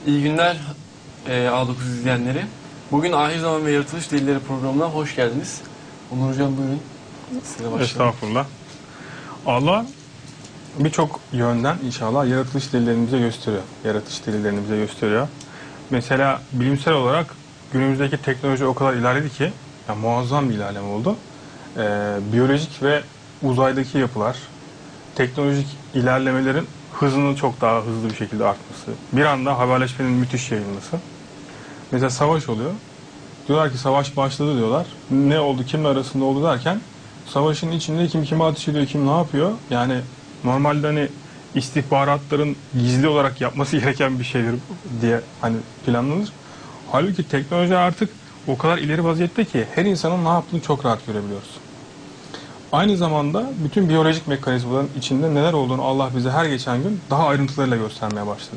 İyi günler A9 izleyenleri. Bugün Ahir Zaman ve Yaratılış Delilleri programına hoş geldiniz. Onur Hocam buyurun. Size başlayalım. Estağfurullah. Allah birçok yönden inşallah yaratılış delillerini bize gösteriyor. Yaratılış delillerini bize gösteriyor. Mesela bilimsel olarak günümüzdeki teknoloji o kadar ilerledi ki yani muazzam bir ilerleme oldu. Biyolojik ve uzaydaki yapılar, teknolojik ilerlemelerin hızının çok daha hızlı bir şekilde artması, bir anda haberleşmenin müthiş yayılması. Mesela savaş oluyor. Diyorlar ki savaş başladı diyorlar. Ne oldu, kimle arasında oldu derken savaşın içinde kim kime ateş ediyor, kim ne yapıyor? Yani normalde hani istihbaratların gizli olarak yapması gereken bir şeydir diye hani planlanır. Halbuki teknoloji artık o kadar ileri vaziyette ki her insanın ne yaptığını çok rahat görebiliyoruz. Aynı zamanda bütün biyolojik mekanizmaların içinde neler olduğunu Allah bize her geçen gün daha ayrıntılarıyla göstermeye başladı.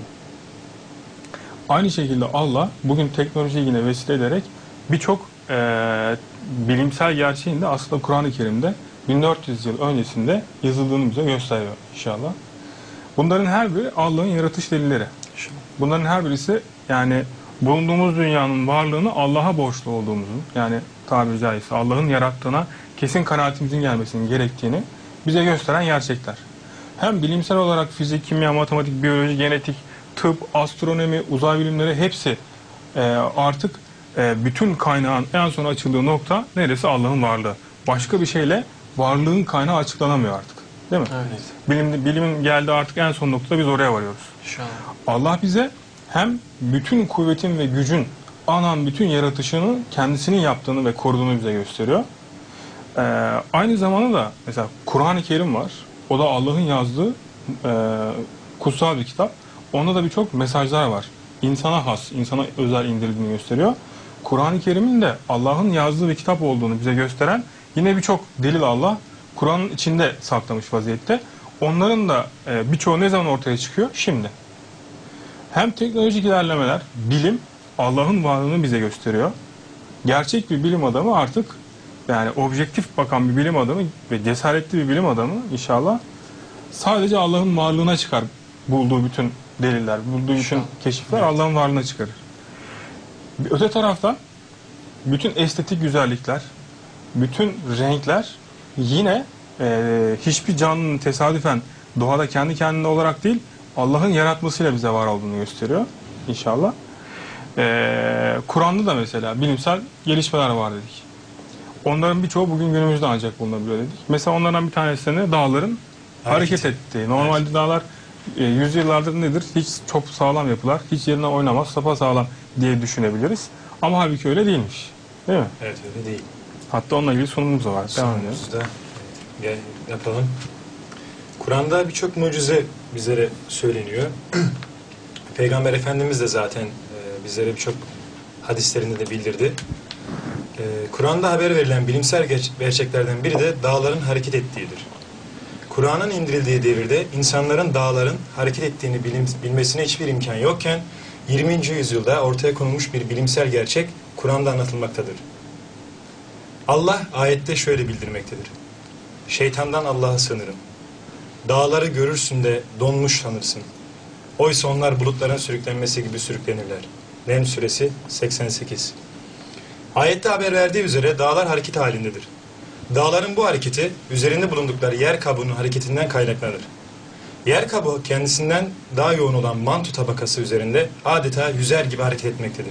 Aynı şekilde Allah bugün teknolojiyi yine vesile ederek birçok bilimsel gerçeğin de aslında Kur'an-ı Kerim'de 1400 yıl öncesinde yazıldığını bize gösteriyor inşallah. Bunların her biri Allah'ın yaratış delilleri. Bunların her birisi yani bulunduğumuz dünyanın varlığını Allah'a borçlu olduğumuzun, yani tabiri caizse Allah'ın yarattığına kesin kanaatimizin gelmesinin gerektiğini bize gösteren gerçekler. Hem bilimsel olarak fizik, kimya, matematik, biyoloji, genetik, tıp, astronomi, uzay bilimleri hepsi artık bütün kaynağın en son açıldığı nokta neresi? Allah'ın varlığı. Başka bir şeyle varlığın kaynağı açıklanamıyor artık. Değil mi? Evet. Bilimin geldiği artık en son noktada biz oraya varıyoruz. İnşallah. Allah bize hem bütün kuvvetin ve gücün bütün yaratışını kendisinin yaptığını ve koruduğunu bize gösteriyor. Aynı zamanda da mesela Kur'an-ı Kerim var. O da Allah'ın yazdığı kutsal bir kitap. Onda da birçok mesajlar var. İnsana has, insana özel indirildiğini gösteriyor. Kur'an-ı Kerim'in de Allah'ın yazdığı bir kitap olduğunu bize gösteren yine birçok delil Allah Kur'an'ın içinde saklamış vaziyette. Onların da birçoğu ne zaman ortaya çıkıyor? Şimdi. Hem teknolojik ilerlemeler, bilim Allah'ın varlığını bize gösteriyor. Gerçek bir bilim adamı artık yani objektif bakan bir bilim adamı ve cesaretli bir bilim adamı inşallah sadece Allah'ın varlığına çıkar bulduğu bütün deliller, bulduğu bütün keşifler Allah'ın varlığına çıkarır. Öte taraftan bütün estetik güzellikler, bütün renkler yine hiçbir canlının tesadüfen doğada kendi kendine olarak değil Allah'ın yaratmasıyla bize var olduğunu gösteriyor inşallah. Kur'an'da da mesela bilimsel gelişmeler var dedik. Onların birçoğu bugün günümüzde ancak bulunabiliyor dedik. Mesela onlardan bir tanesini dağların hareket ettiği. Normalde dağlar yüzyıllardır nedir? Hiç çok sağlam yapılar, hiç yerine oynamaz, sapasağlam diye düşünebiliriz. Ama halbuki öyle değilmiş. Değil mi? Evet, öyle değil. Hatta onunla ilgili sunumumuz da var. Sunumumuzda yapalım. Kur'an'da birçok mucize bizlere söyleniyor. Peygamber Efendimiz de zaten bizlere birçok hadislerinde de bildirdi. Kur'an'da haber verilen bilimsel gerçeklerden biri de dağların hareket ettiğidir. Kur'an'ın indirildiği devirde insanların dağların hareket ettiğini bilmesine hiçbir imkan yokken 20. yüzyılda ortaya konulmuş bir bilimsel gerçek Kur'an'da anlatılmaktadır. Allah ayette şöyle bildirmektedir. Şeytandan Allah'a sığınırım. Dağları görürsün de donmuş sanırsın. Oysa onlar bulutların sürüklenmesi gibi sürüklenirler. Nem suresi 88. Ayette haber verdiği üzere dağlar hareket halindedir. Dağların bu hareketi üzerinde bulundukları yer kabuğunun hareketinden kaynaklanır. Yer kabuğu kendisinden daha yoğun olan manto tabakası üzerinde adeta yüzer gibi hareket etmektedir.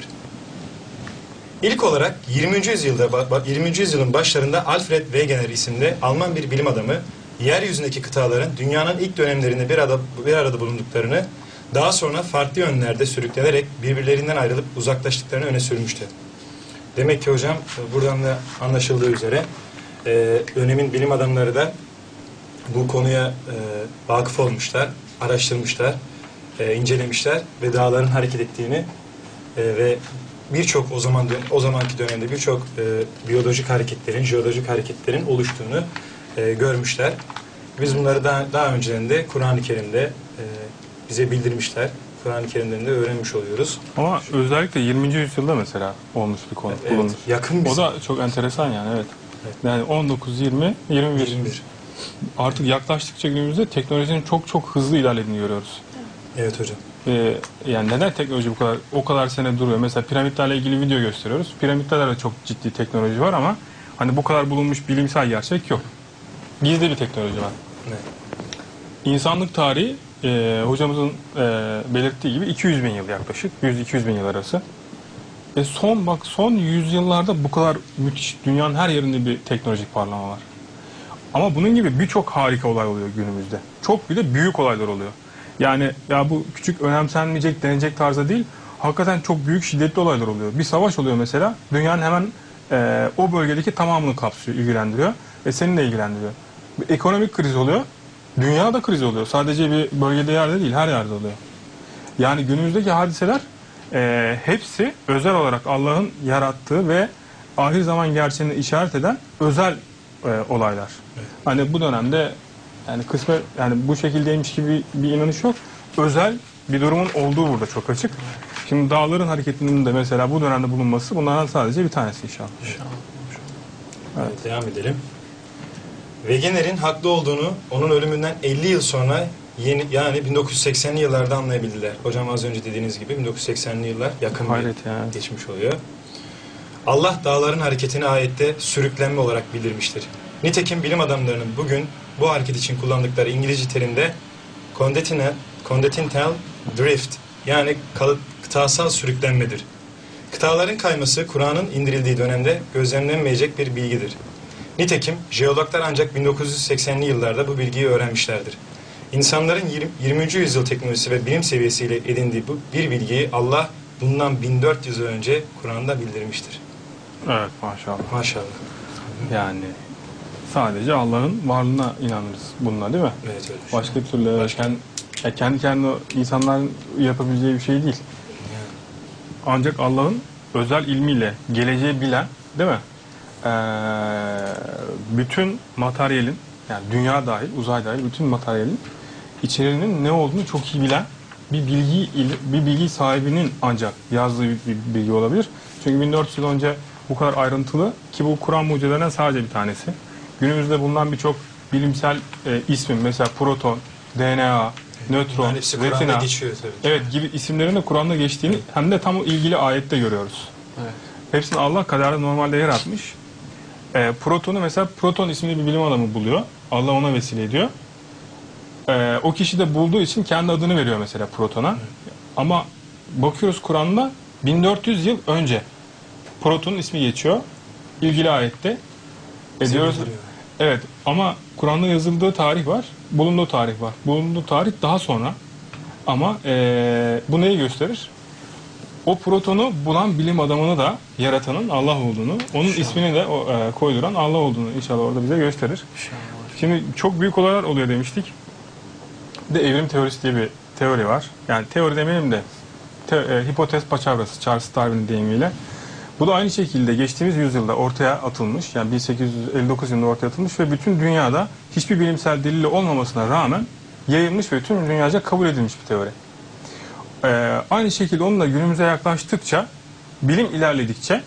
İlk olarak 20. yüzyılın başlarında Alfred Wegener isimli Alman bir bilim adamı yeryüzündeki kıtaların dünyanın ilk dönemlerinde bir arada bulunduklarını, daha sonra farklı yönlerde sürüklenerek birbirlerinden ayrılıp uzaklaştıklarını öne sürmüştü. Demek ki hocam buradan da anlaşıldığı üzere dönemin bilim adamları da bu konuya vakıf olmuşlar, araştırmışlar, incelemişler ve dağların hareket ettiğini ve birçok o zamanki dönemde birçok biyolojik hareketlerin, jeolojik hareketlerin oluştuğunu görmüşler. Biz bunları daha önceden de Kur'an-ı Kerim'de bize bildirmişler. Kur'an-ı Kerim'den de öğrenmiş oluyoruz. Ama özellikle 20. yüzyılda mesela olmuş bir konu. Evet, yakın o da çok enteresan yani evet. Yani 19, 20, 21. Artık yaklaştıkça günümüzde teknolojinin çok hızlı ilerlediğini görüyoruz. Evet hocam. Yani neden teknoloji o kadar sene duruyor? Mesela piramitlerle ilgili video gösteriyoruz. Piramitlerde de çok ciddi teknoloji var ama hani bu kadar bulunmuş bilimsel gerçek yok. Gizli bir teknoloji var. Evet. İnsanlık tarihi hocamızın belirttiği gibi 200 bin yıl yaklaşık. 100-200 bin yıl arası. Son yüzyıllarda bu kadar müthiş, dünyanın her yerinde bir teknolojik parlama var. Ama bunun gibi birçok harika olay oluyor günümüzde. Çok bir de büyük olaylar oluyor. Yani ya bu küçük önemsenmeyecek, denecek tarzda değil. Hakikaten çok büyük, şiddetli olaylar oluyor. Bir savaş oluyor mesela. Dünyanın hemen o bölgedeki tamamını kapsıyor, ilgilendiriyor. Ve seni de ilgilendiriyor. Bir ekonomik kriz oluyor. Dünyada kriz oluyor. Sadece bir bölgede, yerde değil, her yerde oluyor. Yani günümüzdeki hadiseler hepsi özel olarak Allah'ın yarattığı ve ahir zaman gerçeğini işaret eden özel olaylar. Evet. Hani bu dönemde yani kısmet, yani bu şekildeymiş gibi bir inanış yok. Özel bir durumun olduğu burada çok açık. Şimdi dağların hareketinin de mesela bu dönemde bulunması bunlardan sadece bir tanesi inşallah. Evet, devam edelim. Wegener'in haklı olduğunu onun ölümünden 50 yıl sonra yani 1980'li yıllarda anlayabildiler. Hocam az önce dediğiniz gibi 1980'li yıllar yakın Hayret ya. geçmiş oluyor. Allah dağların hareketini ayette sürüklenme olarak bildirmiştir. Nitekim bilim adamlarının bugün bu hareket için kullandıkları İngilizce terimde continental drift yani kıtasal sürüklenmedir. Kıtaların kayması Kur'an'ın indirildiği dönemde gözlemlenmeyecek bir bilgidir. Nitekim jeologlar ancak 1980'li yıllarda bu bilgiyi öğrenmişlerdir. İnsanların 20. yüzyıl teknolojisi ve bilim seviyesiyle edindiği bu bir bilgiyi Allah bundan 1400 yıl önce Kur'an'da bildirmiştir. Evet, maşallah. Maşallah. Yani sadece Allah'ın varlığına inanırız bununla, değil mi? Evet, öyle. Başka türlü kendi kendine insanların yapabileceği bir şey değil. Ancak Allah'ın özel ilmiyle geleceği bilen, değil mi? Bütün materyalin, yani dünya dahil, uzay dahil bütün materyalin içeriğinin ne olduğunu çok iyi bilen bir bilgi sahibinin ancak yazdığı bir bilgi olabilir. Çünkü 1400 yıl önce bu kadar ayrıntılı ki bu Kur'an mucizelerinden sadece bir tanesi. Günümüzde bulunan birçok bilimsel ismin, mesela proton, DNA, nötron, retina, geçiyor tabii. evet gibi isimlerin de Kur'an'da geçtiğini hem de tam o ilgili ayette görüyoruz. Evet. Hepsini Allah kaderde normalde yaratmış. Protonu mesela Proton isimli bir bilim adamı buluyor. Allah ona vesile ediyor. O kişi de bulduğu için kendi adını veriyor mesela Proton'a. Evet. Ama bakıyoruz Kur'an'da 1400 yıl önce Proton'un ismi geçiyor. İlgili ayette. Diyoruz, evet, ama Kur'an'da yazıldığı tarih var, bulunduğu tarih var. Bulunduğu tarih daha sonra. Ama bu neyi gösterir? O protonu bulan bilim adamını da yaratanın Allah olduğunu, onun ismini de koyduran Allah olduğunu inşallah orada bize gösterir. Şimdi çok büyük olaylar oluyor demiştik. Bir de evrim teorisi diye bir teori var. Yani teori demeyelim de hipotez paçavrası, Charles Darwin'in deyimiyle. Bu da aynı şekilde geçtiğimiz yüzyılda ortaya atılmış, yani 1859 yılında ortaya atılmış ve bütün dünyada hiçbir bilimsel delili olmamasına rağmen yayılmış ve tüm dünyaca kabul edilmiş bir teori. Aynı şekilde onunla günümüze yaklaştıkça, bilim ilerledikçe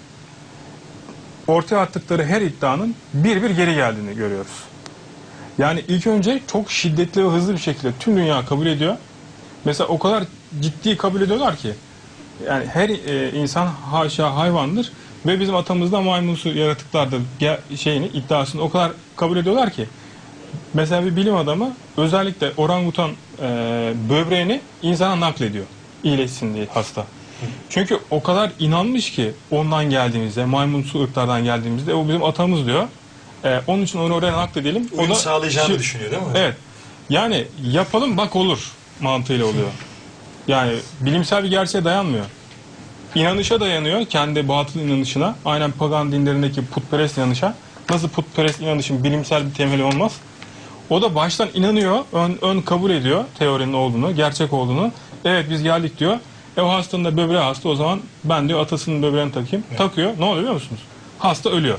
ortaya attıkları her iddianın bir bir geri geldiğini görüyoruz. Yani ilk önce çok şiddetli ve hızlı bir şekilde tüm dünya kabul ediyor. Mesela o kadar ciddi kabul ediyorlar ki, yani her insan haşa hayvandır ve bizim atamızda maymunsu yaratıklardır iddiasını o kadar kabul ediyorlar ki, mesela bir bilim adamı özellikle orangutan böbreğini insana naklediyor iyileşsin diye hasta. Çünkü o kadar inanmış ki ondan geldiğimizde, maymunsu ırklardan geldiğimizde o bizim atamız diyor. Onun için onu oraya nakledelim. Uyum sağlayacağını düşünüyor değil mi? Evet. Yani yapalım bak olur mantığıyla oluyor. Yani bilimsel bir gerçeğe dayanmıyor. İnanışa dayanıyor, kendi batıl inanışına. Aynen pagan dinlerindeki putperest inanışa. Nasıl putperest inanışın bilimsel bir temeli olmaz? O da baştan inanıyor, ön kabul ediyor teorinin olduğunu, gerçek olduğunu. Evet biz geldik diyor. O hastanın da böbreği hasta, o zaman ben diyor atasının böbreğini takayım. Evet. Takıyor. Ne oluyor biliyor musunuz? Hasta ölüyor.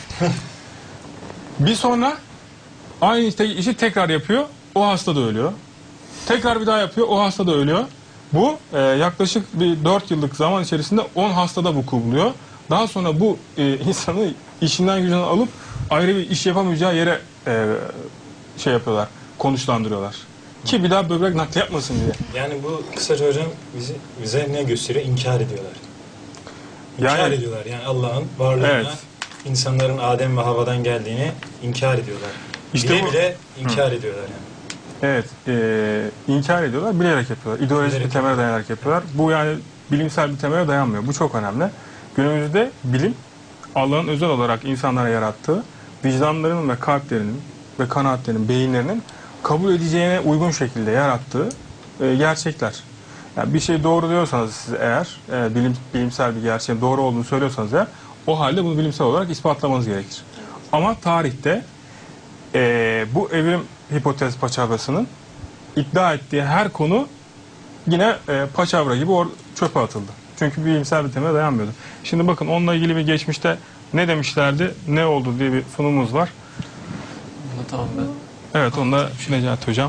Bir sonra aynı işi tekrar yapıyor. O hasta da ölüyor. Tekrar bir daha yapıyor. O hasta da ölüyor. Bu yaklaşık bir 4 yıllık zaman içerisinde 10 hastada vuku buluyor. Daha sonra bu insanı işinden gücünden alıp ayrı bir iş yapamayacağı yere yapıyorlar, konuşlandırıyorlar. Ki bir daha böbrek nakli yapmasın diye. Yani bu kısaca hocam bize ne gösteriyor? İnkar ediyorlar. İnkar ediyorlar. Yani Allah'ın varlığına, Evet. insanların Adem ve Havva'dan geldiğini inkar ediyorlar. İşte bile bu- bile inkar ediyorlar yani. Evet, inkar ediyorlar, bilerek yapıyorlar. İdeolojik bir Bilerek temele dayanarak yapıyorlar. Bu yani bilimsel bir temele dayanmıyor. Bu çok önemli. Günümüzde bilim, Allah'ın özel olarak insanlara yarattığı, vicdanlarının ve kalplerinin ve kanaatlerinin, beyinlerinin kabul edeceğine uygun şekilde yarattığı gerçekler. Yani bir şey doğru diyorsanız siz eğer, bilimsel bir gerçeğin doğru olduğunu söylüyorsanız eğer, o halde bunu bilimsel olarak ispatlamanız gerekir. Ama tarihte bu evrim hipotez paçavrasının iddia ettiği her konu yine paçavra gibi çöpe atıldı. Çünkü bilimsel bir temele dayanmıyordu. Şimdi bakın onunla ilgili bir geçmişte ne demişlerdi, ne oldu diye bir sunumumuz var. Tamam ben. Evet, onda Necati Hocam.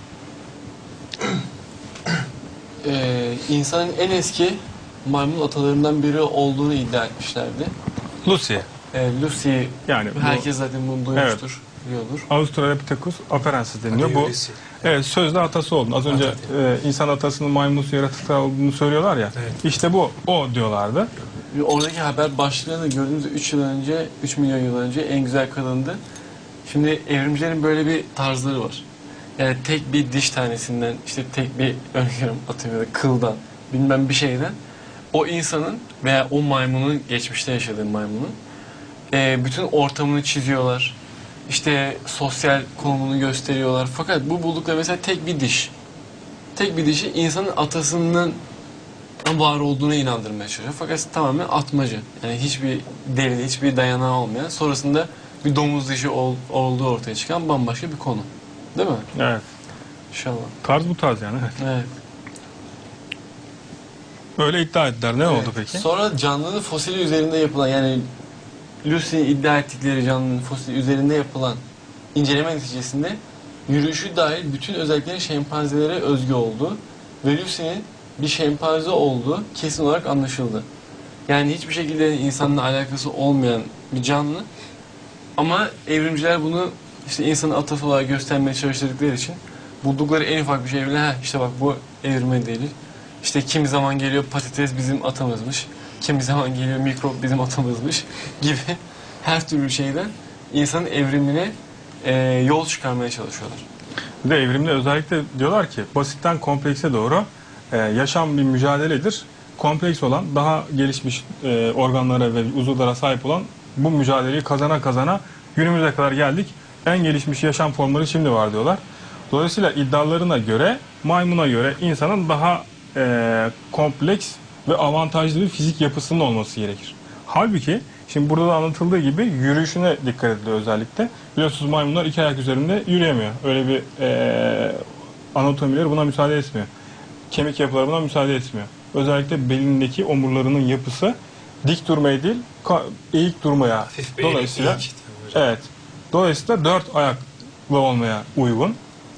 İnsanın en eski maymun atalarından biri olduğunu iddia etmişlerdi. Lucy. Lucy, Yani bu- herkes zaten bunu duymuştur, biliyordur. Australopithecus afarensis deniliyor. Bu Ateorisi. evet, sözde atası oldu. Az önce insan atasının maymunsu yaratıklar olduğunu söylüyorlar ya. Evet. İşte o diyorlardı. Oradaki haber başlığında gördüğünüz 3 yıl önce, 3 milyon yıl önce en güzel kadındı. Şimdi evrimcilerin böyle bir tarzları var. Yani tek bir diş tanesinden, işte tek bir örneğin atıyorum kıldan, bilmem bir şeyden o insanın veya o maymunun, geçmişte yaşadığı maymunun bütün ortamını çiziyorlar. İşte sosyal konumunu gösteriyorlar. Fakat bu buldukları mesela tek bir diş. Tek bir dişi insanın atasının var olduğuna inandırmaya çalışıyor. Fakat tamamen atmaca. Yani hiçbir delil, hiçbir dayanağı olmayan. Sonrasında bir domuz dişi olduğu ortaya çıkan bambaşka bir konu. Değil mi? Evet. İnşallah. Tarz bu tarz yani. Evet. Evet. Öyle iddia ettiler. Ne oldu peki? Sonra canlının fosili üzerinde yapılan, yani Lucy'nin iddia ettikleri canlının fosili üzerinde yapılan inceleme neticesinde yürüyüşü dahil bütün özelliklerin şempanzelere özgü olduğu ve Lucy'nin bir şempanze olduğu kesin olarak anlaşıldı. Yani hiçbir şekilde insanla alakası olmayan bir canlı, ama evrimciler bunu işte insanın atası olarak göstermeye çalıştıkları için buldukları en ufak bir şey bile işte bak bu evrime delil. İşte kimi zaman geliyor patates bizim atamızmış, kimi zaman geliyor mikrop bizim atamızmış gibi her türlü şeyden insanın evrimine yol çıkarmaya çalışıyorlar. Bir de evrimde özellikle diyorlar ki basitten komplekse doğru yaşam bir mücadeledir. Kompleks olan, daha gelişmiş organlara ve uzuvlara sahip olan bu mücadeleyi kazana kazana günümüze kadar geldik. En gelişmiş yaşam formları şimdi var diyorlar. Dolayısıyla iddialarına göre, maymuna göre insanın daha kompleks ve avantajlı bir fizik yapısının olması gerekir. Halbuki şimdi burada da anlatıldığı gibi yürüyüşüne dikkat ediliyor özellikle. Biliyorsunuz maymunlar iki ayak üzerinde yürüyemiyor. Öyle bir anatomileri buna müsaade etmiyor. Kemik yapıları buna müsaade etmiyor. Özellikle belindeki omurlarının yapısı dik durmaya değil, eğik durmaya. Hafif bir Dolayısıyla eğik tabii hocam. evet. Dolayısıyla dört ayaklı olmaya uygun.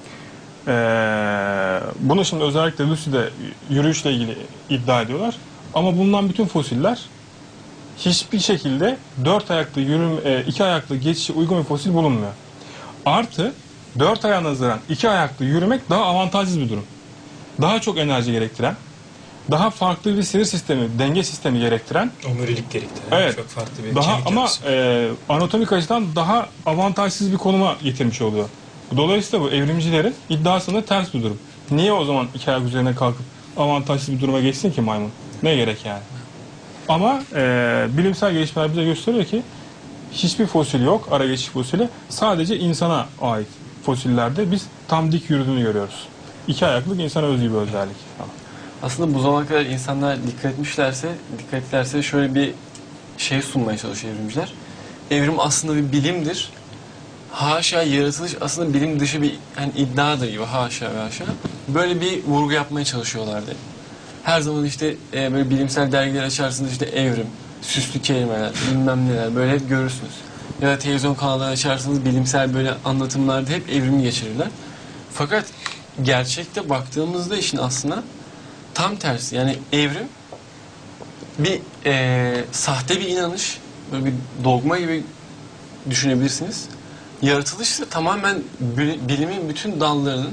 Bunu şimdi özellikle Lucy'de yürüyüşle ilgili iddia ediyorlar. Ama bulunan bütün fosiller hiçbir şekilde dört ayaklı iki ayaklı geçişe uygun bir fosil bulunmuyor. Artı dört ayağa nazaran iki ayaklı yürümek daha avantajsız bir durum. Daha çok enerji gerektiren, daha farklı bir sinir sistemi, denge sistemi gerektiren, Omurilik gerektiren evet, çok farklı bir daha kemik ama yapısı. anatomik açıdan daha avantajsız bir konuma getirmiş oluyor. Dolayısıyla bu evrimcilerin iddiasında ters bir durum. Niye o zaman iki ayak üzerine kalkıp avantajsız bir duruma geçsin ki maymun? Ne gerek yani? Ama bilimsel gelişmeler bize gösteriyor ki hiçbir fosil yok, ara geçiş fosili. Sadece insana ait fosillerde biz tam dik yürüdüğünü görüyoruz. İki ayaklık insana özgü bir özellik. Aslında bu zamana kadar insanlar dikkat ettilerse şöyle bir şey sunmaya çalışıyor evrimciler. Evrim aslında bir bilimdir. Haşa, yaratılış aslında bilim dışı bir iddiadır gibi, haşa ve haşa. Böyle bir vurgu yapmaya çalışıyorlardı. Her zaman işte böyle bilimsel dergiler açarsınız, işte evrim, süslü kelimeler, bilmem neler böyle hep görürsünüz. Ya da televizyon kanalları açarsınız, bilimsel böyle anlatımlarda hep evrimi geçirirler. Fakat gerçekte baktığımızda işin aslında tam tersi. Yani evrim bir sahte bir inanış, böyle bir dogma gibi düşünebilirsiniz. Yaratılış ise tamamen bilimin bütün dallarının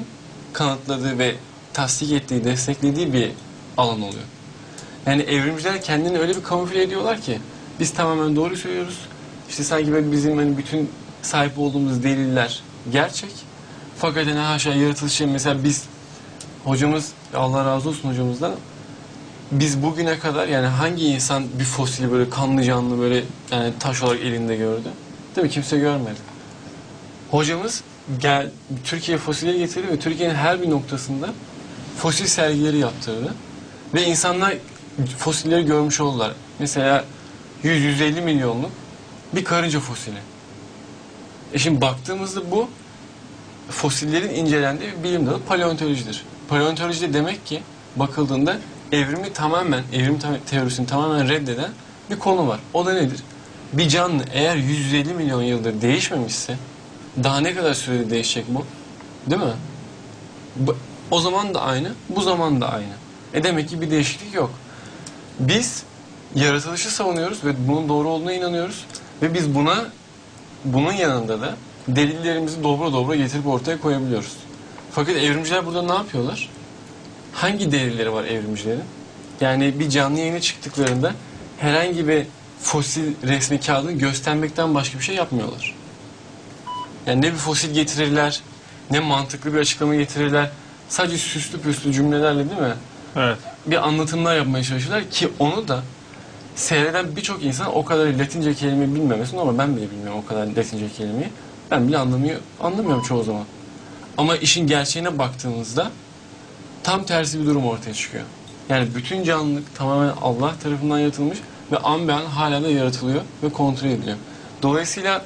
kanıtladığı ve tasdik ettiği, desteklediği bir alan oluyor. Yani evrimciler kendini öyle bir kamufle ediyorlar ki biz tamamen doğru söylüyoruz. İşte sanki böyle bizim hani bütün sahip olduğumuz deliller gerçek. Fakat hani haşa yaratılışı mesela biz hocamız, Allah razı olsun hocamızdan, biz bugüne kadar yani hangi insan bir fosili böyle kanlı canlı böyle yani taş olarak elinde gördü? Değil mi? Kimse görmedi. Hocamız Türkiye fosilleri getirdi ve Türkiye'nin her bir noktasında fosil sergileri yaptırdı. Ve insanlar fosilleri görmüş oldular. Mesela 100-150 milyonluk bir karınca fosili. Şimdi baktığımızda bu fosillerin incelendiği bir bilim dalı paleontolojidir. Paleontoloji de demek ki bakıldığında evrimi tamamen, evrim teorisini tamamen reddeden bir konu var. O da nedir? Bir canlı eğer 150 milyon yıldır değişmemişse daha ne kadar sürede değişecek bu? Değil mi? O zaman da aynı, bu zaman da aynı. Demek ki bir değişiklik yok. Biz yaratılışı savunuyoruz ve bunun doğru olduğuna inanıyoruz. Ve biz bunun yanında da delillerimizi dobra dobra getirip ortaya koyabiliyoruz. Fakat evrimciler burada ne yapıyorlar? Hangi delilleri var evrimcilerin? Yani bir canlı yayına çıktıklarında herhangi bir fosil resmi kağıdını göstermekten başka bir şey yapmıyorlar. Yani ne bir fosil getirirler, ne mantıklı bir açıklama getirirler. Sadece süslü püslü cümlelerle, değil mi? Evet. Bir anlatımlar yapmaya çalışıyorlar ki onu da seyreden birçok insan o kadar Latince kelime bilmemesi normal. Ben bile bilmiyorum o kadar Latince kelimeyi. Ben bile anlamıyorum çoğu zaman. Ama işin gerçeğine baktığımızda tam tersi bir durum ortaya çıkıyor. Yani bütün canlılık tamamen Allah tarafından yaratılmış ve an be an hala da yaratılıyor ve kontrol ediliyor. Dolayısıyla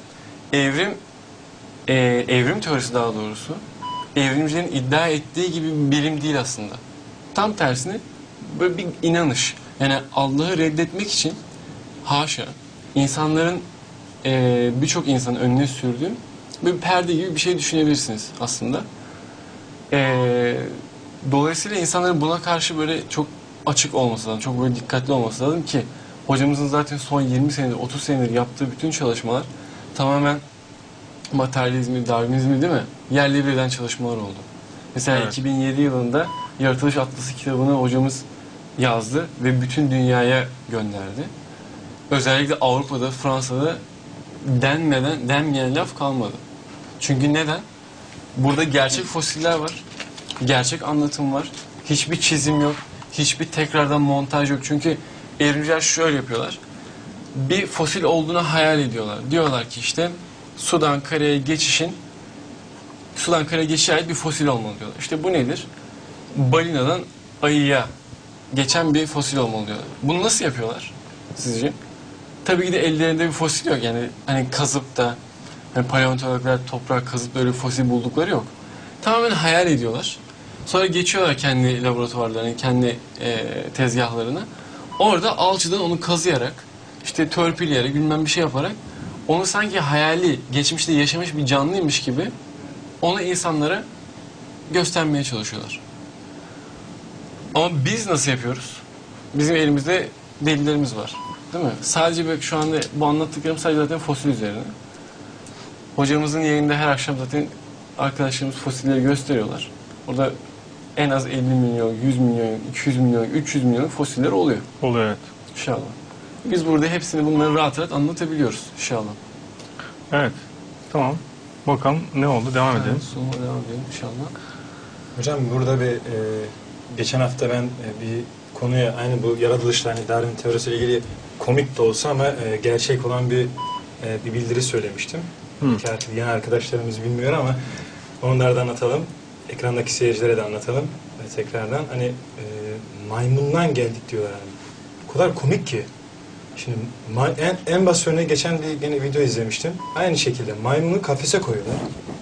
evrim teorisi daha doğrusu evrimcilerin iddia ettiği gibi bir bilim değil aslında. Tam tersine böyle bir inanış. Yani Allah'ı reddetmek için haşa insanların birçok insanın önüne sürdüğü bir perde gibi bir şey düşünebilirsiniz aslında. Dolayısıyla insanların buna karşı böyle çok açık olması lazım, çok böyle dikkatli olması lazım ki hocamızın zaten son 20 senedir, 30 senedir yaptığı bütün çalışmalar tamamen materyalizmi, Darwinizmi değil mi? Yerle bir eden çalışmalar oldu. Mesela Evet. 2007 yılında Yaratılış Atlası kitabını hocamız yazdı ve bütün dünyaya gönderdi. Özellikle Avrupa'da, Fransa'da denmeyen laf kalmadı. Çünkü neden? Burada gerçek fosiller var, gerçek anlatım var, hiçbir çizim yok, hiçbir tekrardan montaj yok. Çünkü evrimciler şöyle yapıyorlar. Bir fosil olduğunu hayal ediyorlar. Diyorlar ki işte sudan karaya geçişe ait bir fosil olmalı diyorlar. İşte bu nedir? Balinadan ayıya geçen bir fosil olmalı diyorlar. Bunu nasıl yapıyorlar sizce? Tabii ki de ellerinde bir fosil yok. Yani hani kazıp da hani paleontologlar toprak kazıp böyle fosil buldukları yok. Tamamen hayal ediyorlar. Sonra geçiyorlar kendi laboratuvarlarına, kendi tezgahlarına. Orada alçıdan onu kazıyarak, işte törpüleyerek, bilmem bir şey yaparak onu sanki hayali, geçmişte yaşamış bir canlıymış gibi onu insanlara göstermeye çalışıyorlar. Ama biz nasıl yapıyoruz? Bizim elimizde delillerimiz var. Değil mi? Sadece şu anda bu anlattıklarım sadece zaten fosil üzerine. Hocamızın yayında her akşam zaten arkadaşlarımız fosilleri gösteriyorlar. Orada en az 50 milyon, 100 milyon, 200 milyon, 300 milyon fosiller oluyor. Oluyor, evet. İnşallah. Biz burada hepsini bunları rahat rahat anlatabiliyoruz inşallah. Evet. Tamam. Bakalım ne oldu? Devam edelim. Sunuma devam edelim inşallah. Hocam burada geçen hafta ben bir konuya aynı bu yaratılışla hani Darwin teorisiyle ilgili komik de olsa ama gerçek olan bir bildiri söylemiştim. Belki artık yeni arkadaşlarımız bilmiyor ama onları da anlatalım. Ekrandaki seyircilere de anlatalım. Tekrardan hani maymundan geldik diyorlar yani. O kadar komik ki. Şimdi en basit örneği geçen bir gene video izlemiştim. Aynı şekilde maymunu kafese koyuyorlar.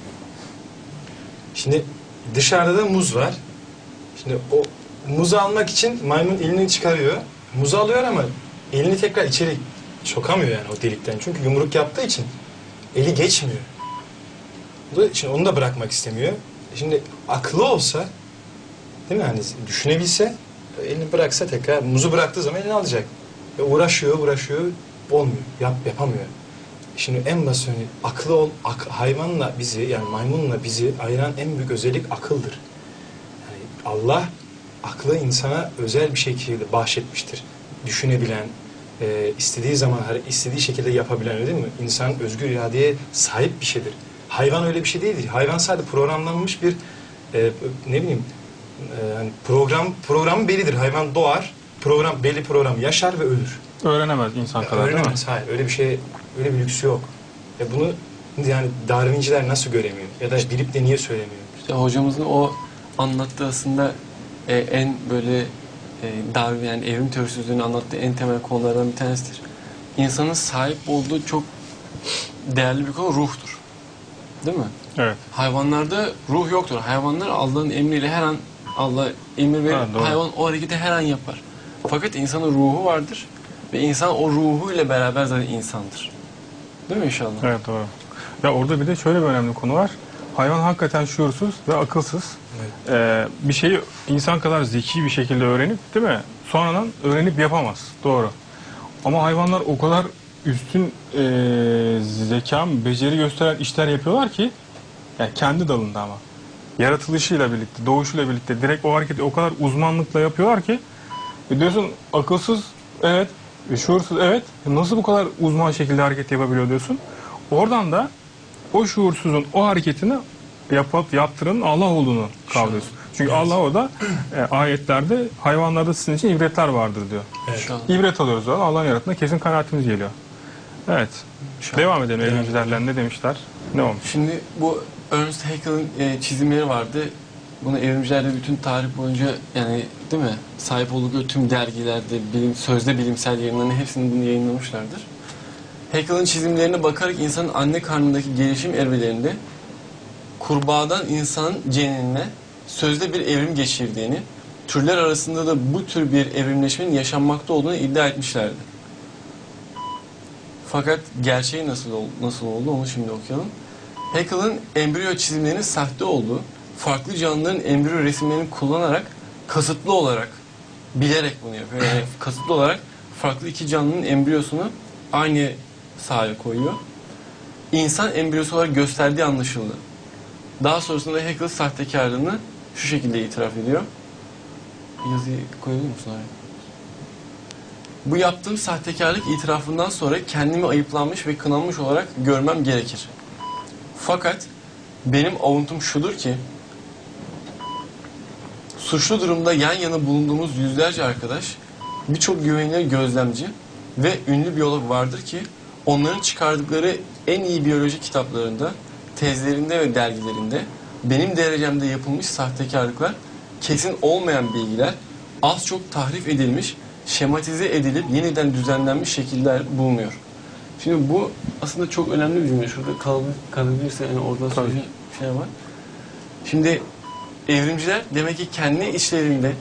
Şimdi dışarıda da muz var. Şimdi o muzu almak için maymun elini çıkarıyor. Muzu alıyor ama elini tekrar içeri sokamıyor yani o delikten. Çünkü yumruk yaptığı için eli geçmiyor. Şimdi onu da bırakmak istemiyor. Şimdi aklı olsa, değil mi? Hani düşünebilse, elini bıraksa tekrar muzu bıraktığı zaman elini alacak. Uğraşıyor, olmuyor, yapamıyor. Şimdi en basit hayvanla bizi, yani maymunla bizi ayıran en büyük özellik akıldır. Allah aklı insana özel bir şekilde bahşetmiştir. Düşünebilen, istediği zaman istediği şekilde yapabilen, öyle değil mi? İnsan özgür iradeye sahip bir şeydir. Hayvan öyle bir şey değildir. Hayvan sadece programlanmış bir ne bileyim yani program bellidir. Hayvan doğar, belli program yaşar ve ölür. Öğrenemez insan kadar değil mi? Öğrenemez. Hayır, öyle bir şey, öyle bir lüksü yok. Bunu yani Darwinciler nasıl göremiyor? Ya da bilip de niye söylemiyor? İşte hocamızın o anlattığı aslında en böyle Darwin, yani evrim teorisi üzerine anlattığı en temel konulardan bir tanesidir. İnsanın sahip olduğu çok değerli bir konu ruhtur. Değil mi? Evet. Hayvanlarda ruh yoktur. Hayvanlar Allah'ın emriyle her an, Allah emir verir, Ha, doğru. hayvan o hareketi her an yapar. Fakat insanın ruhu vardır ve insan o ruhuyla beraber zaten insandır. Değil mi inşallah? Evet, doğru. Ya orada bir de şöyle bir önemli konu var. Hayvan hakikaten şuursuz ve akılsız. Bir şeyi insan kadar zeki bir şekilde öğrenip, değil mi? Sonradan öğrenip yapamaz. Doğru. Ama hayvanlar o kadar üstün zeka, beceri gösteren işler yapıyorlar ki, yani kendi dalında ama. Yaratılışıyla birlikte, doğuşuyla birlikte direkt o hareketi o kadar uzmanlıkla yapıyorlar ki diyorsun akılsız evet, şuursuz evet. Nasıl bu kadar uzman şekilde hareket yapabiliyor diyorsun. Oradan da o şuursuzun o hareketini yaptıranın Allah olduğunu kavrıyorsun. Çünkü Allah orada ayetlerde hayvanlarda sizin için ibretler vardır diyor. Evet. İnşallah. İbret alıyoruz o zaman. Allah'ın yarattığına kesin kanaatimiz geliyor. Evet. Devam edelim. Evrimcilerle ne demişler? Ne olmuş? Şimdi bu Ernst Haeckel'in çizimleri vardı. Bunu evrimcilerde bütün tarih boyunca, yani değil mi? Sahip oldukları tüm dergilerde, sözde bilimsel yayınların hepsini bunu yayınlamışlardır. Haeckel'in çizimlerine bakarak insanın anne karnındaki gelişim evrelerinde kurbağadan insanın genine sözde bir evrim geçirdiğini, türler arasında da bu tür bir evrimleşmenin yaşanmakta olduğunu iddia etmişlerdi. Fakat gerçeği nasıl oldu onu şimdi okuyalım. Haeckel'in embriyo çizimlerinin sahte olduğu, farklı canlıların embriyo resimlerini kullanarak kasıtlı olarak, bilerek bunu yapıyor. Yani kasıtlı olarak farklı iki canlının embriyosunu aynı sahaya koyuyor. İnsan embriyosu olarak gösterdiği anlaşıldı. Daha sonrasında Haeckel sahtekarlığını şu şekilde itiraf ediyor. Yazıyı koyabilir misin oraya? Bu yaptığım sahtekarlık itirafından sonra kendimi ayıplanmış ve kınanmış olarak görmem gerekir. Fakat benim avuntum şudur ki, suçlu durumda yan yana bulunduğumuz yüzlerce arkadaş, birçok güvenilir gözlemci ve ünlü biyolog vardır ki, onların çıkardıkları en iyi biyoloji kitaplarında, tezlerinde ve dergilerinde benim derecemde yapılmış sahtekarlıklar, kesin olmayan bilgiler, az çok tahrif edilmiş, şematize edilip yeniden düzenlenmiş şekiller bulunuyor. Şimdi bu aslında çok önemli bir cümle. Şurada kalabilirse yani oradan söyleyeceğim şey var. Şimdi evrimciler demek ki kendi içlerinde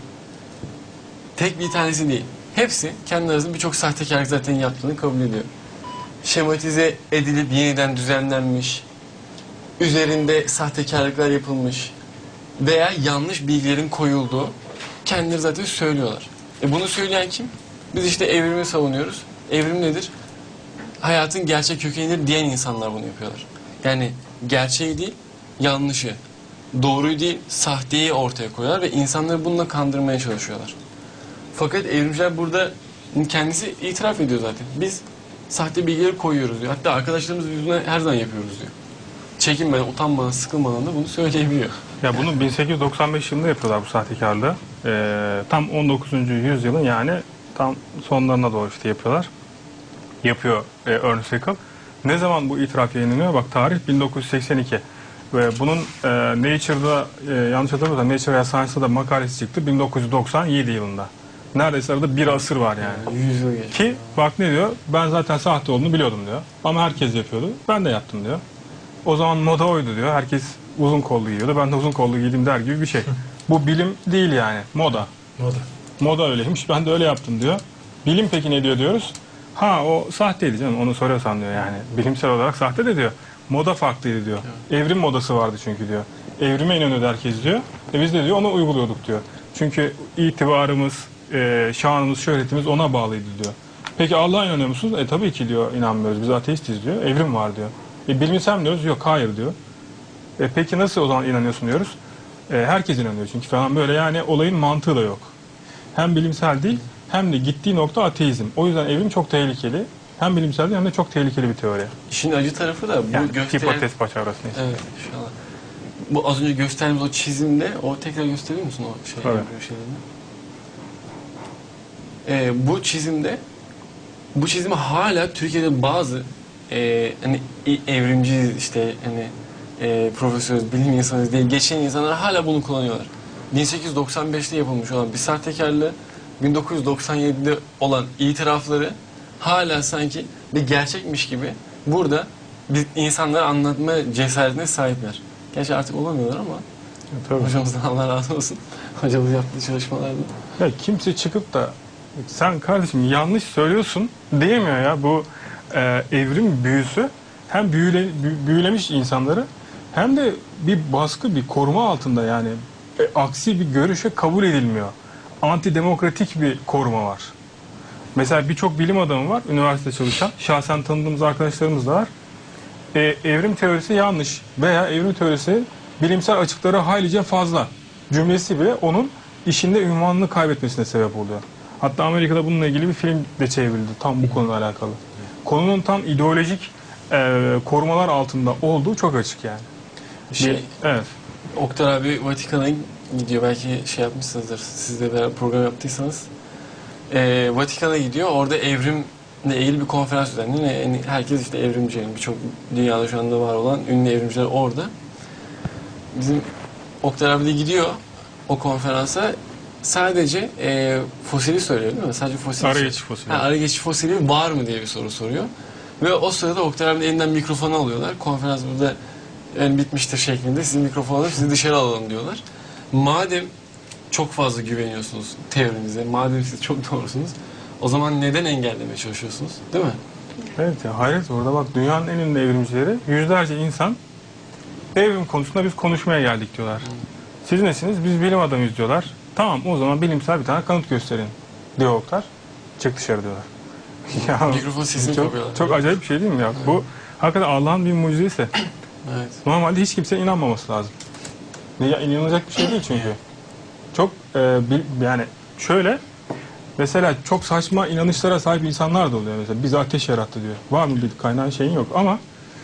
tek bir tanesi değil, hepsi kendi arasında birçok sahtekarlık zaten yaptığını kabul ediyor. Şematize edilip yeniden düzenlenmiş, üzerinde sahtekarlıklar yapılmış veya yanlış bilgilerin koyulduğu kendileri zaten söylüyorlar. Bunu söyleyen kim? Biz işte evrimi savunuyoruz. Evrim nedir? Hayatın gerçek kökenidir diyen insanlar bunu yapıyorlar. Yani gerçeği değil, yanlışı, doğruyu değil, sahteyi ortaya koyuyorlar ve insanları bununla kandırmaya çalışıyorlar. Fakat evrimciler burada kendisi itiraf ediyor zaten. Biz sahte bilgileri koyuyoruz diyor. Hatta arkadaşlarımız biz bunu her zaman yapıyoruz diyor. Çekinmeden, utanmadan, sıkılmadan da bunu söyleyebiliyor. Ya bunu 1895 yılında yapıyorlar bu sahtekarlığı. Tam 19. yüzyılın yani tam sonlarına doğru işte yapıyorlar. Yapıyor Ernst Haeckel. Ne zaman bu itiraf yayınlanıyor? Bak tarih 1982. Ve bunun Nature'da yanlış hatırlamıyorsam Nature veya Science'da da makalesi çıktı 1997 yılında. Neredeyse arada bir asır var yani. 100 yıl geçti. Ki bak ne diyor? Ben zaten sahte olduğunu biliyordum diyor. Ama herkes yapıyordu. Ben de yaptım diyor. O zaman moda oydu diyor. Herkes uzun kollu giyiyordu. Ben de uzun kollu giydim der gibi bir şey. Bu bilim değil yani. Moda. Moda öyleymiş. Ben de öyle yaptım diyor. Bilim peki ne diyor diyoruz? Ha o sahteydi canım. Onu soruyorsan diyor yani. Bilimsel olarak sahte de diyor. Moda farklıydı diyor. Evrim modası vardı çünkü diyor. Evrime inanıyordu herkes diyor. Biz de diyor onu uyguluyorduk diyor. Çünkü itibarımız, şanımız, şöhretimiz ona bağlıydı diyor. Peki Allah'a inanıyor musunuz? Tabii ki diyor inanmıyoruz. Biz ateistiz diyor. Evrim var diyor. Bilimsel mi diyoruz? Yok hayır diyor. Peki nasıl o zaman inanıyorsun diyoruz? Herkes inanıyor çünkü falan böyle, yani olayın mantığı da yok. Hem bilimsel değil hem de gittiği nokta ateizm. O yüzden evrim çok tehlikeli. Hem bilimsel değil hem de çok tehlikeli bir teori. İşin acı tarafı da bu Yani gösteren... hipotez paçavrasını işte. Evet, inşallah. Bu az önce gösterdiğimiz o çizimde, o tekrar gösterir misin o şey? Tabii. Bu çizimde, bu çizimi hala Türkiye'de bazı hani evrimci işte hani profesörüz, bilim insanıyız diye geçen insanlar hala bunu kullanıyorlar. 1895'te yapılmış olan bir sahtekarlığı 1997'de olan itirafları hala sanki bir gerçekmiş gibi burada biz insanlara anlatma cesaretine sahipler. Gerçi artık olamıyorlar ama Tabii. hocamızdan Allah razı olsun. Hocamız yaptığı çalışmalarda. Ya kimse çıkıp da sen kardeşim yanlış söylüyorsun diyemiyor ya. Bu evrim büyüsü hem büyülemiş insanları hem de bir baskı, bir koruma altında, yani aksi bir görüşe kabul edilmiyor. Antidemokratik bir koruma var. Mesela birçok bilim adamı var, üniversitede çalışan, şahsen tanıdığımız arkadaşlarımız da var. Evrim teorisi yanlış veya evrim teorisi bilimsel açıkları haylice fazla cümlesi bile onun işinde ünvanını kaybetmesine sebep oluyor. Hatta Amerika'da bununla ilgili bir film de çevrildi tam bu konuyla alakalı. Konunun tam ideolojik korumalar altında olduğu çok açık yani. Evet. Oktar abi Vatikan'a gidiyor. Belki şey yapmışsınızdır. Siz de beraber program yaptıysanız. Vatikan'a gidiyor. Orada evrimle ilgili bir konferans düzenliyor. Yani herkes işte evrimci. Yani birçok dünyada şu anda var olan ünlü evrimciler orada. Bizim Oktar abi de gidiyor o konferansa. Sadece fosili söylüyor değil mi? Sadece fosili. Ara geçiş fosili. Ara geçiş fosili var mı diye bir soru soruyor. Ve o sırada Oktar abinin elinden mikrofonu alıyorlar. Konferans burada yani bitmiştir şeklinde. Sizin mikrofonu alıp sizi dışarı alalım diyorlar. Madem çok fazla güveniyorsunuz teorinize, madem siz çok doğrusunuz, o zaman neden engellemeye çalışıyorsunuz? Değil mi? Evet ya, hayret, orada bak dünyanın en ünlü evrimcileri, yüzlerce insan evrim konusunda biz konuşmaya geldik diyorlar. Siz nesiniz? Biz bilim adamıyız diyorlar. Tamam, o zaman bilimsel bir tane kanıt gösterin diyor Oktar. Çık dışarı diyorlar. Ya, Mikrofon sesini çok, kopuyorlar. çok acayip bir şey değil mi ya? Bu hakikaten Allah'ın bir mucizesi. Evet. Normalde hiç kimseye inanmaması lazım. Ya, inanılacak bir şey değil çünkü. Çok yani şöyle, mesela çok saçma inanışlara sahip insanlar da oluyor. Mesela bizi ateş yarattı diyor. Var mı bir kaynağı, şeyin yok ama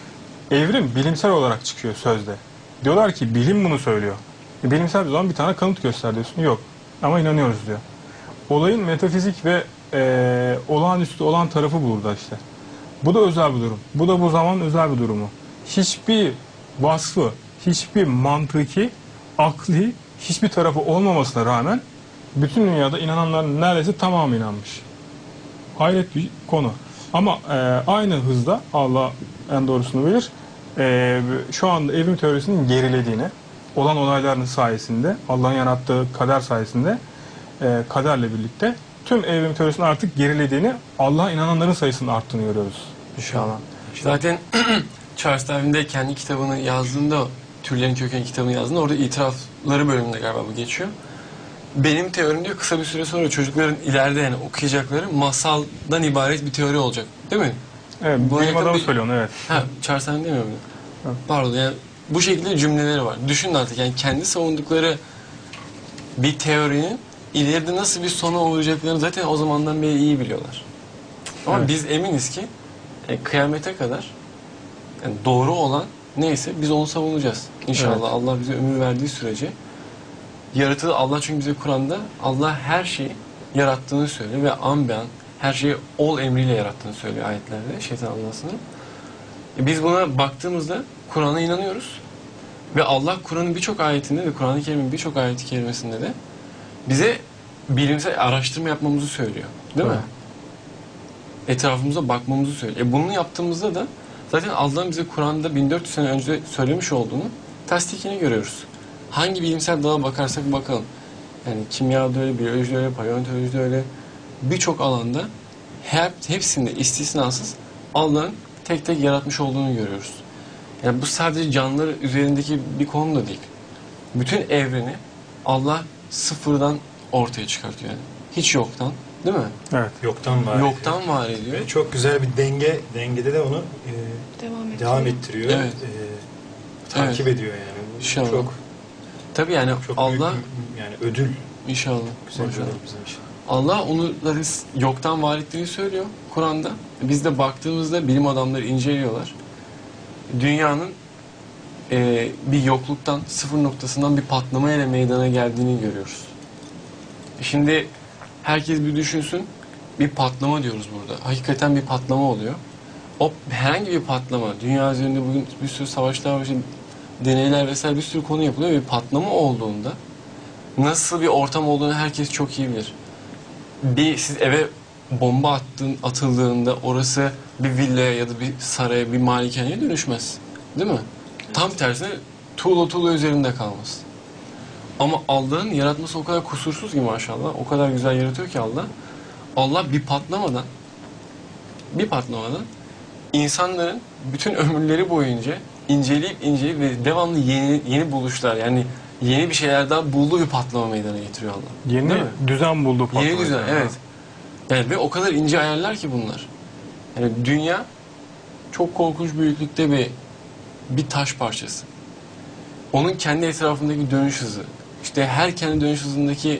evrim bilimsel olarak çıkıyor sözde. Diyorlar ki bilim bunu söylüyor. Bilimsel bir zaman bir tane kanıt göster diyorsun. Yok. Ama inanıyoruz diyor. Olayın metafizik ve olağanüstü olan tarafı burada işte. Bu da özel bir durum. Bu da bu zaman özel bir durumu. Hiçbir vasfı, hiçbir mantıki, akli, hiçbir tarafı olmamasına rağmen bütün dünyada inananların neredeyse tamamı inanmış. Hayret bir konu. Ama aynı hızda Allah en doğrusunu bilir. Şu anda evrim teorisinin gerilediğini, olan olayların sayesinde, Allah'ın yarattığı kader sayesinde, kaderle birlikte tüm evrim teorisinin artık gerilediğini, Allah'a inananların sayısının arttığını görüyoruz. İnşallah. Zaten Charles Darwin de kendi kitabını yazdığında, Türlerin Kökeni kitabını yazdığında orada itirafları bölümünde galiba bu geçiyor. Benim teorim diyor kısa bir süre sonra çocukların ileride yani okuyacakları masaldan ibaret bir teori olacak. Değil mi? Evet, Buna bilim yakın adamı bir- söylüyor onu, evet. Ha, Charles Darwin demiyor mu? Evet. Pardon, yani bu şekilde cümleleri var. Düşünün artık, yani kendi savundukları bir teorinin ileride nasıl bir sona uğrayacaklarını zaten o zamandan beri iyi biliyorlar. Ama Evet. biz eminiz ki kıyamete kadar yani doğru olan neyse biz onu savunacağız. İnşallah Evet. Allah bize ömür verdiği sürece. Yaratığı Allah, çünkü bize Kur'an'da Allah her şeyi yarattığını söylüyor ve an be an her şeyi ol emriyle yarattığını söylüyor ayetlerde, şeytan Allah'ın. Biz buna baktığımızda Kur'an'a inanıyoruz ve Allah Kur'an'ın birçok ayetinde de, Kur'an-ı Kerim'in birçok ayet-i kerimesinde de bize bilimsel araştırma yapmamızı söylüyor. Değil mi? Etrafımıza bakmamızı söylüyor. Bunu yaptığımızda da zaten Allah'ın bize Kur'an'da 1400 sene önce söylemiş olduğunu tasdikini görüyoruz. Hangi bilimsel dala bakarsak bakalım. Yani kimyada öyle, biyolojide öyle, paleontolojide öyle, birçok alanda hepsinde istisnasız Allah'ın tek tek yaratmış olduğunu görüyoruz. Yani bu sadece canlılar üzerindeki bir konu da değil. Bütün evreni Allah sıfırdan ortaya çıkartıyor yani. Hiç yoktan, değil mi? Evet. Yoktan var. Yoktan var ediyor. Ve çok güzel bir dengede de onu devam ettiriyor. Evet. Takip ediyor yani. Bu İnşallah. çok Tabii yani Çok Allah büyük yani ödül. inşallah. Güzel bir maşallah. ödül bizim için. Allah onu zaten yoktan var ettiğini söylüyor Kur'an'da. Biz de baktığımızda bilim adamları inceliyorlar. Dünyanın bir yokluktan, sıfır noktasından bir patlama ile meydana geldiğini görüyoruz. Şimdi herkes bir düşünsün. Bir patlama diyoruz burada. Hakikaten bir patlama oluyor. O herhangi bir patlama. Dünya üzerinde bugün bir sürü savaşlar var, deneyler vesaire bir sürü konu yapılıyor. Bir patlama olduğunda nasıl bir ortam olduğunu herkes çok iyi bilir. Siz eve bomba atıldığında orası bir villaya ya da bir saraya, bir malikaneye dönüşmez. Değil mi? Tam tersine tuğla üzerinde kalmaz. Ama Allah'ın yaratması o kadar kusursuz ki maşallah. O kadar güzel yaratıyor ki Allah. Allah bir patlamadan insanların bütün ömürleri boyunca inceleyip ve devamlı yeni buluşlar, yani yeni bir şeyler daha bulduğu bir patlama meydana getiriyor Allah. Yeni Değil mi? düzen buldu patlama. Yeni düzen, evet. Yani ve o kadar ince ayarlar ki bunlar. Yani dünya çok korkunç büyüklükte bir taş parçası. Onun kendi etrafındaki dönüş hızı. İşte her kendi dönüş hızındaki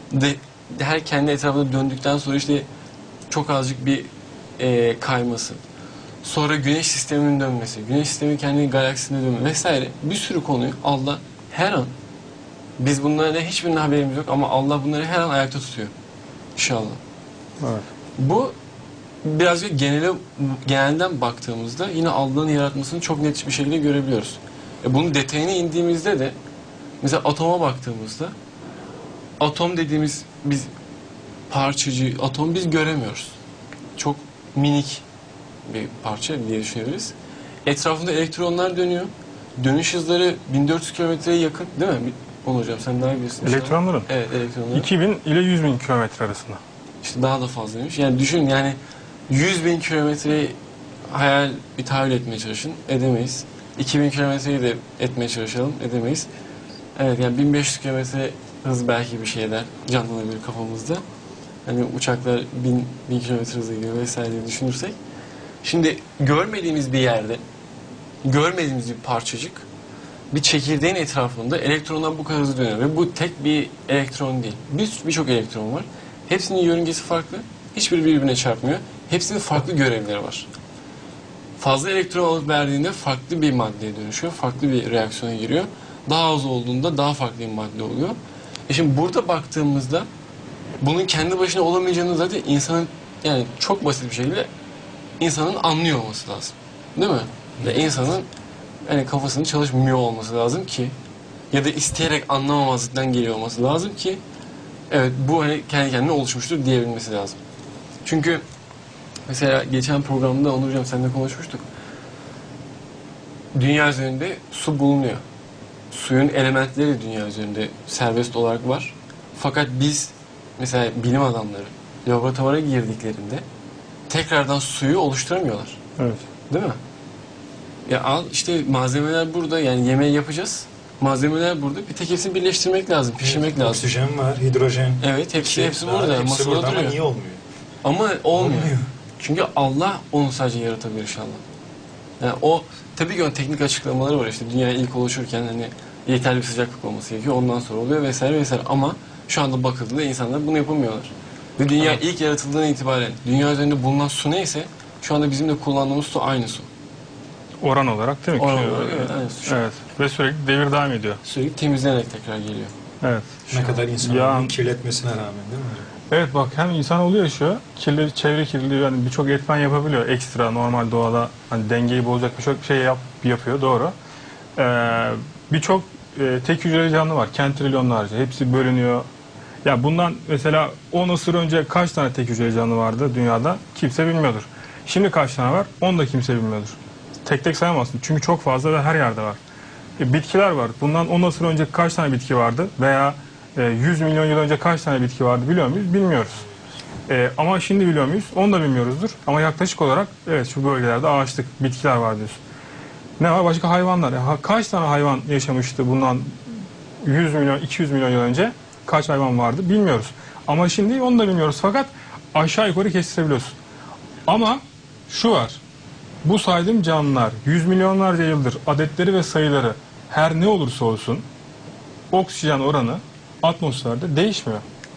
her kendi etrafında döndükten sonra işte çok azıcık bir kayması. Sonra güneş sisteminin dönmesi, güneş sistemi kendi galaksisine dönmesi vesaire. Bir sürü konuyu Allah her an, biz bunların hiçbirinden haberimiz yok ama Allah bunları her an ayakta tutuyor. İnşallah. Evet. Bu birazcık genelden baktığımızda yine Allah'ın yaratmasını çok net bir şekilde görebiliyoruz. Bunun detayına indiğimizde de mesela atoma baktığımızda atom dediğimiz biz parçacığı, atom biz göremiyoruz. Çok minik bir parça diye düşünebiliriz. Etrafında elektronlar dönüyor. Dönüş hızları 1400 kilometreye yakın değil mi? Onu hocam sen daha iyi bilirsin. Elektronların? Evet, elektronların. 2000 ile 100 bin kilometre arasında. İşte daha da fazlaymış. Yani düşün, yani 100.000 kilometreyi bir tahayyül etmeye çalışın. Edemeyiz. 2000 kilometreyi de etmeye çalışalım. Edemeyiz. Evet, yani 1500 kilometre hız belki bir şeyler canlanabilir kafamızda. Hani uçaklar 1000 kilometre hızla gidiyor vesaire diye düşünürsek. Şimdi görmediğimiz bir yerde, görmediğimiz bir parçacık bir çekirdeğin etrafında elektronlar bu kadar hızlı dönüyor. Ve bu tek bir elektron değil. Birçok elektron var. Hepsinin yörüngesi farklı. Hiçbiri birbirine çarpmıyor. Hepsinin farklı görevleri var. Fazla elektron alıp verdiğinde farklı bir maddeye dönüşüyor. Farklı bir reaksiyona giriyor. Daha az olduğunda daha farklı bir madde oluyor. Şimdi burada baktığımızda bunun kendi başına olamayacağını zaten insanın, yani çok basit bir şekilde insanın anlıyor olması lazım. Değil mi? Ve insanın yani kafasının çalışmıyor olması lazım ki, ya da isteyerek anlamamazlıktan geliyor olması lazım ki evet bu hani kendi kendine oluşmuştur diyebilmesi lazım. Çünkü mesela geçen programda Onur Hocam seninle konuşmuştuk. Dünya üzerinde su bulunuyor. Suyun elementleri dünya üzerinde serbest olarak var. Fakat biz mesela bilim adamları laboratuvara girdiklerinde tekrardan suyu oluşturamıyorlar. Evet. Değil mi? Ya al işte malzemeler burada, yani yemeği yapacağız. Malzemeler burada. Bir tek hepsini birleştirmek lazım, pişirmek lazım. Oksijen var, hidrojen. Evet, hepsi burada. Hepsi Masada burada ama duruyor. niye olmuyor? Ama olmuyor. Çünkü Allah onu sadece yaratabilir inşallah. Yani o tabii ki onun teknik açıklamaları var. İşte dünya ilk oluşurken hani yeterli bir sıcaklık olması gerekiyor. Ondan sonra oluyor vesaire vesaire. Ama şu anda bakıldığında insanlar bunu yapamıyorlar. Ve dünya ilk yaratıldığından itibaren dünya üzerinde bulunan su neyse şu anda bizim de kullandığımız su aynı su. Oran olarak değil mi? Oran olarak evet, aynı su. Evet. Ve sürekli devir devam ediyor. Sürekli temizlenerek tekrar geliyor. Evet. Ne kadar insanın Ya- kirletmesine rağmen değil mi hocam? Evet bak, hem insan oluyor şu çevre kirliliği, yani birçok etmen yapabiliyor ekstra, normal doğada hani dengeyi bozacak birçok şey yapıyor, doğru. Birçok tek hücreli canlı var, kentrilyonlarca, hepsi bölünüyor. Ya bundan mesela 10 asır önce kaç tane tek hücreli canlı vardı dünyada, kimse bilmiyordur. Şimdi kaç tane var, onu da kimse bilmiyordur. Tek tek sayamazsın çünkü çok fazla ve her yerde var. Bitkiler var, bundan 10 asır önce kaç tane bitki vardı veya 100 milyon yıl önce kaç tane bitki vardı biliyor muyuz? Bilmiyoruz. Ama şimdi biliyor muyuz? Onu da bilmiyoruzdur. Ama yaklaşık olarak evet şu bölgelerde ağaçlık, bitkiler var diyorsun. Ne var? Başka hayvanlar. Kaç tane hayvan yaşamıştı bundan 100 milyon, 200 milyon yıl önce? Kaç hayvan vardı? Bilmiyoruz. Ama şimdi onu da bilmiyoruz. Fakat aşağı yukarı kestirebiliyorsun. Ama şu var. Bu saydığım canlılar 100 milyonlarca yıldır adetleri ve sayıları her ne olursa olsun oksijen oranı atmosferde değişmiyor.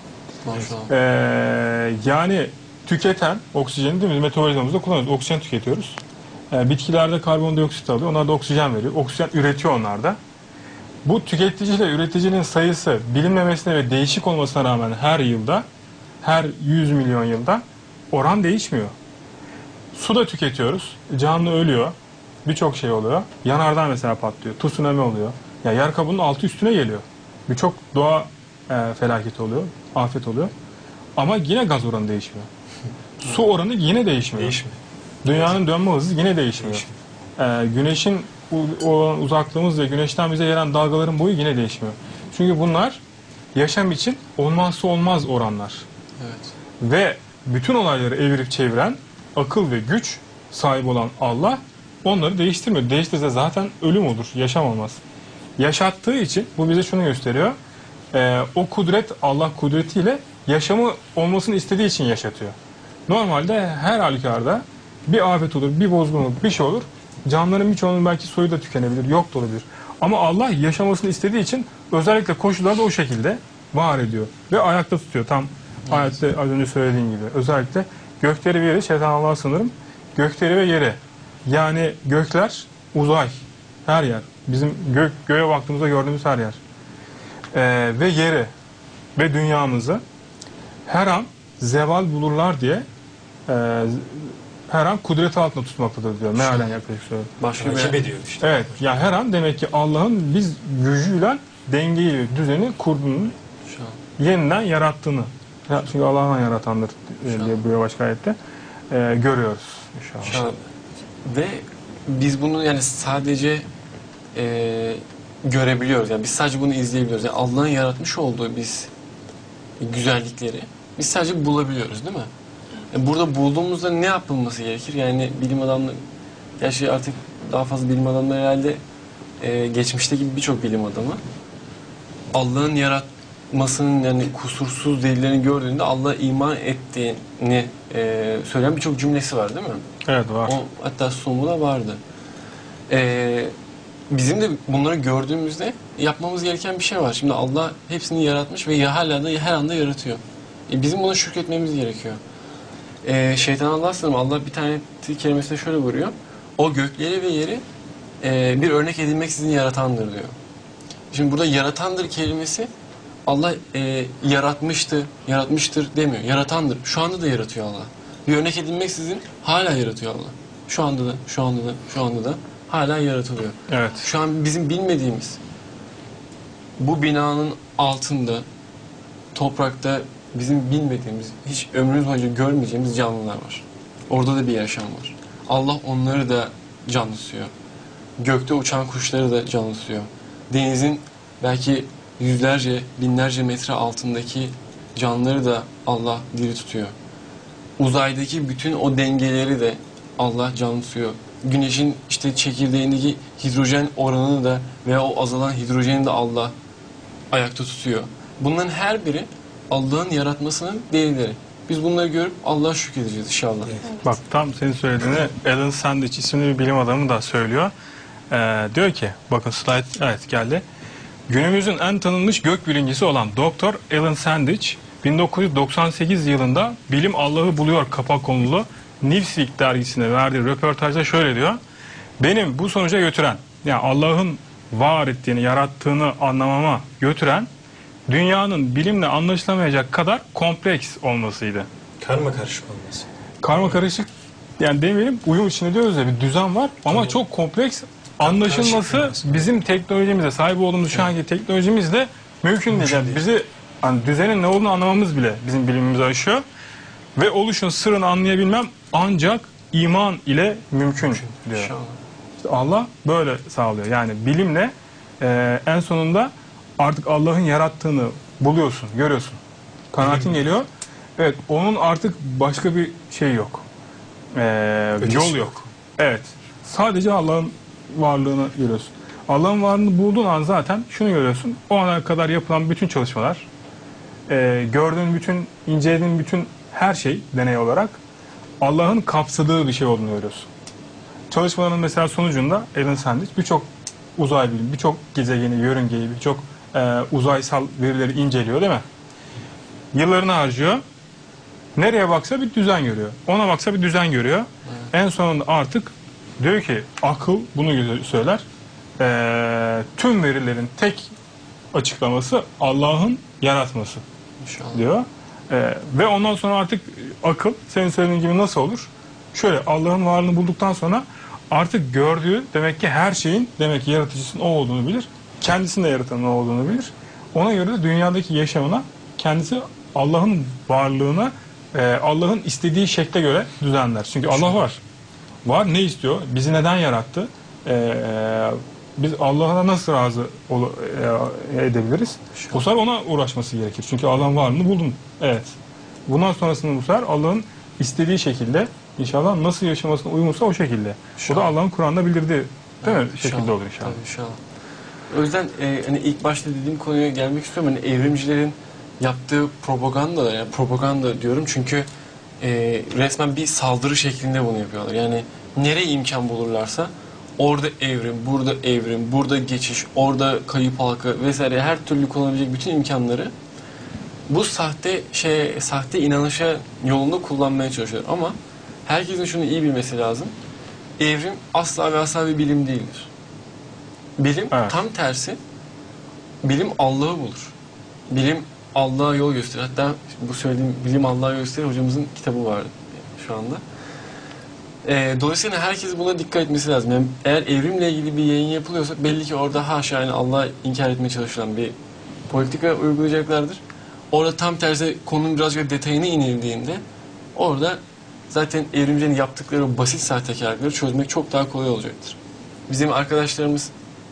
Maşallah. Yani tüketen oksijeni değil mi? Metabolizmamızda kullanıyoruz. Oksijen tüketiyoruz. Bitkilerde karbondioksit alıyor. Onlar da oksijen veriyor. Oksijen üretiyor onlar da. Bu tüketiciyle üreticinin sayısı bilinmemesine ve değişik olmasına rağmen her yılda, her 100 milyon yılda oran değişmiyor. Su da tüketiyoruz. Canlı ölüyor. Birçok şey oluyor. Yanardağ mesela patlıyor. Tsunami oluyor. Ya yer kabuğunun altı üstüne geliyor. Birçok doğa felaketi oluyor. Afet oluyor. Ama yine gaz oranı değişmiyor. Su oranı yine değişmiyor. Değişmiyor. Dünyanın dönme hızı yine değişmiyor. Güneşin olan uzaklığımız ve güneşten bize gelen dalgaların boyu yine değişmiyor. Çünkü bunlar yaşam için olmazsa olmaz oranlar. Evet. Ve bütün olayları evirip çeviren akıl ve güç sahibi olan Allah onları değiştirmiyor. Değiştirse zaten ölüm olur, yaşam olmaz. Yaşattığı için bu bize şunu gösteriyor. O kudret, Allah kudretiyle yaşamı olmasını istediği için yaşatıyor. Normalde her halükarda bir afet olur, bir bozgunluk, bir şey olur. Canlıların birçoğunun belki soyu da tükenebilir, yok da olabilir. Ama Allah yaşamasını istediği için özellikle koşullarda o şekilde var ediyor. Ve ayakta tutuyor. Tam ayette az önce söylediğim gibi. Özellikle gökleri ve yeri, şeytan Allah'a sınırım. Gökleri ve yeri. Yani gökler, uzay, her yer. Bizim göğe baktığımızda gördüğümüz her yer. Ve yeri ve dünyamızı her an zeval bulurlar diye her an kudreti altında tutmaktadır diyor. Mealen yaklaşık söylüyor. Başka Takip bir ediyor işte. Evet. Ya her an demek ki Allah'ın biz gücüyle dengeyi, düzeni kurduğunu, şu an. yeniden yarattığını. Çünkü Allah'ın yaratandır diye buyuruyor başka ayette. Görüyoruz inşallah. Şu an. Ve biz bunu yani sadece görebiliyoruz. Yani biz sadece bunu izleyebiliyoruz. Yani Allah'ın yaratmış olduğu biz güzellikleri biz sadece bulabiliyoruz değil mi? Burada bulduğumuzda ne yapılması gerekir? Yani bilim adamları, gerçi artık daha fazla bilim adamları herhalde geçmişteki birçok bilim adamı Allah'ın yaratmasının yani kusursuz delillerini gördüğünde Allah'a iman ettiğini söyleyen birçok cümlesi var değil mi? Evet var. O, hatta sunumu da vardı. Bizim de bunları gördüğümüzde yapmamız gereken bir şey var. Şimdi Allah hepsini yaratmış ve hala da her anda yaratıyor. Bizim buna şükretmemiz gerekiyor. Şeytan Allah'a sığınırım. Allah bir tane kelimesinde şöyle buyuruyor. O gökleri ve yeri bir örnek edilmeksizin yaratandır diyor. Şimdi burada yaratandır kelimesi Allah yaratmıştır demiyor. Yaratandır. Şu anda da yaratıyor Allah. Bir örnek edilmeksizin hala yaratıyor Allah. Şu anda da hala yaratılıyor. Evet. Şu an bizim bilmediğimiz bu binanın altında toprakta bizim bilmediğimiz, hiç ömrümüz boyunca görmeyeceğimiz canlılar var. Orada da bir yaşam var. Allah onları da canlı tutuyor. Gökte uçan kuşları da canlı tutuyor. Denizin belki yüzlerce, binlerce metre altındaki canlıları da Allah diri tutuyor. Uzaydaki bütün o dengeleri de Allah canlı tutuyor. Güneşin işte çekirdeğindeki hidrojen oranını da veya o azalan hidrojeni de Allah ayakta tutuyor. Bunların her biri Allah'ın yaratmasının delilleri. Biz bunları görüp Allah'a şükredeceğiz inşallah. Evet. Bak tam senin söylediğini Alan Sandage isimli bir bilim adamı da söylüyor. Diyor ki, bakın slide evet geldi. Günümüzün en tanınmış gökbilimcisi olan Doktor Alan Sandage 1998 yılında Bilim Allah'ı Buluyor kapak konulu Newsweek dergisine verdiği röportajda şöyle diyor. Benim bu sonuca götüren, yani Allah'ın var ettiğini, yarattığını anlamama götüren dünyanın bilimle anlaşılamayacak kadar kompleks olmasıydı. Karma karışık olması. Karma karışık yani demeyelim, uyum içinde diyoruz ya, bir düzen var ama Tabii. çok kompleks. Anlaşılması Karışık. bizim teknolojimizle, sahip olduğumuz şu anki teknolojimizle mümkün değil. Yani bizi hani düzenin ne olduğunu anlamamız bile bizim bilimimizi aşıyor. Ve oluşun sırrını anlayabilmem ancak iman ile mümkün diyor. İnşallah. İşte Allah böyle sağlıyor. Yani bilimle en sonunda artık Allah'ın yarattığını buluyorsun, görüyorsun. Kanaatin geliyor. Evet, onun artık başka bir şey yok. Yol yok. Evet. Sadece Allah'ın varlığını görüyorsun. Allah'ın varlığını bulduğun an zaten şunu görüyorsun. O ana kadar yapılan bütün çalışmalar, gördüğün bütün, incelediğin bütün her şey deney olarak Allah'ın kapsadığı bir şey olduğunu görüyorsun. Çalışmaların mesela sonucunda Alan Sandage birçok uzay bilimi, birçok gezegeni, yörüngeyi, birçok uzaysal verileri inceliyor değil mi? Yıllarını harcıyor. Nereye baksa bir düzen görüyor. Ona baksa bir düzen görüyor. En sonunda artık diyor ki akıl bunu söyler. Tüm verilerin tek açıklaması Allah'ın yaratması İnşallah. diyor. Ve ondan sonra artık akıl senin söylediğin gibi nasıl olur? Şöyle Allah'ın varlığını bulduktan sonra artık gördüğü demek ki her şeyin demek ki yaratıcısının o olduğunu bilir. Kendisinin de yaratanın o olduğunu bilir. Ona göre de dünyadaki yaşamına kendisi Allah'ın varlığına Allah'ın istediği şekle göre düzenler. Çünkü Allah var. Var ne istiyor? Bizi neden yarattı? Biz Allah'a nasıl razı edebiliriz? Bu sefer ona uğraşması gerekir. Çünkü Allah'ın varlığını buldum. Evet. Bundan sonrasında bu sefer Allah'ın istediği şekilde inşallah nasıl yaşamasına uygunsa o şekilde. O da Allah'ın Kur'an'da bildirdiği değil mi? Şekilde olur inşallah. Tabii, inşallah. O yüzden hani ilk başta dediğim konuya gelmek istiyorum. Hani evrimcilerin yaptığı propaganda, yani propaganda diyorum çünkü resmen bir saldırı şeklinde bunu yapıyorlar. Yani nereye imkan bulurlarsa orada evrim, burada geçiş, orada kayıp halkı vesaire her türlü kullanabilecek bütün imkanları bu sahte inanışa yolunda kullanmaya çalışıyor. Ama herkesin şunu iyi bilmesi lazım. Evrim asla ve asla bir bilim değildir. Bilim tam tersi. Bilim Allah'ı bulur. Bilim Allah'a yol gösterir. Hatta bu söylediğim bilim Allah'a yol gösterir hocamızın kitabı var şu anda. Dolayısıyla herkes buna dikkat etmesi lazım. Yani eğer evrimle ilgili bir yayın yapılıyorsa belli ki orada haşa yani Allah'ı inkar etmeye çalışılan bir politika uygulayacaklardır. Orada tam tersi konunun birazcık detayına inildiğinde orada zaten evrimcilerin yaptıkları basit sahtekarlıkları çözmek çok daha kolay olacaktır. Bizim arkadaşlarımız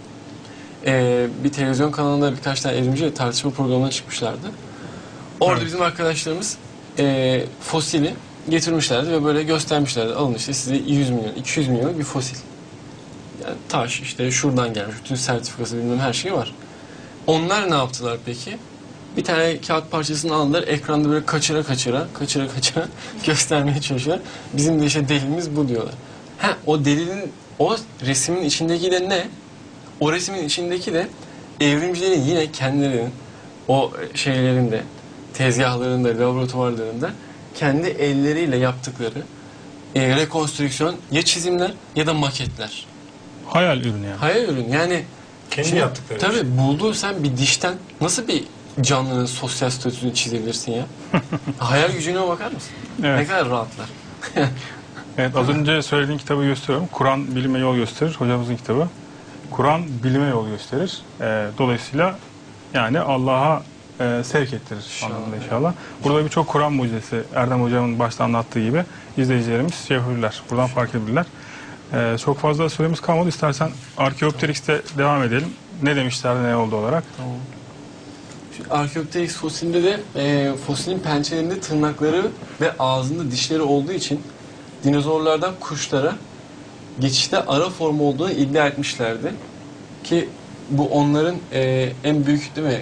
bir televizyon kanalında birkaç tane evrimci tartışma programına çıkmışlardı. Orada bizim arkadaşlarımız fosili getirmişlerdi ve böyle göstermişlerdi. Alın işte size 100 milyon, 200 milyonluk bir fosil. Yani taş işte şuradan gelmiş. Bütün sertifikası bilmem her şey var. Onlar ne yaptılar peki? Bir tane kağıt parçasını aldılar. Ekranda böyle kaçıra göstermeye çalışıyorlar. Bizim de işte delilimiz bu diyorlar. O delilin, o resmin içindeki de ne? O resmin içindeki de evrimcilerin yine kendilerinin o şeylerinde, tezgahlarında, laboratuvarlarında kendi elleriyle yaptıkları rekonstrüksiyon ya çizimler ya da maketler. Hayal ürünü yani. Hayal ürün yani. Kendi yaptıkları. Tabii bulduğun sen bir dişten nasıl bir canlının sosyal statüsünü çizebilirsin ya? Hayal gücüne bakar mısın? Evet. Ne kadar rahatlar. Evet, az önce söylediğin kitabı gösteriyorum. Kur'an bilime yol gösterir. Hocamızın kitabı. Kur'an bilime yol gösterir. Dolayısıyla yani Allah'a sevk ettirir anlamında inşallah. Burada birçok Kur'an mucizesi Erdem Hocam'ın başta anlattığı gibi izleyicilerimiz şey yapabilirler. Buradan fark edebilirler. Çok fazla süremiz kalmadı. İstersen Archaeopteryx'te devam edelim. Ne demişlerdi ne oldu olarak? Tamam. Archaeopteryx fosilinde de fosilin pençelerinde tırnakları ve ağzında dişleri olduğu için dinozorlardan kuşlara geçişte ara form olduğunu iddia etmişlerdi. Ki bu onların en büyük değil mi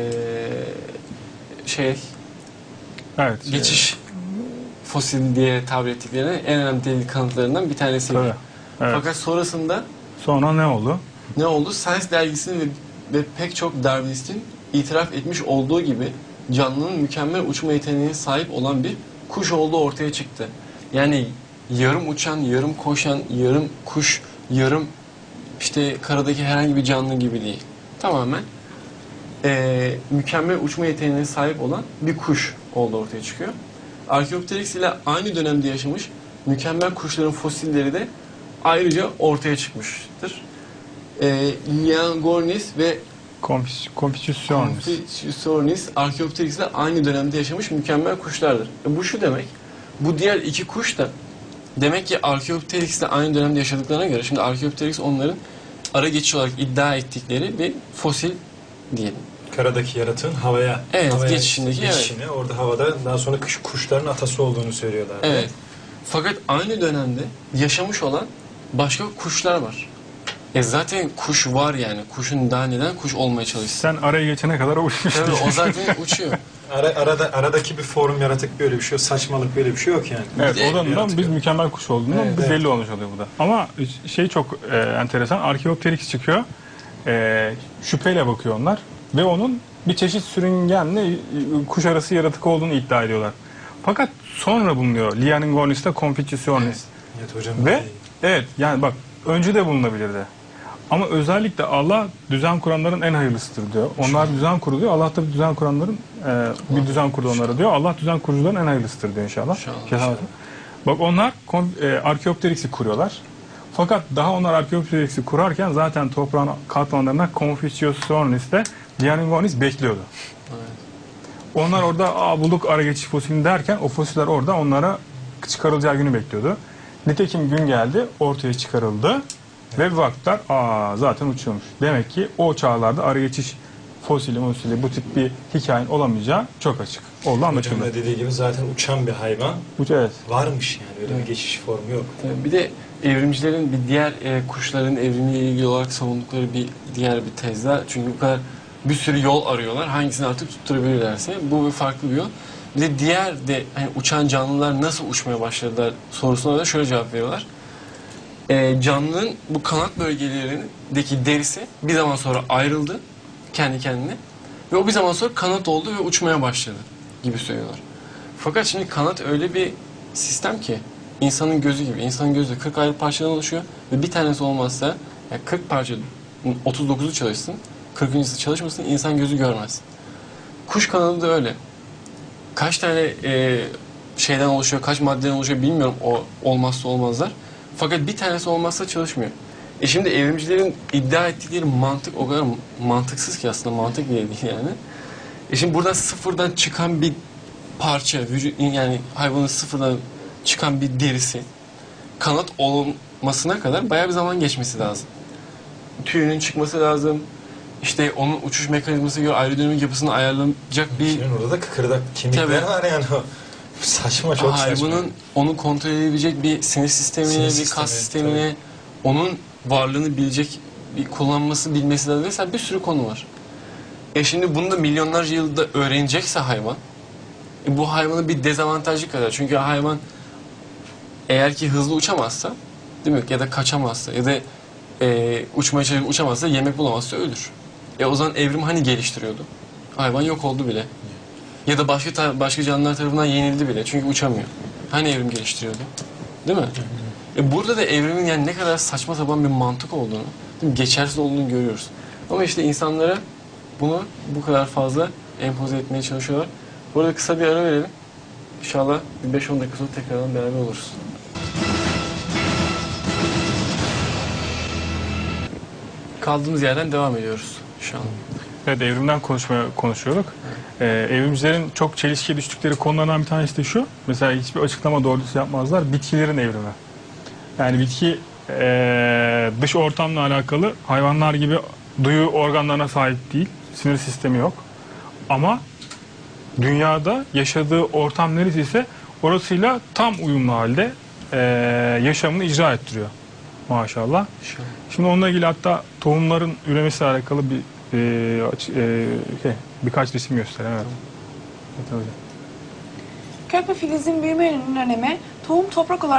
Evet. geçiş fosil diye tabir ettiklerine en önemli delil kanıtlarından bir tanesiydi. Evet. Fakat sonrasında Sonra ne oldu? ne oldu? Science dergisinin ve pek çok Darwinistin itiraf etmiş olduğu gibi canlının mükemmel uçma yeteneğine sahip olan bir kuş olduğu ortaya çıktı. Yani yarım uçan, yarım koşan, yarım kuş, yarım işte karadaki herhangi bir canlı gibi değil. Tamamen mükemmel uçma yeteneğine sahip olan bir kuş olduğu ortaya çıkıyor. Archaeopteryx ile aynı dönemde yaşamış mükemmel kuşların fosilleri de ayrıca ortaya çıkmıştır. Liangornis ve Confucius Archaeopteryx ile aynı dönemde yaşamış mükemmel kuşlardır. Bu şu demek, bu diğer iki kuş da demek ki Archaeopteryx ile aynı dönemde yaşadıklarına göre, şimdi Archaeopteryx onların ara geçiş olarak iddia ettikleri bir fosil diyelim. Karadaki yaratığın havaya geçişini, orada havada daha sonra kuşların atası olduğunu söylüyorlar. Evet. Fakat aynı dönemde yaşamış olan başka kuşlar var. Zaten kuş var yani. Kuşun daha neden kuş olmaya çalışsın? Sen araya geçene kadar uçmuş. Tabii o zaten uçuyor. Aradaki bir form yaratık böyle bir şey yok. Saçmalık böyle bir şey yok yani. Evet, odanından biz mükemmel kuş olduğundan belli olmuş oluyor bu da. Ama şey çok enteresan. Archaeopteryx çıkıyor. Şüpheyle bakıyor onlar. ve onun bir çeşit sürüngenle kuş arası yaratık olduğunu iddia ediyorlar. Fakat sonra bulunuyor. Lianingonis'te Confuciusionis. Evet hocam. Ve evet yani bak önce de bulunabilirdi. Ama özellikle Allah düzen kuranların en hayırlısıdır diyor. Onlar düzen kurdu diyor. Allah da bir düzen kuranların bir düzen kurdu onlara diyor. Allah düzen kurucuların en hayırlısıdır diyor inşallah. İnşallah. Bak onlar Archaeopteryx'i kuruyorlar. Fakat daha onlar Archaeopteryx'i kurarken zaten toprağın katmanlarına Confuciusionis'te Lianingonis bekliyordu. Evet. Onlar orada bulduk ara geçiş fosilini derken o fosiller orada onlara çıkarılacağı günü bekliyordu. Nitekim gün geldi, ortaya çıkarıldı ve bir baktılar zaten uçuyormuş. Demek ki o çağlarda ara geçiş fosili bu tip bir hikayenin olamayacağı çok açık. Oldu Hocam anlaşıldı. da dediği gibi zaten uçan bir hayvan Evet. varmış yani. Öyle bir geçiş formu yok. Bir de evrimcilerin bir diğer kuşların evrimiyle ilgili olarak savundukları bir diğer bir tezler. Çünkü bu kadar bir sürü yol arıyorlar. Hangisini artık tutturabilirlerse. Bu bir farklı bir yol. Bir de diğer de hani uçan canlılar nasıl uçmaya başladılar sorusuna da şöyle cevap veriyorlar. Canlının bu kanat bölgelerindeki derisi bir zaman sonra ayrıldı kendi kendine ve o bir zaman sonra kanat oldu ve uçmaya başladı gibi söylüyorlar. Fakat şimdi kanat öyle bir sistem ki insanın gözü gibi. İnsanın gözü de 40 ayrı parçadan oluşuyor ve bir tanesi olmazsa yani 40 parça 39'u çalışsın, 40.'sı çalışmasın insan gözü görmez. Kuş kanadı da öyle. Kaç tane şeyden oluşuyor, kaç maddeden oluşuyor bilmiyorum o olmazsa olmazlar. Fakat bir tanesi olmazsa çalışmıyor. Şimdi evrimcilerin iddia ettikleri mantık o kadar mantıksız ki aslında mantık bile değil yani. Şimdi buradan sıfırdan çıkan bir parça, yani hayvanın sıfırdan çıkan bir derisi kanat olmasına kadar bayağı bir zaman geçmesi lazım. Tüyünün çıkması lazım. İşte onun uçuş mekanizması göre aerodinamik yapısını ayarlanacak bir... Senin orada da kıkırdak kemikler Tabii. var yani. Saçma, çok saçma. Hayvanın onu kontrol edebilecek bir sinir sistemine, bir kas sistemine, onun varlığını bilecek bir kullanması, bilmesi lazım. Mesela bir sürü konu var. Şimdi bunu da milyonlarca yılda öğrenecekse hayvan, bu hayvanın bir dezavantajı kadar. Çünkü hayvan eğer ki hızlı uçamazsa, değil mi? Ya da kaçamazsa ya da uçmaya çalışıp uçamazsa, yemek bulamazsa ölür. O zaman evrim hani geliştiriyordu? Hayvan yok oldu bile. Ya da başka canlılar tarafından yenildi bile. Çünkü uçamıyor. Hani evrim geliştiriyordu? Değil mi? Burada da evrimin yani ne kadar saçma sapan bir mantık olduğunu, değil mi? Geçersiz olduğunu görüyoruz. Ama işte insanlara bunu bu kadar fazla empoze etmeye çalışıyorlar. Burada kısa bir ara verelim. İnşallah bir 5-10 dakika sonra tekrardan beraber oluruz. Kaldığımız yerden devam ediyoruz şu an. Evet, evrimden konuşuyorduk. Evrimcilerin çok çelişkiye düştükleri konulardan bir tanesi de şu. Mesela hiçbir açıklama doğrusu yapmazlar. Bitkilerin evrimi. Yani bitki dış ortamla alakalı hayvanlar gibi duyu organlarına sahip değil. Sinir sistemi yok. Ama dünyada yaşadığı ortam neresi ise orasıyla tam uyumlu halde yaşamını icra ettiriyor. Maşallah. Şimdi onunla ilgili hatta tohumların üremesiyle alakalı birkaç resim göstereyim. Evet. Evet, Kök ve filizin büyüme yönünün önemi, tohum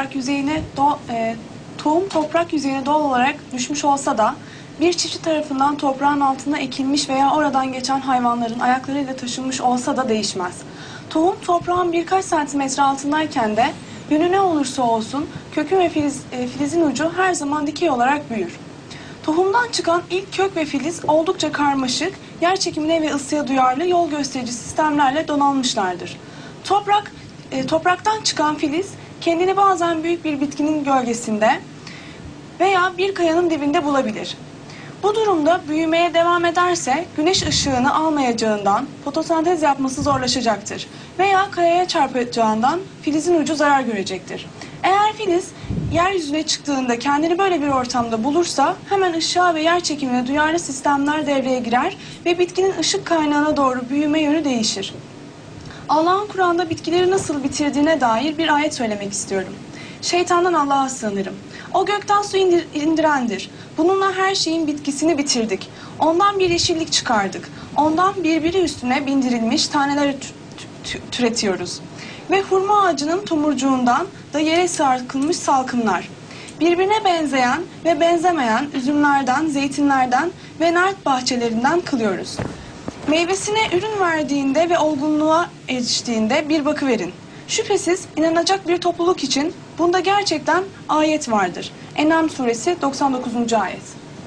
toprak yüzeyine doğal olarak düşmüş olsa da bir çiftçi tarafından toprağın altına ekilmiş veya oradan geçen hayvanların ayaklarıyla taşınmış olsa da değişmez. Tohum toprağın birkaç santimetre altındayken de yönü ne olursa olsun kökün ve filizin ucu her zaman dikey olarak büyür. Tohumdan çıkan ilk kök ve filiz oldukça karmaşık, yer çekimine ve ısıya duyarlı yol gösterici sistemlerle donanmışlardır. Topraktan çıkan filiz kendini bazen büyük bir bitkinin gölgesinde veya bir kayanın dibinde bulabilir. Bu durumda büyümeye devam ederse güneş ışığını almayacağından fotosentez yapması zorlaşacaktır veya kayaya çarpacağından filizin ucu zarar görecektir. Eğer filiz yeryüzüne çıktığında kendini böyle bir ortamda bulursa hemen ışığa ve yer çekimine duyarlı sistemler devreye girer ve bitkinin ışık kaynağına doğru büyüme yönü değişir. Allah'ın Kur'an'da bitkileri nasıl bitirdiğine dair bir ayet söylemek istiyorum. Şeytandan Allah'a sığınırım. O gökten su indirendir. Bununla her şeyin bitkisini bitirdik. Ondan bir yeşillik çıkardık. Ondan birbiri üstüne bindirilmiş taneler türetiyoruz. Ve hurma ağacının tomurcuğundan da yere sarkılmış salkımlar. Birbirine benzeyen ve benzemeyen üzümlerden, zeytinlerden ve nart bahçelerinden kılıyoruz. Meyvesine ürün verdiğinde ve olgunluğa eriştiğinde bir bakıverin. Şüphesiz inanacak bir topluluk için bunda gerçekten ayet vardır. En'am suresi 99. ayet.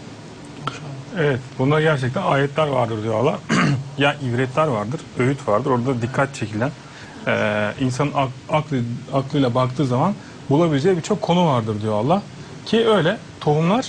Evet, bunda gerçekten ayetler vardır diyor Allah. Yani ibretler vardır, öğüt vardır. Orada dikkat çekilen, insanın aklıyla baktığı zaman bulabileceği birçok konu vardır diyor Allah. Ki öyle tohumlar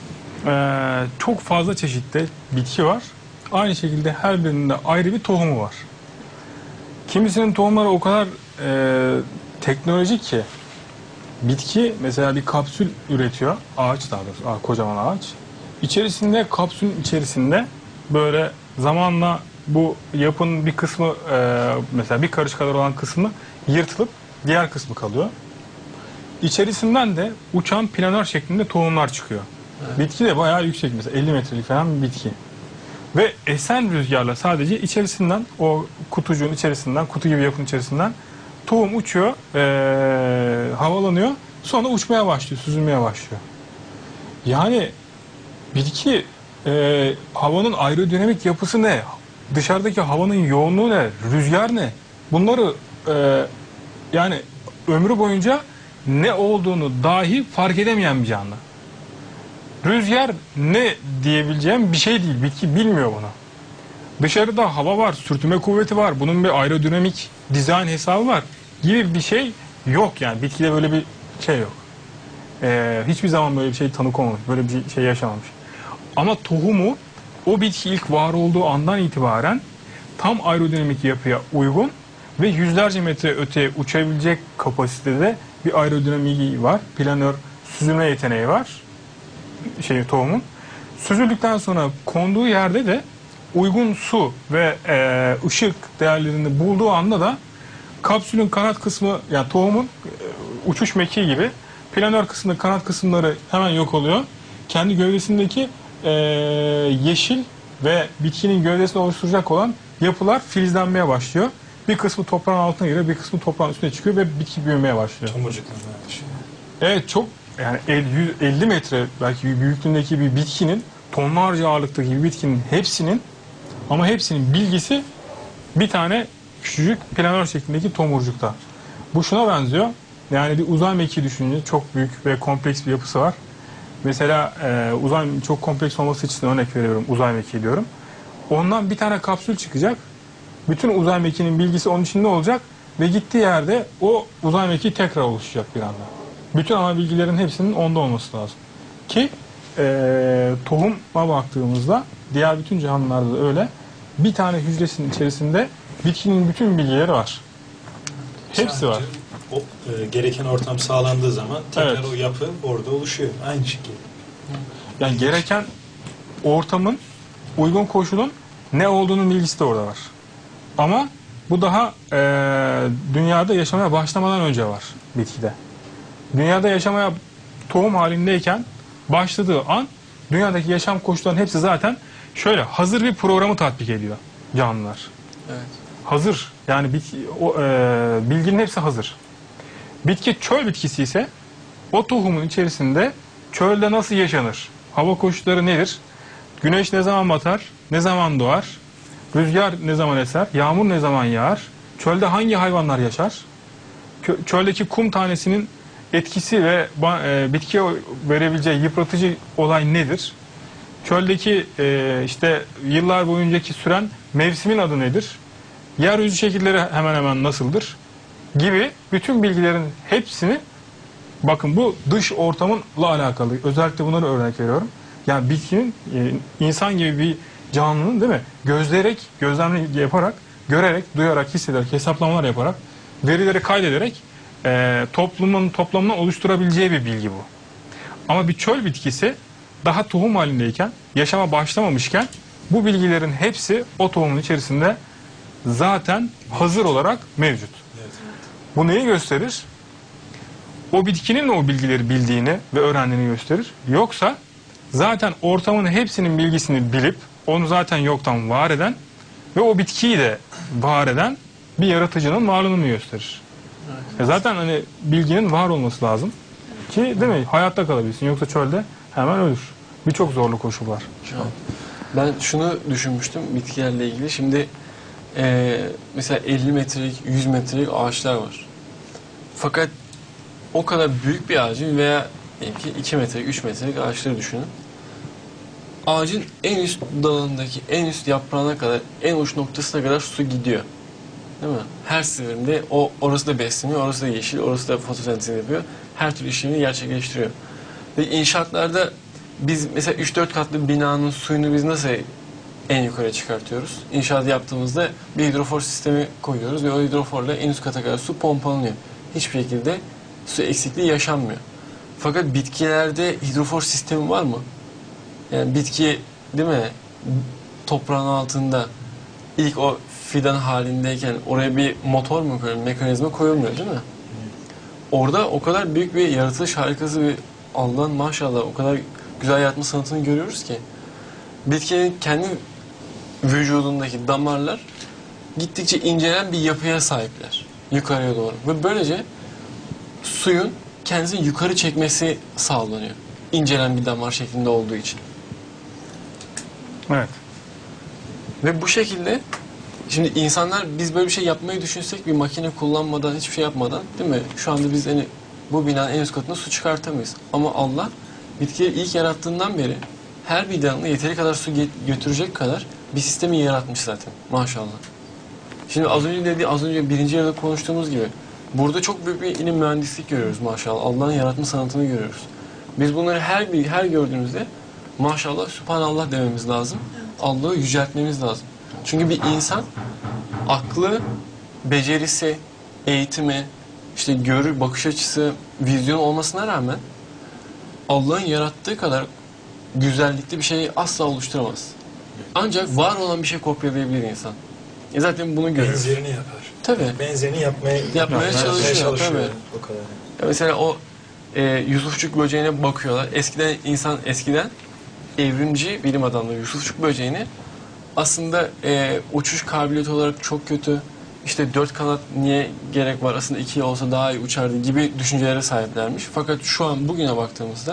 çok fazla çeşitli bitki var. Aynı şekilde her birinde ayrı bir tohumu var. Kimisinin tohumları o kadar teknolojik ki bitki mesela bir kapsül üretiyor. Ağaç daha doğrusu, kocaman ağaç. İçerisinde, kapsülün içerisinde böyle zamanla bu yapının bir kısmı mesela bir karış kadar olan kısmı yırtılıp diğer kısmı kalıyor. İçerisinden de uçan planör şeklinde tohumlar çıkıyor. Evet. Bitki de bayağı yüksek, mesela 50 metrelik falan bir bitki. Ve esen rüzgarla sadece içerisinden, o kutucuğun içerisinden, kutu gibi yapının içerisinden tohum uçuyor, havalanıyor. Sonra uçmaya başlıyor, süzülmeye başlıyor. Yani bitki havanın aerodinamik yapısı ne? Dışarıdaki havanın yoğunluğu ne? Rüzgar ne? Bunları yani ömrü boyunca ne olduğunu dahi fark edemeyen bir canlı. Rüzgar ne diyebileceğim bir şey değil. Bitki bilmiyor bunu. Dışarıda hava var, sürtünme kuvveti var. Bunun bir aerodinamik dizayn hesabı var gibi bir şey yok yani. Bitkide böyle bir şey yok. Hiçbir zaman böyle bir şey tanık olmamış. Böyle bir şey yaşamamış. Ama tohumu o bitki ilk var olduğu andan itibaren tam aerodinamik yapıya uygun ve yüzlerce metre öteye uçabilecek kapasitede bir aerodinamiği var. Planör süzülme yeteneği var. Tohumun. Süzüldükten sonra konduğu yerde de uygun su ve ışık değerlerini bulduğu anda da kapsülün kanat kısmı, yani tohumun uçuş mekiği gibi planör kısmında kanat kısımları hemen yok oluyor. Kendi gövdesindeki yeşil ve bitkinin gövdesini oluşturacak olan yapılar filizlenmeye başlıyor. Bir kısmı toprağın altına giriyor, bir kısmı toprağın üstüne çıkıyor ve bitki büyümeye başlıyor. Tomurcuklarına başlıyor. Evet, çok yani 150 metre belki büyüklüğündeki bir bitkinin, tonlarca ağırlıktaki bir bitkinin hepsinin bilgisi bir tane küçücük planör şeklindeki tomurcukta. Bu şuna benziyor. Yani bir uzay mekiği düşününce çok büyük ve kompleks bir yapısı var. Mesela uzay çok kompleks olması için örnek veriyorum, uzay mekiği diyorum. Ondan bir tane kapsül çıkacak. Bütün uzay mekiğinin bilgisi onun içinde olacak ve gittiği yerde o uzay mekiği tekrar oluşacak bir anda. Bütün ana bilgilerin hepsinin onda olması lazım. Ki tohuma baktığımızda diğer bütün canlılarda da öyle. Bir tane hücresinin içerisinde bitkinin bütün bilgileri var. Hepsi Sadece var. O gereken ortam sağlandığı zaman tekrar Evet. o yapı orada oluşuyor. Aynı şekilde. Yani gereken ortamın, uygun koşulun ne olduğunun bilgisi de orada var. Ama bu daha dünyada yaşamaya başlamadan önce var bitkide. Dünyada yaşamaya tohum halindeyken başladığı an dünyadaki yaşam koşullarının hepsi zaten şöyle hazır bir programı tatbik ediyor canlılar. Evet. Hazır. Yani bilginin hepsi hazır. Bitki çöl bitkisi ise o tohumun içerisinde çölde nasıl yaşanır? Hava koşulları nedir? Güneş ne zaman batar? Ne zaman doğar? Rüzgar ne zaman eser? Yağmur ne zaman yağar? Çölde hangi hayvanlar yaşar? Çöldeki kum tanesinin etkisi ve bitkiye verebileceği yıpratıcı olay nedir? Çöldeki işte yıllar boyuncaki süren mevsimin adı nedir? Yeryüzü şekilleri hemen hemen nasıldır? Gibi bütün bilgilerin hepsini, bakın bu dış ortamınla alakalı, özellikle bunları örnek veriyorum. Yani bitkinin insan gibi bir canlının, değil mi? Gözlem yaparak, görerek, duyarak, hissederek, hesaplamalar yaparak, verileri kaydederek toplamını oluşturabileceği bir bilgi bu. Ama bir çöl bitkisi daha tohum halindeyken, yaşama başlamamışken bu bilgilerin hepsi o tohumun içerisinde zaten hazır olarak mevcut. Evet. Bu neyi gösterir? O bitkinin o bilgileri bildiğini ve öğrendiğini gösterir. Yoksa zaten ortamın hepsinin bilgisini bilip onu zaten yoktan var eden ve o bitkiyi de var eden bir yaratıcının varlığını mı gösterir? Evet. Zaten hani bilginin var olması lazım ki, değil mi? Hayatta kalabilsin. Yoksa çölde hemen ölür. Birçok zorlu koşul var. Evet. Ben şunu düşünmüştüm bitkilerle ilgili. Şimdi mesela 50 metrelik, 100 metrelik ağaçlar var. Fakat o kadar büyük bir ağacın veya diyelim ki 2 metrelik, 3 metrelik ağaçları düşünün. Ağacın en üst dalındaki, en üst yaprağına kadar, en uç noktasına kadar su gidiyor. Değil mi? Her seferinde orası da besleniyor, orası da yeşil, orası da fotosentez yapıyor. Her türlü işlemi gerçekleştiriyor. Ve inşaatlarda biz mesela 3-4 katlı binanın suyunu biz nasıl en yukarı çıkartıyoruz? İnşaat yaptığımızda bir hidrofor sistemi koyuyoruz ve o hidroforla en üst kata kadar su pompalanıyor. Hiçbir şekilde su eksikliği yaşanmıyor. Fakat bitkilerde hidrofor sistemi var mı? Yani bitki değil mi? Toprağın altında ilk o fidan halindeyken oraya bir motor mu koyuyor, mekanizma koyulmuyor değil mi? Orada o kadar büyük bir yaratılış harikası bir Allah'ın maşallah o kadar güzel yaratma sanatını görüyoruz ki bitkinin kendi vücudundaki damarlar gittikçe incelen bir yapıya sahipler yukarıya doğru ve böylece suyun kendisini yukarı çekmesi sağlanıyor. İncelen bir damar şeklinde olduğu için. Evet. Ve bu şekilde şimdi insanlar biz böyle bir şey yapmayı düşünsek bir makine kullanmadan hiçbir şey yapmadan değil mi? Şu anda biz hani bu binanın en üst katına su çıkartamayız. Ama Allah bitkiyi ilk yarattığından beri her bir canlı yeteri kadar su götürecek kadar bir sistemi yaratmış zaten maşallah. Şimdi az önce birinci yarıda konuştuğumuz gibi burada çok büyük bir ilim mühendislik görüyoruz maşallah. Allah'ın yaratma sanatını görüyoruz. Biz bunları her gördüğümüzde maşallah Sübhanallah dememiz lazım. Allah'ı yüceltmemiz lazım. Çünkü bir insan aklı, becerisi, eğitimi, işte bakış açısı, vizyon olmasına rağmen Allah'ın yarattığı kadar güzellikli bir şeyi asla oluşturamaz. Ancak var olan bir şey kopyalayabilir insan. Zaten bunu görüyoruz. Benzerini yapar. Tabii. Benzerini Yapmaya çalışıyor. Tabii. O kadar. Ya mesela o Yusufçuk böceğine bakıyorlar. Eskiden evrimci bilim adamları Yusufçuk böceğini aslında uçuş kabiliyeti olarak çok kötü. İşte 4 kanat niye gerek var? Aslında 2 olsa daha iyi uçardı gibi düşüncelere sahiplermiş. Fakat şu an bugüne baktığımızda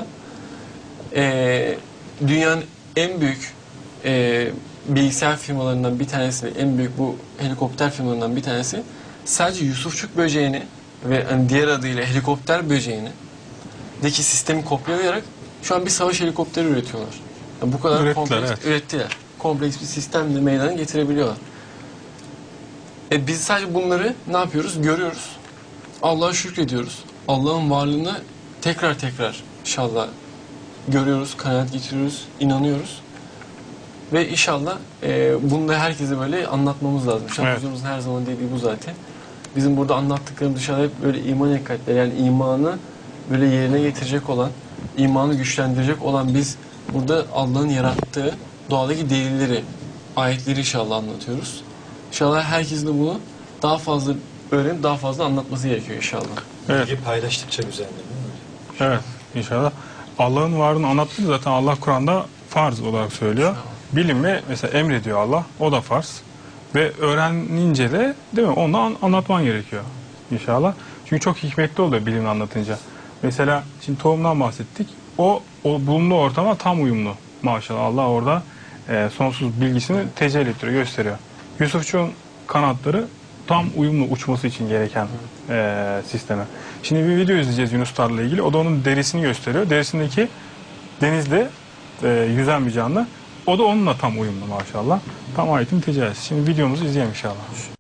dünyanın en büyük bilgisayar firmalarından bir tanesi ve en büyük bu helikopter firmalarından bir tanesi sadece Yusufçuk böceğini ve hani diğer adıyla helikopter böceğini deki sistemi kopyalayarak şu an bir savaş helikopteri üretiyorlar. Yani bu kadar ürettiler. Kompleks bir sistemle meydana getirebiliyorlar. Biz sadece bunları ne yapıyoruz? Görüyoruz. Allah'a şükrediyoruz. Allah'ın varlığına tekrar inşallah görüyoruz, kanaat getiriyoruz, inanıyoruz. Ve inşallah bunu da herkese böyle anlatmamız lazım. Evet. Hocamızın her zaman dediği bu zaten. Bizim burada anlattıklarımız dışarıda hep böyle iman ekatleri, yani imanı böyle yerine getirecek olan, imanı güçlendirecek olan biz burada Allah'ın yarattığı doğadaki delilleri, ayetleri inşallah anlatıyoruz. İnşallah herkesin de bunu daha fazla öğrenip daha fazla anlatması gerekiyor inşallah. Evet. Bilgi paylaştıkça güzeldir değil mi? Evet, inşallah. Allah'ın varlığını anlattı zaten Allah Kur'an'da farz olarak söylüyor. Bilimi mesela emrediyor Allah, o da farz. Ve öğrenince de değil mi onu anlatman gerekiyor inşallah. Çünkü çok hikmetli oluyor bilimi anlatınca. Mesela şimdi tohumdan bahsettik. O bulunduğu ortama tam uyumlu maşallah. Allah orada sonsuz bilgisini tecelli ettiriyor, gösteriyor. Yusufçuğun kanatları tam uyumlu uçması için gereken sisteme. Şimdi bir video izleyeceğiz Yunuslarla ilgili. O da onun derisini gösteriyor. Derisindeki denizde yüzen bir canlı. O da onunla tam uyumlu maşallah. Tam ayetin tecellisi. Şimdi videomuzu izleyelim inşallah.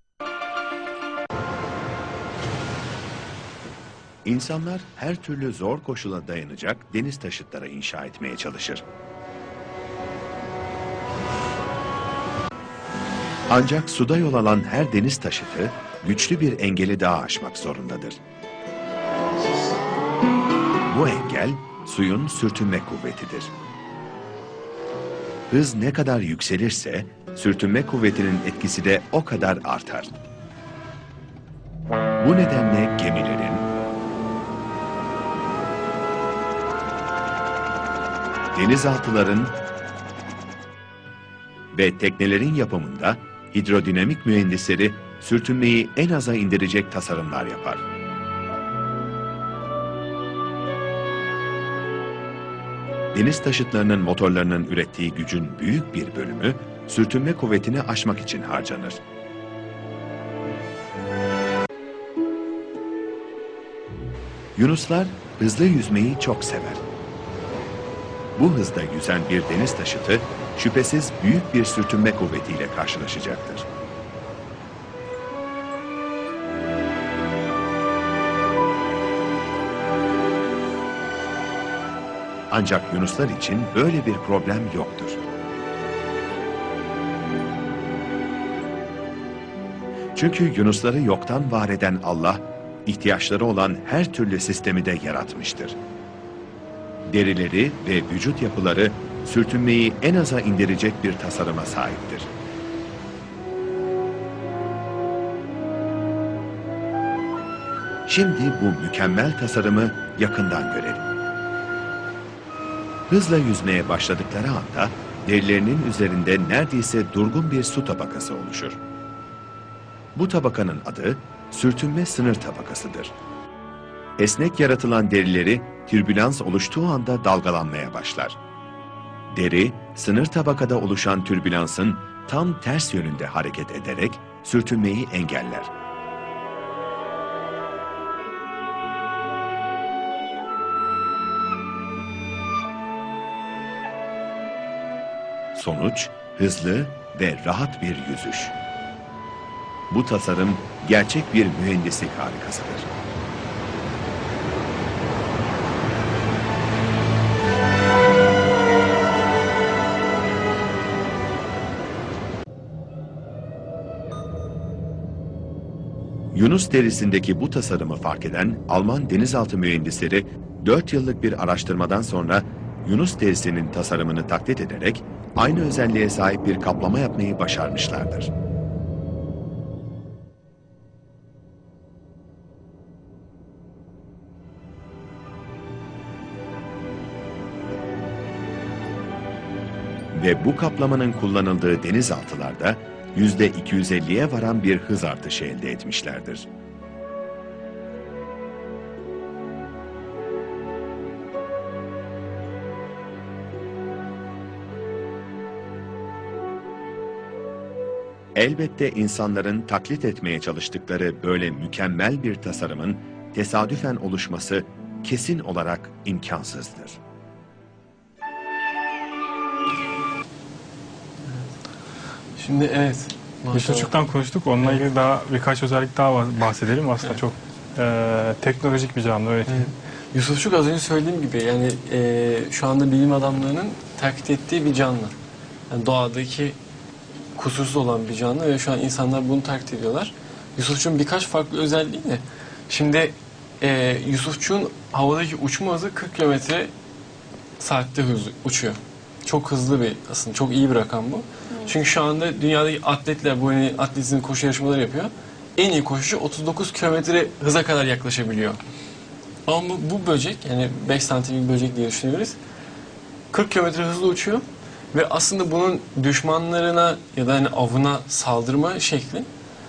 İnsanlar her türlü zor koşula dayanacak deniz taşıtları inşa etmeye çalışır. Ancak suda yol alan her deniz taşıtı güçlü bir engeli daha aşmak zorundadır. Bu engel suyun sürtünme kuvvetidir. Hız ne kadar yükselirse sürtünme kuvvetinin etkisi de o kadar artar. Bu nedenle gemilerin, denizaltıların ve teknelerin yapımında hidrodinamik mühendisleri sürtünmeyi en aza indirecek tasarımlar yapar. deniz taşıtlarının motorlarının ürettiği gücün büyük bir bölümü sürtünme kuvvetini aşmak için harcanır. Yunuslar hızlı yüzmeyi çok sever. Bu hızda yüzen bir deniz taşıtı şüphesiz büyük bir sürtünme kuvvetiyle karşılaşacaktır. Ancak yunuslar için böyle bir problem yoktur. Çünkü yunusları yoktan var eden Allah, ihtiyaçları olan her türlü sistemi de yaratmıştır. Derileri ve vücut yapıları sürtünmeyi en aza indirecek bir tasarıma sahiptir. Şimdi bu mükemmel tasarımı yakından görelim. Hızla yüzmeye başladıkları anda derilerinin üzerinde neredeyse durgun bir su tabakası oluşur. Bu tabakanın adı sürtünme sınır tabakasıdır. Esnek yaratılan derileri türbülans oluştuğu anda dalgalanmaya başlar. Deri, sınır tabakada oluşan türbülansın tam ters yönünde hareket ederek sürtünmeyi engeller. Sonuç, hızlı ve rahat bir yüzüş. Bu tasarım gerçek bir mühendislik harikasıdır. Yunus derisindeki bu tasarımı fark eden Alman denizaltı mühendisleri 4 yıllık bir araştırmadan sonra Yunus derisinin tasarımını taklit ederek aynı özelliğe sahip bir kaplama yapmayı başarmışlardır. Ve bu kaplamanın kullanıldığı denizaltılarda %250'ye varan bir hız artışı elde etmişlerdir. Elbette insanların taklit etmeye çalıştıkları böyle mükemmel bir tasarımın tesadüfen oluşması kesin olarak imkansızdır. Şimdi evet. Yusufçuk'tan konuştuk. Onunla ilgili daha birkaç özellik daha bahsedelim. Aslında Evet. çok teknolojik bir canlı, öyle diyeyim. Yusufçuk az önce söylediğim gibi yani şu anda bilim adamlarının taklit ettiği bir canlı. Yani doğadaki kusursuz olan bir canlı ve şu an insanlar bunu taklit ediyorlar. Yusufçuk'un birkaç farklı özelliği de. Şimdi Yusufçuk'un havadaki uçma hızı 40 kilometre saatte uçuyor. Çok hızlı bir, aslında çok iyi bir rakam bu. Çünkü şu anda dünyadaki atletler, bu atletizm koşu yarışmaları yapıyor. En iyi koşucu 39 kilometre hıza kadar yaklaşabiliyor. Ama bu böcek, yani 5 santim bir böcek diye düşünebiliriz. 40 kilometre hızla uçuyor ve aslında bunun düşmanlarına ya da hani avına saldırma şekli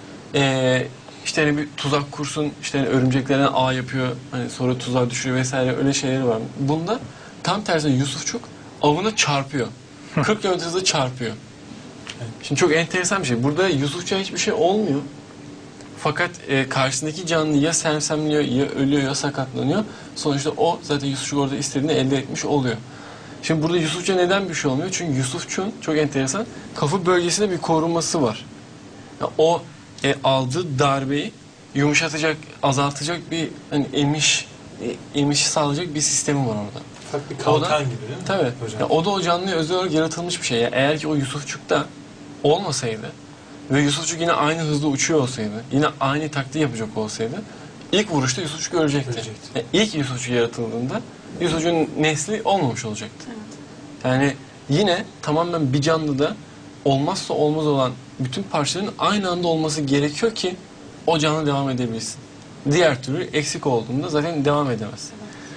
işte hani bir tuzak kursun, işte hani örümceklerden ağ yapıyor, hani sonra tuzağa düşürüyor vesaire, öyle şeyleri var. Bunda tam tersine Yusufçuk avına çarpıyor. 40 kilometre hızla çarpıyor. Şimdi çok enteresan bir şey. Burada Yusufçuk'a hiçbir şey olmuyor. Fakat karşısındaki canlı ya sersemliyor, ya ölüyor, ya sakatlanıyor. Sonuçta o zaten Yusufçuk orada istediğini elde etmiş oluyor. Şimdi burada Yusufçuk'a neden bir şey olmuyor? Çünkü Yusufçuk'un çok enteresan kafa bölgesinde bir korunması var. Yani o aldığı darbeyi yumuşatacak, azaltacak bir hani emişi sağlayacak bir sistemi var orada. Ufak bir kalkan gibi değil mi? Tabii. Hocam? Ya o da o canlıya özel olarak yaratılmış bir şey. Yani eğer ki o Yusufçuk'ta olmasaydı ve Yusufçuk yine aynı hızda uçuyor olsaydı, yine aynı taklidi yapacak olsaydı, ilk vuruşta Yusufçuk ölecekti. Yani ilk Yusufçuk yaratıldığında Yusufçuk'un nesli olmamış olacaktı. Yani yine tamamen bir canlıda olmazsa olmaz olan bütün parçaların aynı anda olması gerekiyor ki o canlı devam edebilsin. Diğer türlü eksik olduğunda zaten devam edemez.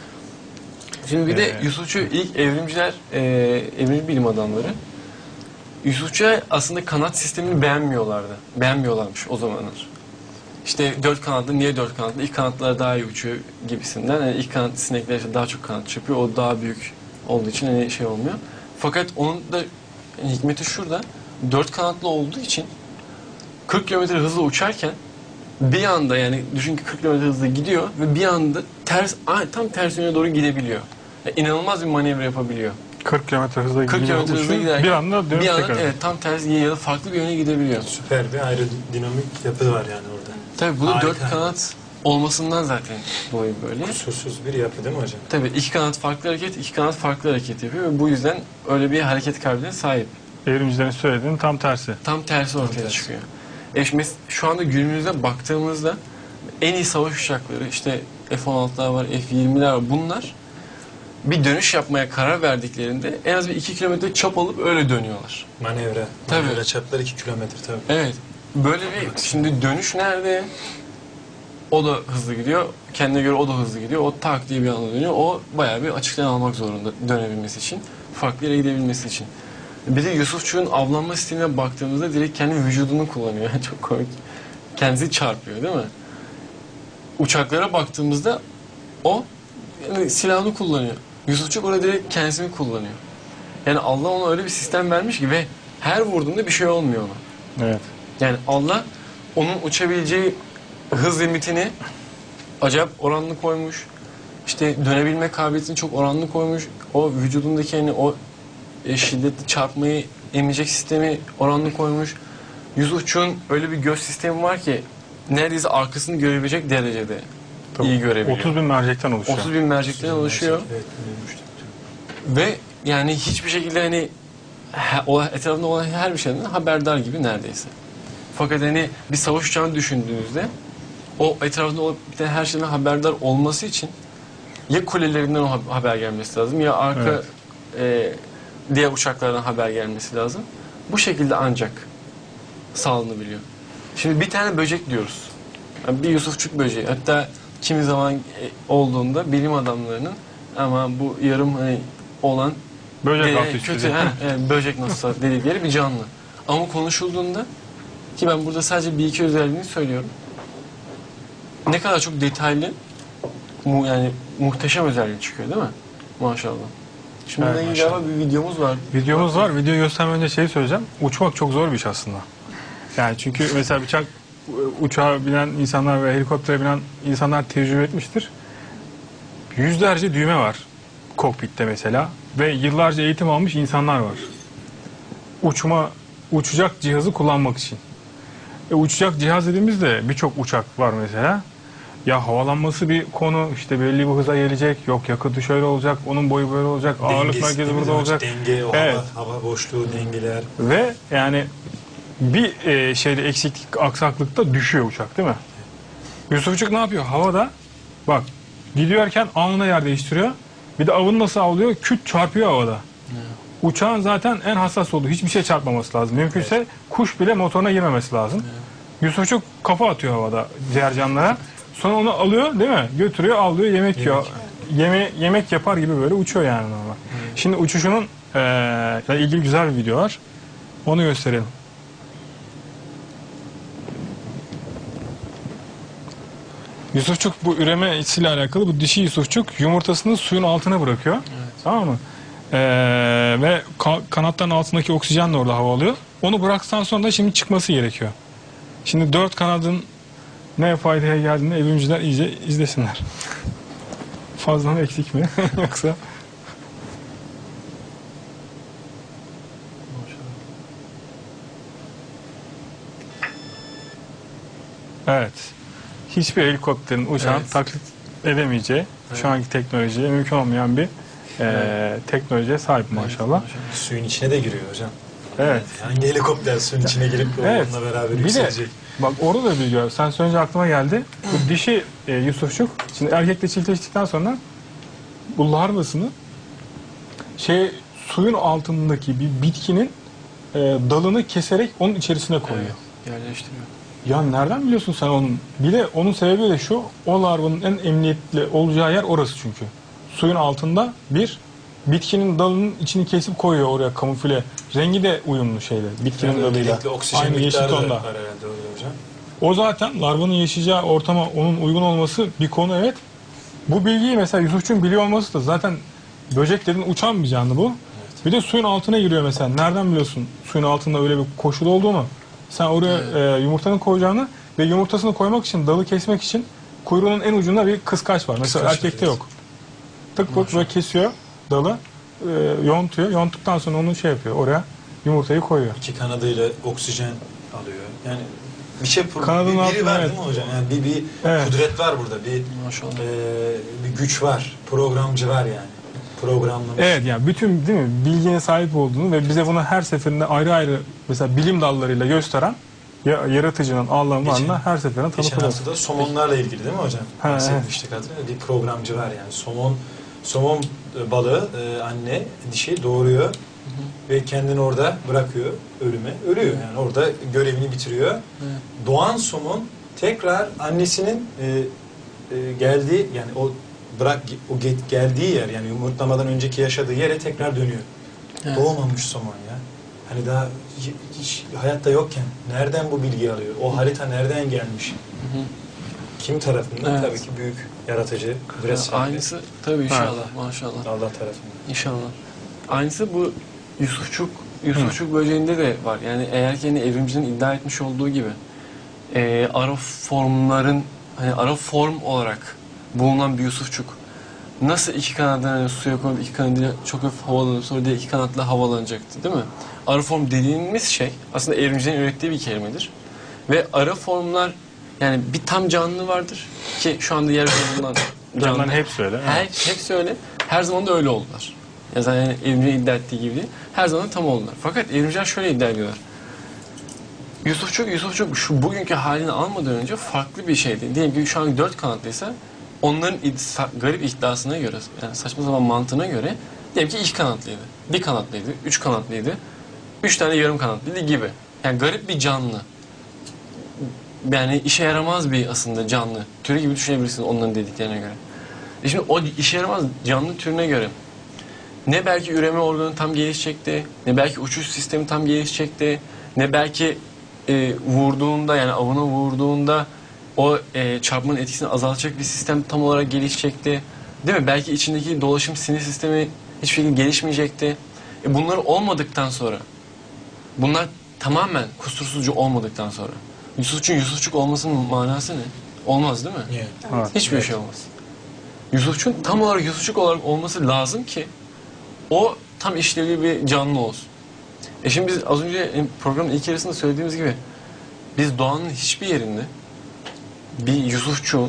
Şimdi bir de Yusufçuk ilk evrimciler, evrimci bilim adamları Yusufçuk'a aslında kanat sistemini beğenmiyorlardı. Beğenmiyorlarmış o zamanlar. İşte 4 kanatlı, niye 4 kanatlı? İlk kanatlar daha iyi uçuyor gibisinden. Yani ilk kanatlı sinekler işte daha çok kanat çırpıyor, o daha büyük olduğu için hani şey olmuyor. Fakat onun da yani hikmeti şurada. 4 kanatlı olduğu için 40 kilometre hızla uçarken bir anda, yani düşün ki 40 kilometre hızla gidiyor ve bir anda tam ters yöne doğru gidebiliyor. Yani inanılmaz bir manevra yapabiliyor. 40 kilometre hızla 40 kilometre hızla giderken bir anda dönüp tekrar. evet, tam tersi ya da farklı bir yöne gidebiliyor. Süper bir aerodinamik yapı var yani orada. Tabii bu da Harika. 4 kanat olmasından zaten dolayı böyle. Kusursuz bir yapı değil mi hocam? Tabii 2 kanat farklı hareket, 2 kanat farklı hareket yapıyor ve bu yüzden öyle bir hareket kabiliğine sahip. Evrimcilerin söylediğinin tam tersi. Tam tersi ortaya tersi. çıkıyor. Şu anda günümüzde baktığımızda en iyi savaş uçakları, işte F-16'lar var, F-20'ler var. Bunlar bir dönüş yapmaya karar verdiklerinde en az bir 2 kilometre çap alıp öyle dönüyorlar. Manevra. Tabii. Manevra çapları 2 kilometre tabii. Evet. Böyle bir şimdi dönüş nerede? O da hızlı gidiyor. Kendine göre o da hızlı gidiyor. O tak diye bir anda dönüyor. O bayağı bir açıktan almak zorunda dönebilmesi için. Farklı yere gidebilmesi için. Bir de Yusufçuk'un avlanma stiline baktığımızda direkt kendi vücudunu kullanıyor. Çok komik. Kendisi çarpıyor değil mi? Uçaklara baktığımızda o yani silahını kullanıyor. Yusufçuk orada direkt kendisini kullanıyor. Yani Allah ona öyle bir sistem vermiş ki ve her vurduğunda bir şey olmuyor ona. Evet. Yani Allah onun uçabileceği hız limitini acayip oranlı koymuş. İşte dönebilme kabiliyetini çok oranlı koymuş. O vücudundaki hani o şiddetli çarpmayı emecek sistemi oranlı koymuş. Yusufçuk'un öyle bir göz sistemi var ki neredeyse arkasını görebilecek derecede iyi görebiliyor. 30 bin mercekten oluşuyor. 30 bin mercekten oluşuyor. Evet, duymuştum. Ve yani hiçbir şekilde hani etrafında olan her bir şeyden haberdar gibi neredeyse. Fakat hani bir savaş uçağını düşündüğünüzde o etrafında olup biten her şeyden haberdar olması için ya kulelerinden o haber gelmesi lazım ya arka diğer uçaklardan haber gelmesi lazım. Bu şekilde ancak sağlanabiliyor. Şimdi bir tane böcek diyoruz. Yani bir Yusufçuk böceği. Hatta kimi zaman olduğunda bilim adamlarının ama bu yarım hani olan Böcek altı üstü. kötü böcek nasıl dedikleri bir canlı. Ama konuşulduğunda ki ben burada sadece bir iki özelliğini söylüyorum. Ne kadar çok detaylı yani muhteşem özellik çıkıyor değil mi? Maşallah. Şimdi Evet, de maşallah. galiba bir videomuz var. Videomuz var. Videoyu göstermeden önce şeyi söyleyeceğim. Uçmak çok zor bir iş aslında. Yani çünkü mesela uçağa binen insanlar ve helikoptere binen insanlar tecrübe etmiştir. Yüzlerce düğme var kokpitte mesela ve yıllarca eğitim almış insanlar var. Uçacak cihazı kullanmak için. Uçacak cihaz dediğimizde birçok uçak var mesela. Ya havalanması bir konu, işte belli bir hıza gelecek, yok yakıtı şöyle olacak, onun boyu böyle olacak, ağırlık Dengesi, merkezi değil mi burada hocam? olacak. Denge, o Evet. hava boşluğu, dengeler. Ve yani bir şeyde eksiklik, aksaklıkta düşüyor uçak değil mi? Yusufçuk ne yapıyor? Havada bak gidiyorken anında yer değiştiriyor. Bir de avını nasıl avlıyor? Küt çarpıyor havada. Uçağın zaten en hassas olduğu, hiçbir şey çarpmaması lazım. Mümkünse kuş bile motoruna girmemesi lazım. Yusufçuk kafa atıyor havada diğer canlılara. Sonra onu alıyor değil mi? Götürüyor, avlıyor, yemek yiyor. Yemek yapar gibi böyle uçuyor yani normal. Şimdi uçuşunun ilgili güzel bir video var. Onu gösterelim. Yusufçuk bu üremesiyle alakalı, bu dişi Yusufçuk yumurtasını suyun altına bırakıyor. Evet. Tamam mı? Ve kanatların altındaki oksijenle orada hava alıyor. Onu bıraktıktan sonra da şimdi çıkması gerekiyor. Şimdi 4 kanadın ne faydaya geldiğini evrimciler iyice izlesinler. Fazla mı eksik mi? Yoksa... Evet. Hiçbir helikopterin, uçağın taklit edemeyeceği, şu anki teknolojiye mümkün olmayan bir teknolojiye sahip maşallah. Suyun içine de giriyor hocam. Evet. Hangi helikopter suyun içine girip Evet. onunla beraber Bir de yükselecek? bak orada da bir video. Sen söyleyince aklıma geldi. Bu dişi Yusufçuk, şimdi erkekle çiftleştikten sonra bu larvasını suyun altındaki bir bitkinin dalını keserek onun içerisine koyuyor. Evet, yerleştiriyor. Ya nereden biliyorsun sen onun? Bir de onun sebebi de şu, o larvanın en emniyetli olacağı yer orası çünkü. Suyun altında bir bitkinin dalının içini kesip koyuyor oraya kamufle. Rengi de uyumlu şeyle, bitkinin Yani dalıyla. gerekli oksijen Aynı yeşil miktarı da tonda. var herhalde öyle hocam. O zaten larvanın yaşayacağı ortama onun uygun olması bir konu evet. Bu bilgiyi mesela Yusufçuk'un biliyor olması da zaten Böcek dedin, uçan bir canlı bu. Bir de suyun altına giriyor mesela. Nereden biliyorsun suyun altında öyle bir koşul olduğunu? Sen oraya yumurtanı koyacağını ve yumurtasını koymak için, dalı kesmek için kuyruğunun en ucunda bir kıskaç var. Mesela Kıskaç, erkekte evet. yok. Tık tık böyle kesiyor dalı, yontuyor. Yonttuktan sonra onu şey yapıyor, oraya yumurtayı koyuyor. İki kanadıyla oksijen alıyor. Yani bir şey Kanadın biri altında, var evet. değil mi hocam? Yani bir Evet. kudret var burada. Maşallah. Bir güç var. Programcı var yani. Programlamış. Evet, yani bütün değil mi bilgiye sahip olduğunu ve bize bunu her seferinde ayrı ayrı mesela bilim dallarıyla gösteren yaratıcının Allah'ın Geçen- varlığına her seferinde tanık Geçen oluyoruz. hafta da somonlarla ilgili değil mi hocam? Ha, Bahsetmiştik hatırlıyor musun? Bir programcı var yani. Somon balığı anne dişi doğuruyor ve kendini orada bırakıyor ölüme. Ölüyor yani orada görevini bitiriyor. Doğan somon tekrar annesinin geldiği yani geldiği yer yani yumurtlamadan önceki yaşadığı yere tekrar dönüyor. Evet. Doğmamış somon ya. Hani daha hiç hayatta yokken nereden bu bilgiyi alıyor? O harita nereden gelmiş? Kim tarafından? Evet. Tabii ki büyük yaratıcı, kudret sahibi. Aynısı tabii inşallah maşallah. Allah tarafından. İnşallah. Aynısı bu Yusufçuk böceğinde de var. Yani eğer ki hani evrimcinin iddia etmiş olduğu gibi ara formların hani ara form olarak bulunan bir Yusufçuk nasıl iki kanattan hani suya koyup iki kanadıyla çok hafif havalanıp sonra diğer iki kanatla havalanacaktı değil mi? Ara form dediğimiz şey aslında evrimcinin ürettiği bir kelimedir. Ve ara formlar yani bir tam canlı vardır ki şu anda yeryüzünde bulunan Canlıların hepsi öyle. Evet. hepsi öyle. Her zaman da öyle oldular. Yani evrimci iddia ettiği gibi değil. Her zaman tam oldular. Fakat evrimciler şöyle iddia ediyorlar. Yusufçuk şu bugünkü halini almadan önce farklı bir şeydi. Diyelim ki şu an 4 kanatlıysa onların garip iddiasına göre yani saçma sapan mantığına göre diyelim ki 2 kanatlıydı. 1 kanatlıydı, 3 kanatlıydı. 3 tane yarım kanatlıydı gibi. Yani garip bir canlı. Yani işe yaramaz bir aslında canlı türü gibi düşünebilirsiniz onların dediklerine göre. Şimdi o işe yaramaz canlı türüne göre ne belki üreme organı tam gelişecekti, ne belki uçuş sistemi tam gelişecekti, ne belki vurduğunda yani avına vurduğunda o çarpmanın etkisini azaltacak bir sistem tam olarak gelişecekti. Değil mi? Belki içindeki dolaşım sinir sistemi hiçbir şekilde gelişmeyecekti. Bunlar olmadıktan sonra, bunlar tamamen kusursuzca olmadıktan sonra Yusufçuk olmasının manası ne? Olmaz değil mi? Yeah. Evet. Hiçbir şey olmaz. Yusufçuk'un tam olarak Yusufçuk olarak olması lazım ki o tam işlevli bir canlı olsun. Şimdi biz az önce programın ilk yarısında söylediğimiz gibi biz doğanın hiçbir yerinde bir Yusufçuk'un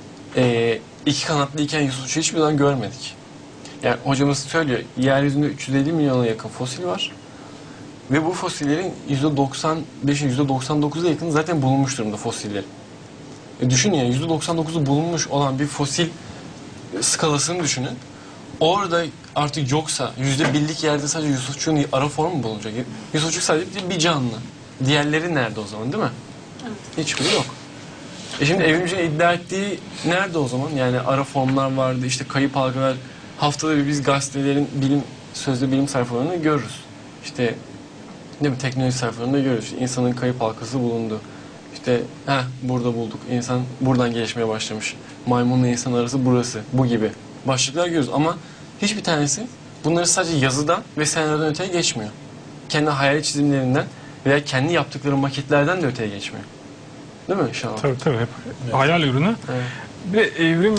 iki kanatlıyken Yusufçuk'u hiçbir zaman görmedik. Yani hocamız söylüyor yeryüzünde 350 milyona yakın fosil var. Ve bu fosillerin %95'in %99'a yakın zaten bulunmuş durumda fosilleri. Düşünün yani %99'u bulunmuş olan bir fosil skalasını düşünün. Orada artık yoksa %1'lik yerde sadece Yusufçuk'un ara formu mu bulunacak? Yusufçuk sadece bir canlı. Diğerleri nerede o zaman değil mi? Evet. Hiçbiri yok. Şimdi evrimcinin iddia ettiği nerede o zaman? Yani ara formlar vardı, işte kayıp halkalar. Haftada bir biz gazetelerin sözde bilim sayfalarını görürüz. İşte değil mi? Teknoloji sayfalarında görüyoruz. İşte insanın kayıp halkası bulundu. İşte burada bulduk. İnsan buradan gelişmeye başlamış. Maymunla insan arası burası. Bu gibi başlıklar görüyoruz ama hiçbir tanesi bunları sadece yazıdan ve senaryodan öteye geçmiyor. Kendi hayal çizimlerinden veya kendi yaptıkları maketlerden de öteye geçmiyor. Değil mi inşallah? Tabii hep hayal ürünü. Evet. Bir evrim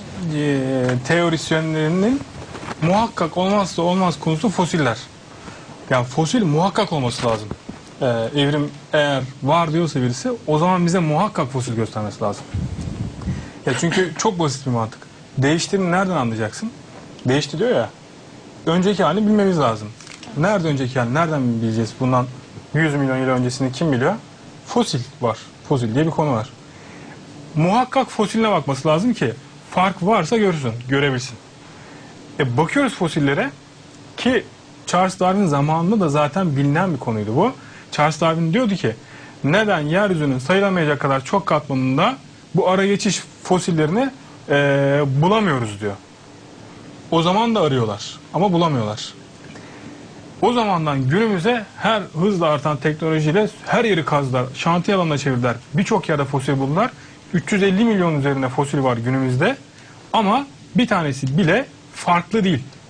teorisyenlerinin muhakkak olmazsa olmaz konusu fosiller. Yani fosil muhakkak olması lazım. Evrim eğer var diyorsa birisi o zaman bize muhakkak fosil göstermesi lazım. Ya çünkü çok basit bir mantık. Değiştiğini nereden anlayacaksın? Değişti diyor ya. Önceki halini bilmemiz lazım. Nerede önceki hali? Nereden bileceğiz? Bundan 100 milyon yıl öncesini kim biliyor? Fosil var. Fosil diye bir konu var. Muhakkak fosiline bakması lazım ki fark varsa görsün, görebilsin. Bakıyoruz fosillere ki Charles Darwin zamanında da zaten bilinen bir konuydu bu. Charles Darwin diyordu ki neden yeryüzünün sayılamayacak kadar çok katmanında bu ara geçiş fosillerini bulamıyoruz diyor. O zaman da arıyorlar ama bulamıyorlar. O zamandan günümüze her hızla artan teknolojiyle her yeri kazdılar, şantiye alanına çevirdiler. Birçok yerde fosil buldular. 350 milyon üzerinde fosil var günümüzde ama bir tanesi bile farklı değil.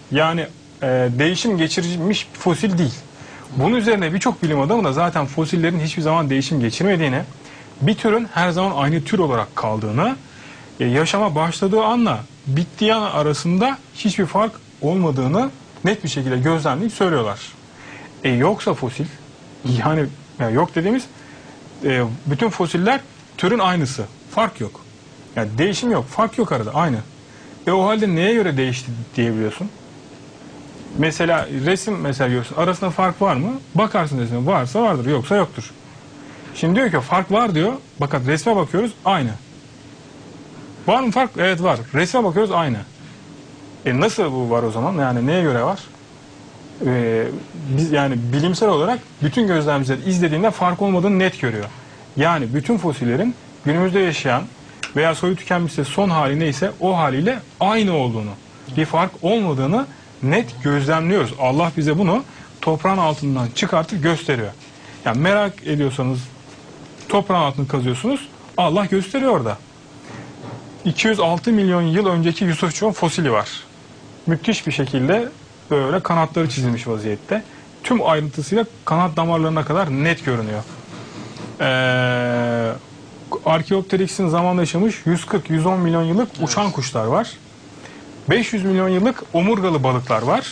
Yani değişim geçirmiş fosil değil. Bunun üzerine birçok bilim adamı da zaten fosillerin hiçbir zaman değişim geçirmediğini, bir türün her zaman aynı tür olarak kaldığını, yaşama başladığı anla bittiği an arasında hiçbir fark olmadığını net bir şekilde gözlemleyip söylüyorlar. Yoksa fosil, yani yok dediğimiz bütün fosiller türün aynısı. Fark yok. Yani değişim yok, fark yok arada, aynı. O halde neye göre değişti diyebiliyorsun? Mesela resim mesela görüyorsun. Arasında fark var mı? Bakarsın resme. Varsa vardır. Yoksa yoktur. Şimdi diyor ki fark var diyor. Fakat resme bakıyoruz aynı. Var mı fark? Evet var. Resme bakıyoruz aynı. Nasıl bu var o zaman? Yani neye göre var? Biz yani bilimsel olarak bütün gözlemciler izlediğinde fark olmadığını net görüyor. Yani bütün fosillerin günümüzde yaşayan veya soyu tükenmişse son hali neyse o haliyle aynı olduğunu, bir fark olmadığını net gözlemliyoruz. Allah bize bunu toprağın altından çıkartıp gösteriyor. Yani merak ediyorsanız toprağın altını kazıyorsunuz, Allah gösteriyor orada. 206 milyon yıl önceki Yusufçuğun fosili var. Müthiş bir şekilde böyle kanatları çizilmiş vaziyette. Tüm ayrıntısıyla kanat damarlarına kadar net görünüyor. Archaeopteryx'in zamanında yaşamış 140-110 milyon yıllık uçan kuşlar var. 500 milyon yıllık omurgalı balıklar var.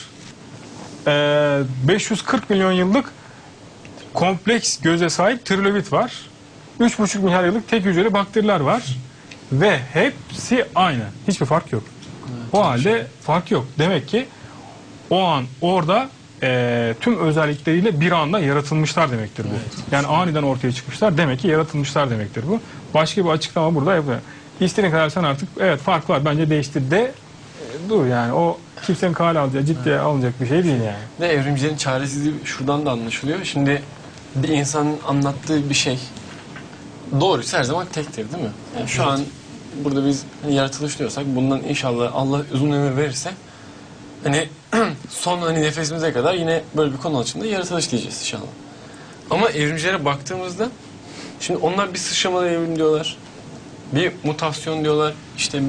540 milyon yıllık kompleks göze sahip trilobit var. 3,5 milyar yıllık tek hücreli bakteriler var. Ve hepsi aynı. Hiçbir fark yok. O halde fark yok. Demek ki o an orada tüm özellikleriyle bir anda yaratılmışlar demektir bu. Evet. Yani aniden ortaya çıkmışlar. Demek ki yaratılmışlar demektir bu. Başka bir açıklama burada yapıyor. İstediğin kadar sen artık evet fark var bence değişti de dur yani o kimsenin kale alacağı ciddiye alınacak bir şey değil yani. Ve evrimcilerin çaresizliği şuradan da anlaşılıyor. Şimdi bir insanın anlattığı bir şey doğruysa her zaman tektir değil mi? Yani şu an burada biz hani yaratılış diyorsak bundan inşallah Allah uzun ömür verirse hani son hani nefesimize kadar yine böyle bir konu açısında yaratılış diyeceğiz inşallah. Ama evrimcilere baktığımızda şimdi onlar bir sıçramalı evrim diyorlar. Bir mutasyon diyorlar. İşte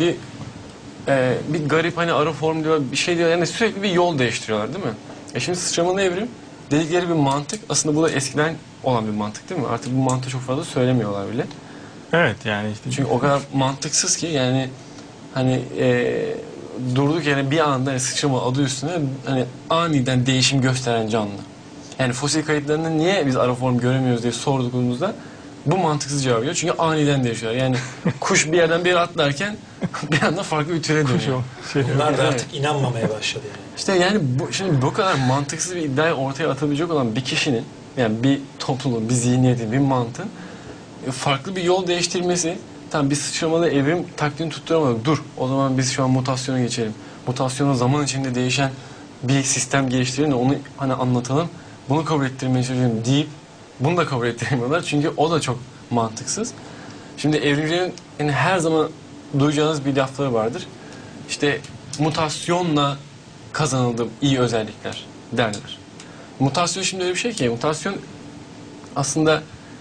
bir garip hani ara form diyorlar. Bir şey diyorlar. Yani sürekli bir yol değiştiriyorlar değil mi? Şimdi sıçramalı evrim dedikleri bir mantık. Aslında bu da eskiden olan bir mantık değil mi? Artık bu mantığı çok fazla söylemiyorlar bile. Evet yani işte. Çünkü o kadar mantıksız ki yani hani durduk yere bir anda hani sıçrama adı üstüne hani aniden değişim gösteren canlı. Yani fosil kayıtlarında niye biz ara form göremiyoruz diye sorduğumuzda bu mantıksız cevap veriyor. Çünkü aniden değişiyorlar. Yani kuş bir yerden bir yere atlarken bir anda farklı bir türe dönüyor. Bunlar da Evet. artık inanmamaya başladı yani. İşte yani şimdi bu kadar mantıksız bir iddiayı ortaya atabilecek olan bir kişinin yani bir toplumun, bir zihniyetin, bir mantığın farklı bir yol değiştirmesi tamam biz sıçramalı evrim taktiğini tutturamadık. Dur o zaman biz şu an mutasyona geçelim. Mutasyonu zaman içinde değişen bir sistem geliştirelim de onu hani anlatalım. Bunu kabul ettirmeye çalışalım deyip bunu da kabul ettiremiyorlar. Çünkü o da çok mantıksız. Şimdi evrimcilerin yani her zaman duyacağınız bir lafları vardır. İşte mutasyonla kazanıldı iyi özellikler derler. Mutasyon şimdi öyle bir şey ki mutasyon aslında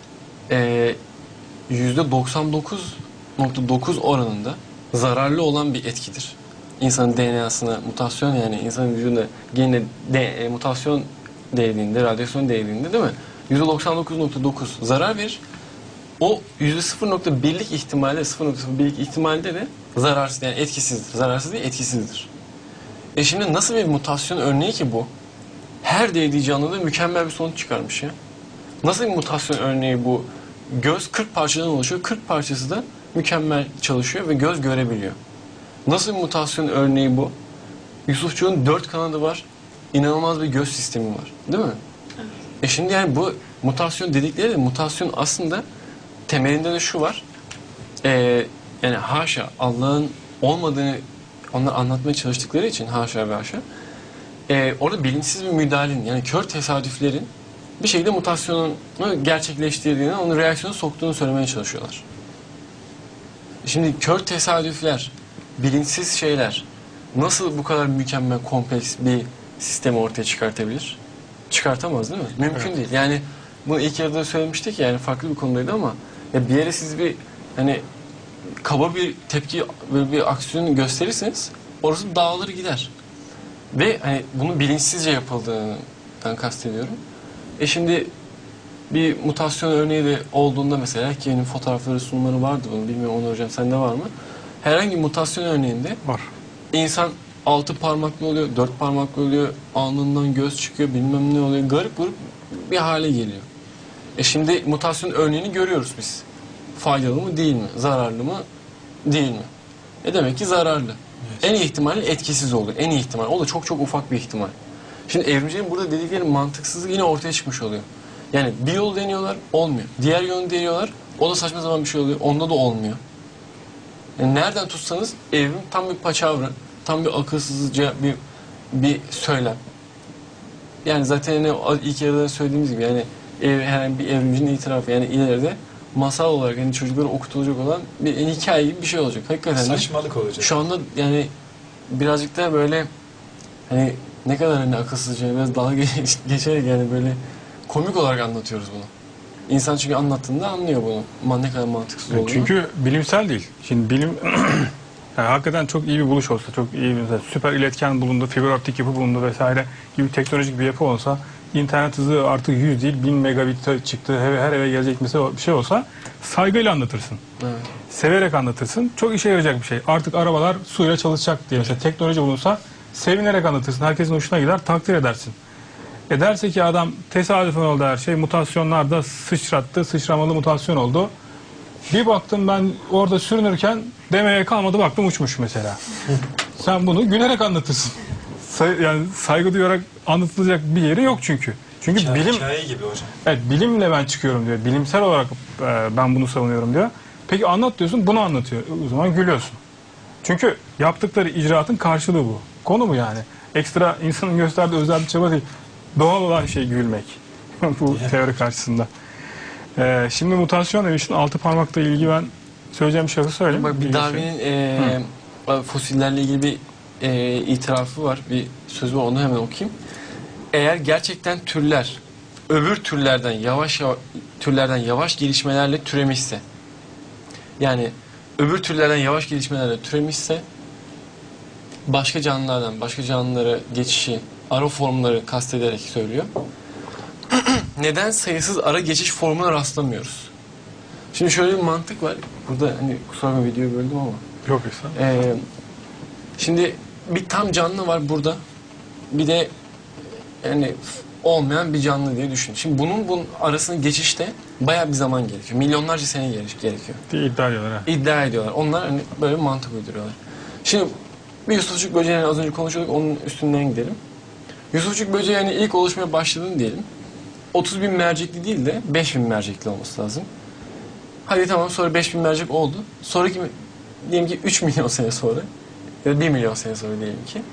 %99,9 oranında zararlı olan bir etkidir. İnsanın DNA'sına mutasyon yani insanın vücudunda genine mutasyon değdiğinde, radyasyon değdiğinde değil mi? %99,9 zarar verir. O %0,1'lik ihtimalle, 0,1'lik ihtimalde de zararsız yani etkisizdir. Zararsız değil, etkisizdir. Şimdi nasıl bir mutasyon örneği ki bu? Her değdiği canlıda mükemmel bir sonuç çıkarmış ya. Nasıl bir mutasyon örneği bu? Göz 40 parçadan oluşuyor. 40 parçası da mükemmel çalışıyor ve göz görebiliyor. Nasıl bir mutasyon örneği bu? Yusufçuğun 4 kanadı var. İnanılmaz bir göz sistemi var. Değil mi? Şimdi yani bu mutasyon dedikleri de mutasyon aslında temelinde de şu var. Yani haşa Allah'ın olmadığını onlar anlatmaya çalıştıkları için haşa ve haşa orada bilinçsiz bir müdahalenin yani kör tesadüflerin bir şekilde mutasyonunu gerçekleştirdiğini, onu reaksiyona soktuğunu söylemeye çalışıyorlar. Şimdi kör tesadüfler, bilinçsiz şeyler nasıl bu kadar mükemmel, kompleks bir sistemi ortaya çıkartabilir? Çıkartamaz değil mi? Mümkün değil. Yani bunu ilk yarıda söylemiştik yani farklı bir konudaydı ama ya bir yere siz bir hani kaba bir tepki, böyle bir aksiyon gösterirseniz orası dağılır gider. Ve hani bunu bilinçsizce yapıldığından kastediyorum. Şimdi bir mutasyon örneği de olduğunda mesela, ki benim fotoğrafları, sunumları vardı bunun, bilmiyorum Onur Hocam sende var mı? Herhangi bir mutasyon örneğinde Var. insan 6 parmaklı oluyor, 4 parmaklı oluyor, alnından göz çıkıyor, bilmem ne oluyor, garip garip bir hale geliyor. Şimdi mutasyon örneğini görüyoruz biz. Faydalı mı değil mi? Zararlı mı değil mi? Demek ki zararlı. Evet. En iyi ihtimalle etkisiz olur. En iyi ihtimal. O da çok çok ufak bir ihtimal. Şimdi evrimcilerin burada dedikleri mantıksızlık yine ortaya çıkmış oluyor. Yani bir yol deniyorlar, olmuyor. Diğer yolu deniyorlar, o da saçma sapan bir şey oluyor. Onda da olmuyor. Yani nereden tutsanız evrim tam bir paçavra, tam bir akılsızca bir söylem. Yani zaten hani ilk yarıda söylediğimiz gibi, yani herhangi bir evrimcinin itirafı, yani ileride masal olarak hani çocuklara okutulacak olan bir hikaye gibi bir şey olacak. Hakikaten de Saçmalık olacak. şu anda yani birazcık da böyle hani ne kadar hani akılsızca, biraz dalga geçerek yani böyle komik olarak anlatıyoruz bunu. İnsan çünkü anlattığında anlıyor bunu. Ne kadar mantıksız olduğunu. Çünkü bilimsel değil. Şimdi bilim yani hakikaten çok iyi bir buluş olsa, çok iyi bir mesela süper iletken bulundu, fiber optik yapı bulundu vesaire gibi teknolojik bir yapı olsa, internet hızı artık 100 değil 1000 megabit çıktı, her eve gelecek mesela bir şey olsa saygıyla anlatırsın. Evet. Severek anlatırsın. Çok işe yarayacak bir şey. Artık arabalar suyla çalışacak diye mesela teknoloji bulunsa sevinerek anlatırsın. Herkesin hoşuna gider, takdir edersin. Derse ki adam tesadüfen oldu her şey, mutasyonlar da sıçrattı, sıçramalı mutasyon oldu. Bir baktım ben orada sürünürken demeye kalmadı, baktım uçmuş mesela. Sen bunu gülerek anlatırsın. Yani saygı duyarak anlatılacak bir yeri yok çünkü. Çünkü bilim, Hikaye gibi hocam. evet, bilimle ben çıkıyorum diyor. Bilimsel olarak ben bunu savunuyorum diyor. Peki anlat diyorsun, bunu anlatıyor. O zaman gülüyorsun. Çünkü yaptıkları icraatın karşılığı bu. Konu bu yani. Ekstra insanın gösterdiği özel bir çaba değil. Doğal olan şey gülmek. Bu teori karşısında. Şimdi mutasyon demiştin. 6 parmakla ilgili ben söyleyeceğim bir şey söyleyeyim. Bak, bir Darwin'in fosillerle ilgili bir itirafı var. Bir sözü var, onu hemen okuyayım. Eğer gerçekten türler öbür türlerden yavaş gelişmelerle türemişse, yani öbür türlerden yavaş gelişmelerle türemişse, başka canlılara geçişi, ara formları kastederek söylüyor. Neden sayısız ara geçiş formuna rastlamıyoruz? Şimdi şöyle bir mantık var. Burada hani kusura bakma videoyu böldüm ama. Yok estağfurullah. Şimdi bir tam canlı var burada. Bir de yani olmayan bir canlı diye düşün. Şimdi bunun arasında geçişte bayağı bir zaman gerekiyor. Milyonlarca sene gerekiyor. diye iddia ediyorlar. Ha. İddia ediyorlar. Onlar hani böyle bir mantık uyduruyorlar. Şimdi bir Yusufçuk böceğini az önce konuşuyorduk, onun üstünden gidelim. Yusufçuk böceği yani ilk oluşmaya başladığını diyelim. 30.000 mercekli değil de 5.000 mercekli olması lazım. Hadi tamam, sonra 5.000 mercek oldu. Sonraki diyelim ki 3 milyon sene sonra ya da 1 milyon sene sonra diyelim ki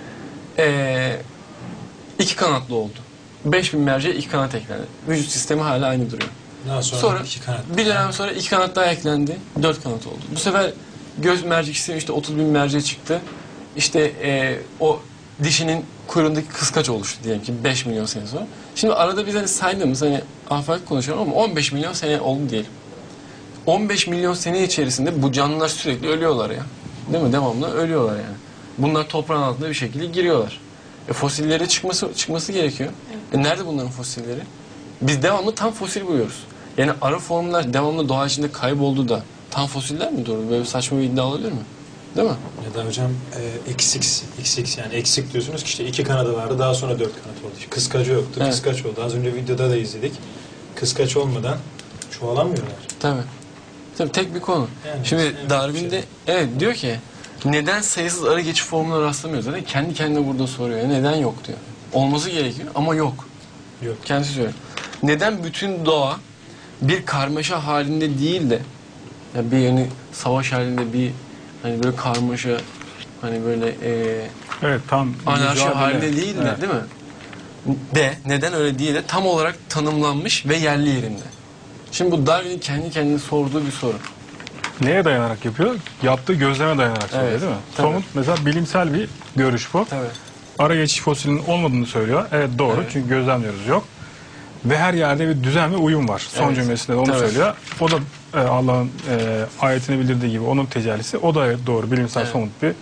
2 kanatlı oldu. 5.000 merceğe 2 kanat eklendi. Vücut sistemi hala aynı duruyor. Daha sonra iki kanat. Bir dönem sonra 2 kanat daha eklendi. 4 kanat oldu. Bu sefer göz merceği işte 30.000 merceğe çıktı. İşte o dişinin kuyruğundaki kıskaç oluştu diyelim ki 5 milyon sene sonra. Şimdi arada biz hani saydığımız, hani afaki konuşalım ama 15 milyon sene oldu diyelim. 15 milyon sene içerisinde bu canlılar sürekli ölüyorlar ya. Değil mi? Devamlı ölüyorlar yani. Bunlar toprağın altında bir şekilde giriyorlar. Fosilleri çıkması gerekiyor. Nerede bunların fosilleri? Biz devamlı tam fosil buluyoruz. Yani ara formlar devamlı doğa içinde kayboldu da tam fosiller mi doğru? Böyle saçma bir iddia olabilir mi? Değil mi? Ya da hocam XX yani eksik diyorsunuz ki işte 2 kanadı vardı, daha sonra 4 kanat oldu. Kıskacı yoktu, Evet. kıskaç oldu. Az önce videoda da izledik. Kıskaç olmadan çoğalamıyorlar. Tabii tek bir konu. Yani Şimdi en Darwin'de şey. evet diyor ki neden sayısız ara geçiş formuna rastlamıyoruz? Zaten kendi kendine burada soruyor. Neden yok diyor. Olması gerekiyor ama yok. Yok. Kendisi söylüyor. Neden bütün doğa bir karmaşa halinde değil de yani bir yani savaş halinde bir hani böyle karmaşa, hani böyle Evet, tam anarşi mücadele. halinde değil de, Evet. değil mi? Neden öyle değil de tam olarak tanımlanmış ve yerli yerinde. Şimdi bu Darwin'in kendi kendine sorduğu bir soru. Neye dayanarak yapıyor? Yaptığı gözleme dayanarak söylüyor, Evet, değil mi? tabii. Somut mesela bilimsel bir görüş bu. Tabii. Ara geçiş fosilinin olmadığını söylüyor. Evet, doğru, Evet. çünkü gözlemliyoruz, yok. Ve her yerde bir düzen ve uyum var. Son Evet. cümlesinde de onu Tabii. söylüyor. O da Allah'ın ayetini bildirdiği gibi onun tecellisi. O da evet doğru, bilimsel Evet. somut bir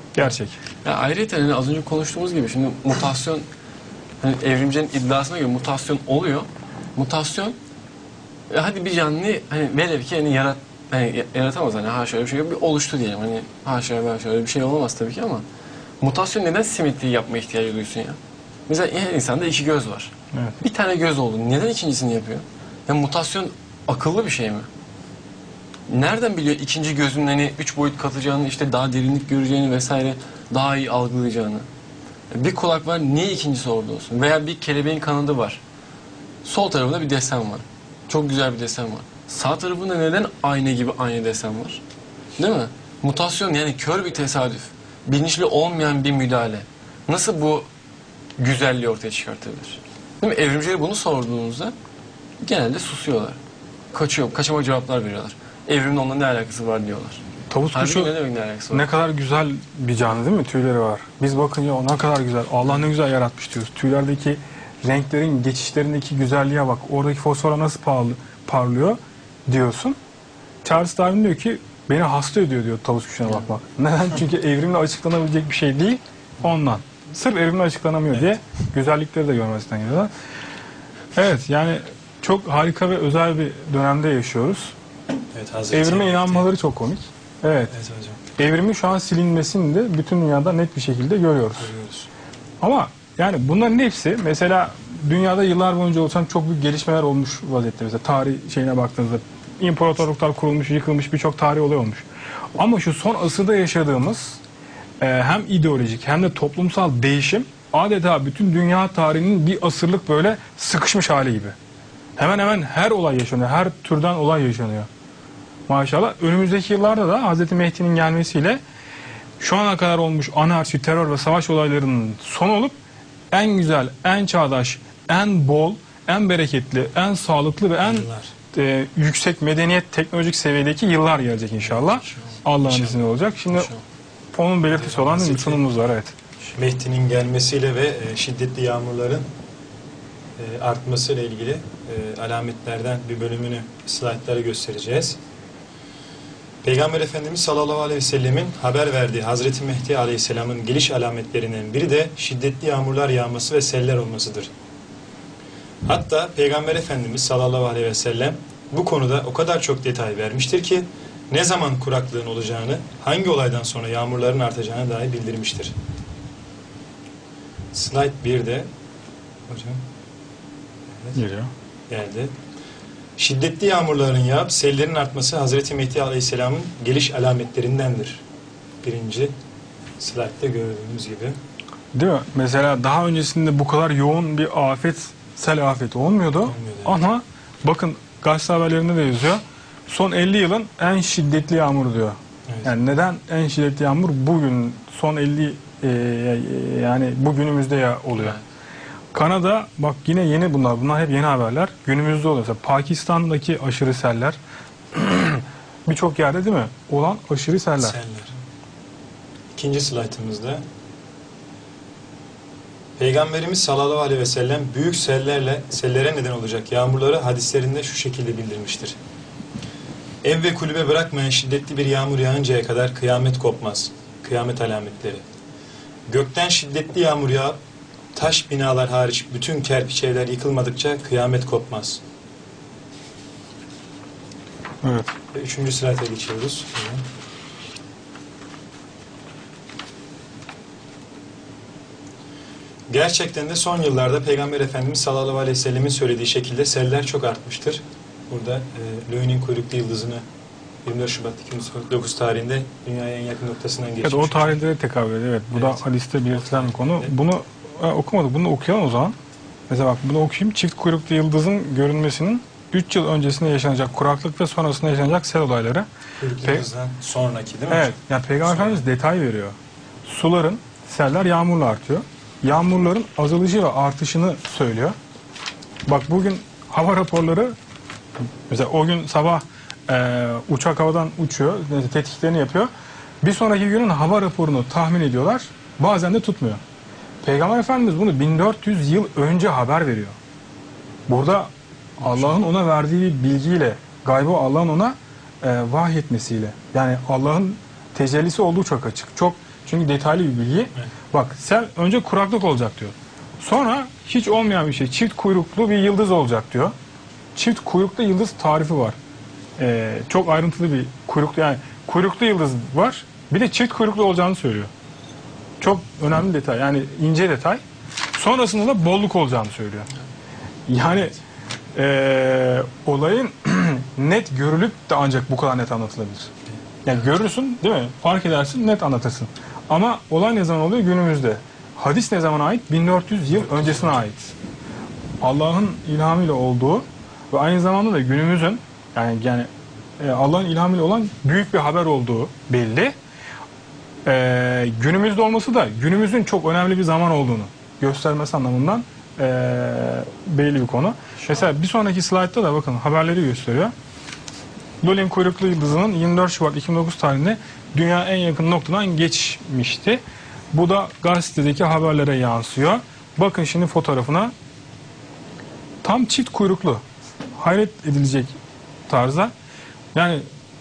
Gerçek. Ya ayrıca hani az önce konuştuğumuz gibi şimdi mutasyon, hani evrimcinin iddiasına göre mutasyon oluyor. Mutasyon hadi bir canlıyı hani velev ki hani yaratamaz, hani haşa öyle bir şey yok, bir oluştu diyelim, hani haşa öyle bir şey olamaz tabii ki, ama mutasyon neden simetriyi yapma ihtiyacı duysun ya? Mesela her insanda 2 göz var. Evet. Bir tane göz oldu. Neden ikincisini yapıyor? Ya mutasyon akıllı bir şey mi? Nereden biliyor ikinci gözünün hani 3 boyut katacağını, işte daha derinlik göreceğini vesaire, daha iyi algılayacağını? Bir kulak var, niye ikincisi orada olsun? Veya bir kelebeğin kanadı var. Sol tarafında bir desen var. Çok güzel bir desen var. Sağ tarafında neden ayna gibi aynı desen var? Değil mi? Mutasyon yani kör bir tesadüf. Bilinçli olmayan bir müdahale. Nasıl bu güzelliği ortaya çıkartabilir? Değil mi? Evrimcilere bunu sorduğunuzda genelde susuyorlar. Kaçama cevaplar veriyorlar. Evrimin onunla ne alakası var diyorlar. Tavus Halbuki kuşu ne demek ne alakası var? ne kadar güzel bir canlı değil mi? Tüyleri var. Biz bakınca o ne kadar güzel. Allah ne güzel yaratmış diyoruz. Tüylerdeki renklerin geçişlerindeki güzelliğe bak. Oradaki fosfora nasıl parlıyor diyorsun. Charles Darwin diyor ki beni hasta ediyor diyor tavus kuşuna bakmak. Neden? Çünkü evrimle açıklanabilecek bir şey değil ondan. Sırf evrimle açıklanamıyor diye güzellikleri de görmezden geliyorlar. Evet, yani çok harika ve özel bir dönemde yaşıyoruz. Evet, Hazreti Evrime Mehdi. inanmaları çok komik. Evet. Evet hocam. Evrimin şu an silinmesini de bütün dünyada net bir şekilde görüyoruz. Görüyoruz. Ama yani bunların hepsi mesela dünyada yıllar boyunca oluşan çok büyük gelişmeler olmuş vaziyette. Mesela tarih şeyine baktığınızda imparatorluklar kurulmuş, yıkılmış, birçok tarih olay olmuş. Ama şu son asırda yaşadığımız hem ideolojik hem de toplumsal değişim adeta bütün dünya tarihinin bir asırlık böyle sıkışmış hali gibi. Hemen hemen her olay yaşanıyor, her türden olay yaşanıyor. Maşallah önümüzdeki yıllarda da Hz. Mehdi'nin gelmesiyle şu ana kadar olmuş anarşi, terör ve savaş olaylarının sonu olup en güzel, en çağdaş, en bol, en bereketli, en sağlıklı ve en yüksek medeniyet, teknolojik seviyedeki yıllar gelecek inşallah. Allah'ın izniyle olacak. Şimdi onun belirtisi olan bir sunumumuz var, evet. Mehdi'nin gelmesiyle ve şiddetli yağmurların artmasıyla ilgili alametlerden bir bölümünü slaytlara göstereceğiz. Peygamber Efendimiz sallallahu aleyhi ve sellemin haber verdiği Hazreti Mehdi aleyhisselamın geliş alametlerinden biri de şiddetli yağmurlar yağması ve seller olmasıdır. Hatta Peygamber Efendimiz sallallahu aleyhi ve sellem bu konuda o kadar çok detay vermiştir ki ne zaman kuraklığın olacağını, hangi olaydan sonra yağmurların artacağını dahi bildirmiştir. Slide 1'de hocam Geliyor. geldi. Şiddetli yağmurların yağıp sellerin artması Hazreti Mehdi Aleyhisselam'ın geliş alametlerindendir. Birinci slaytta gördüğümüz gibi. Değil mi? Mesela daha öncesinde bu kadar yoğun bir afet, sel afeti olmuyordu. Ama bakın gazete haberlerinde de yazıyor. Son 50 yılın en şiddetli yağmuru diyor. Evet. Yani neden en şiddetli yağmur bugün son 50 yani bugünümüzde ya oluyor. Evet. Kanada bak yine yeni bunlar. Bunlar hep yeni haberler. Günümüzde oluyor. Mesela Pakistan'daki aşırı seller birçok yerde değil mi? Olan aşırı seller. Seller. İkinci slaytımızda Peygamberimiz sallallahu aleyhi ve sellem büyük sellere neden olacak yağmurları hadislerinde şu şekilde bildirmiştir. Ev ve kulübe bırakmayan şiddetli bir yağmur yağıncaya kadar kıyamet kopmaz. Kıyamet alametleri. Gökten şiddetli yağmur yağıp taş binalar hariç bütün kerpiç evler yıkılmadıkça kıyamet kopmaz. Evet. Ve üçüncü slayta geçiyoruz. Gerçekten de son yıllarda Peygamber Efendimiz sallallahu aleyhi ve sellemin söylediği şekilde seller çok artmıştır. Burada Löwen'in kuyruklu yıldızını 24 Şubat 2009 tarihinde dünyaya en yakın noktasından geçmiş. Evet, o tarihlere tekabül ediyor. Evet. Bu da hadiste belirtilen bir konu. Bunu okumadık. Bunu okuyalım o zaman. Mesela bak bunu okuyayım. Çift kuyruklu yıldızın görünmesinin 3 yıl öncesinde yaşanacak kuraklık ve sonrasında yaşanacak sel olayları. Kuyruklu yıldızdan sonraki değil mi? Evet. Yani Peygamber Efendimiz detay veriyor. Suların, seller yağmurla artıyor. Yağmurların azalışı ve artışını söylüyor. Bak bugün hava raporları mesela o gün sabah uçak havadan uçuyor, tetkiklerini yapıyor. Bir sonraki günün hava raporunu tahmin ediyorlar. Bazen de tutmuyor. Peygamber Efendimiz bunu 1400 yıl önce haber veriyor. Burada Allah'ın ona verdiği bir bilgiyle, gaybı Allah'ın ona vahyetmesiyle. Yani Allah'ın tecellisi olduğu çok açık. Çünkü detaylı bir bilgi. Bak sen önce kuraklık olacak diyor. Sonra hiç olmayan bir şey. Çift kuyruklu bir yıldız olacak diyor. Çift kuyruklu yıldız tarifi var. Çok ayrıntılı bir kuyruklu, yani kuyruklu yıldız var. Bir de çift kuyruklu olacağını söylüyor. Çok önemli detay. Yani ince detay. Sonrasında da bolluk olacağını söylüyor. Yani olayın net görülüp de ancak bu kadar net anlatılabilir. Yani görürsün değil mi? Fark edersin, net anlatırsın. Ama olay ne zaman oluyor? Günümüzde. Hadis ne zamana ait? 1400 yıl öncesine ait. Allah'ın ilhamıyla olduğu ve aynı zamanda da günümüzün yani Allah'ın ilhamıyla olan büyük bir haber olduğu belli. Günümüzde olması da günümüzün çok önemli bir zaman olduğunu göstermesi anlamından belli bir konu. Mesela bir sonraki slaytta da bakın haberleri gösteriyor. Lulin kuyruklu yıldızının 24 Şubat 2009 tarihinde dünya en yakın noktadan geçmişti. Bu da gazetedeki haberlere yansıyor. Bakın şimdi fotoğrafına. Tam çift kuyruklu. Hayret edilecek tarzda. Yani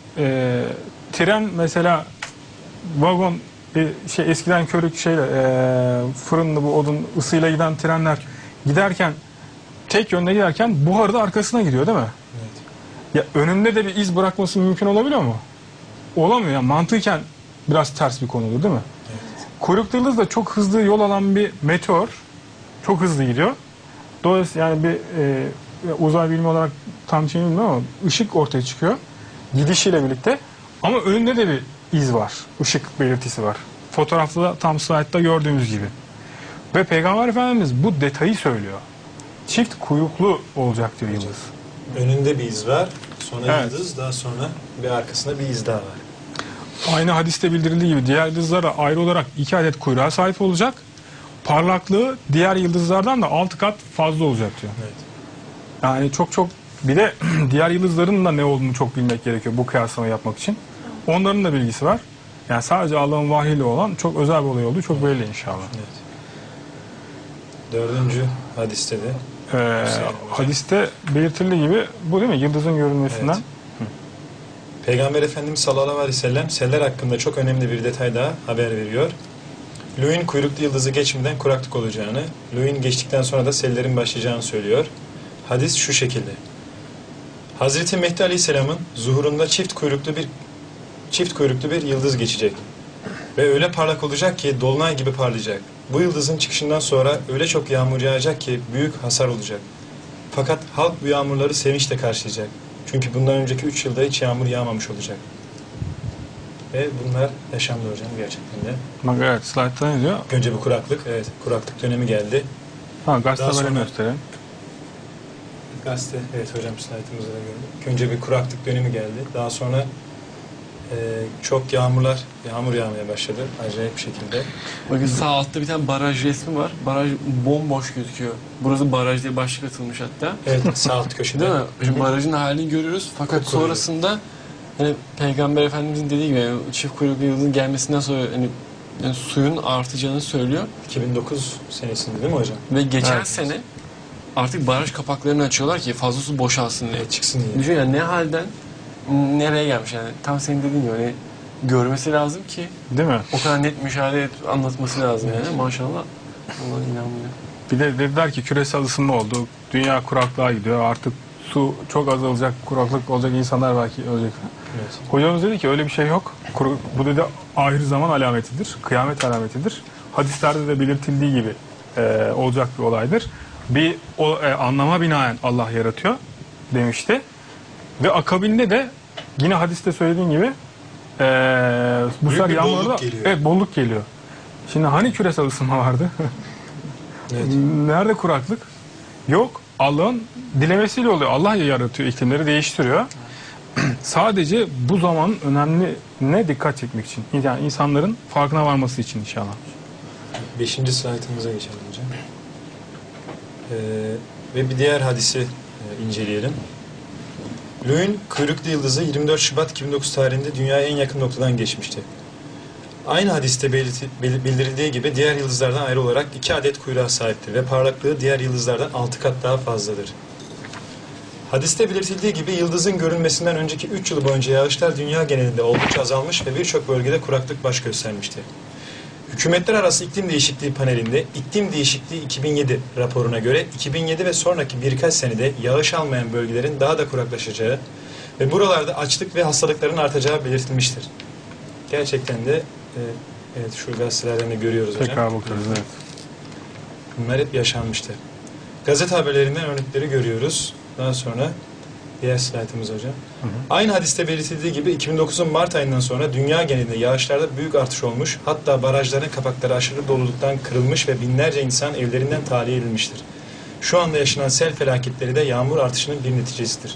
tren mesela vagon eskiden körük fırınlı bu odun ısıyla giden trenler giderken tek yönde giderken buharı da arkasına gidiyor değil mi? Evet. Ya önünde de bir iz bırakması mümkün olabiliyor mu? Olamıyor. Yani mantıken biraz ters bir konudur değil mi? Evet. Kuyruklu yıldız da çok hızlı yol alan bir meteor. Çok hızlı gidiyor. Dolayısıyla yani bir uzay bilimi olarak tam şey bilmiyorum ama ışık ortaya çıkıyor. Gidişiyle birlikte. Ama önünde de bir iz var. Işık belirtisi var. Fotoğrafta da tam slaytta gördüğümüz gibi. Ve Peygamber Efendimiz bu detayı söylüyor. Çift kuyruklu olacak diyor yıldız. Önünde bir iz var. Sonra Evet. yıldız, daha sonra bir arkasında bir iz daha var. Aynı hadiste bildirildiği gibi diğer yıldızlara ayrı olarak 2 adet kuyruğa sahip olacak. Parlaklığı diğer yıldızlardan da 6 kat fazla olacak diyor. Evet. Yani çok bir de diğer yıldızların da ne olduğunu çok bilmek gerekiyor bu kıyaslamayı yapmak için. Onların da bilgisi var. Yani sadece Allah'ın vahyiyle olan çok özel bir olay olduğu çok belli inşallah. Evet. 4. hadiste de Hadiste belirtildiği gibi bu değil mi? Yıldızın görünmesinden. Evet. Peygamber Efendimiz sallallahu aleyhi ve sellem seller hakkında çok önemli bir detay daha haber veriyor. Luin kuyruklu yıldızı geçmeden kuraklık olacağını, Luin geçtikten sonra da sellerin başlayacağını söylüyor. Hadis şu şekilde. Hazreti Mehdi Aleyhisselam'ın zuhurunda çift kuyruklu bir yıldız geçecek. Ve öyle parlak olacak ki dolunay gibi parlayacak. Bu yıldızın çıkışından sonra öyle çok yağmur yağacak ki büyük hasar olacak. Fakat halk bu yağmurları sevinçle karşılayacak. Çünkü bundan önceki 3 yılda hiç yağmur yağmamış olacak. Ve bunlar yaşandı hocam gerçekten de. Bak evet, slaytta ne diyor? Önce bir kuraklık, evet kuraklık dönemi geldi. Gazete Daha haberini sonra- gösterelim. Gazete, evet hocam slaytımızda da gördük. Önce bir kuraklık dönemi geldi. Daha sonra çok yağmur yağmaya başladı acayip bir şekilde. Bakın sağ altta bir tane baraj resmi var. Baraj bomboş gözüküyor. Burası baraj diye başlık atılmış hatta. Evet sağ alt köşede. Değil mi? Şimdi barajın halini görüyoruz. Fakat Kupkuru. sonrasında hani Peygamber Efendimizin dediği gibi yani çift kuyruklu yıldızın gelmesinden sonra yani suyun artacağını söylüyor. 2009 senesinde değil mi hocam? Ve geçen Evet. sene artık baraj kapaklarını açıyorlar ki fazla su boşalsın diye. Çıksın diye. Düşün yani ne halden nereye gelmiş yani. Tam senin dediğin gibi hani görmesi lazım ki Değil mi? o kadar net müşahede anlatması lazım yani. Maşallah. Allah'ın inanmıyor. Bir de dediler ki küresel ısınma oldu. Dünya kuraklığa gidiyor. Artık su çok azalacak, kuraklık olacak, insanlar belki ölecek. Evet. Hocamız dedi ki öyle bir şey yok. Bu dedi ahir zaman alametidir. Kıyamet alametidir. Hadislerde de belirtildiği gibi olacak bir olaydır. Bir anlama binaen Allah yaratıyor demişti. Ve akabinde de yine hadiste söylediğin gibi bu sefer bir yağmurda bolluk geliyor. evet, bolluk geliyor. Şimdi hani küresel ısınma vardı? Evet. Nerede kuraklık? Yok. Allah'ın dilemesiyle oluyor. Allah yaratıyor, iklimleri değiştiriyor. Sadece bu zamanın önemline dikkat çekmek için. Yani insanların farkına varması için inşallah. 5. slaytımıza geçelim hocam. Ve bir diğer hadisi inceleyelim. Luin kuyruklu yıldızı 24 Şubat 2009 tarihinde dünyaya en yakın noktadan geçmişti. Aynı hadiste bildirildiği gibi diğer yıldızlardan ayrı olarak 2 adet kuyruğa sahiptir ve parlaklığı diğer yıldızlardan 6 kat daha fazladır. Hadiste belirtildiği gibi yıldızın görünmesinden önceki 3 yıl boyunca yağışlar dünya genelinde oldukça azalmış ve birçok bölgede kuraklık baş göstermişti. Hükümetler Arası İklim Değişikliği Paneli'nde İklim Değişikliği 2007 raporuna göre 2007 ve sonraki birkaç senede yağış almayan bölgelerin daha da kuraklaşacağı ve buralarda açlık ve hastalıkların artacağı belirtilmiştir. Gerçekten de evet, şu gazetelerden de görüyoruz hocam. Tekrar bakıyoruz, evet. Bunlar hep yaşanmıştı. Gazete haberlerinden örnekleri görüyoruz. Daha sonra diğer slaytımız hocam. Aynı hadiste belirtildiği gibi 2009'un Mart ayından sonra dünya genelinde yağışlarda büyük artış olmuş. Hatta barajların kapakları aşırı doluluktan kırılmış ve binlerce insan evlerinden tahliye edilmiştir. Şu anda yaşanan sel felaketleri de yağmur artışının bir neticesidir.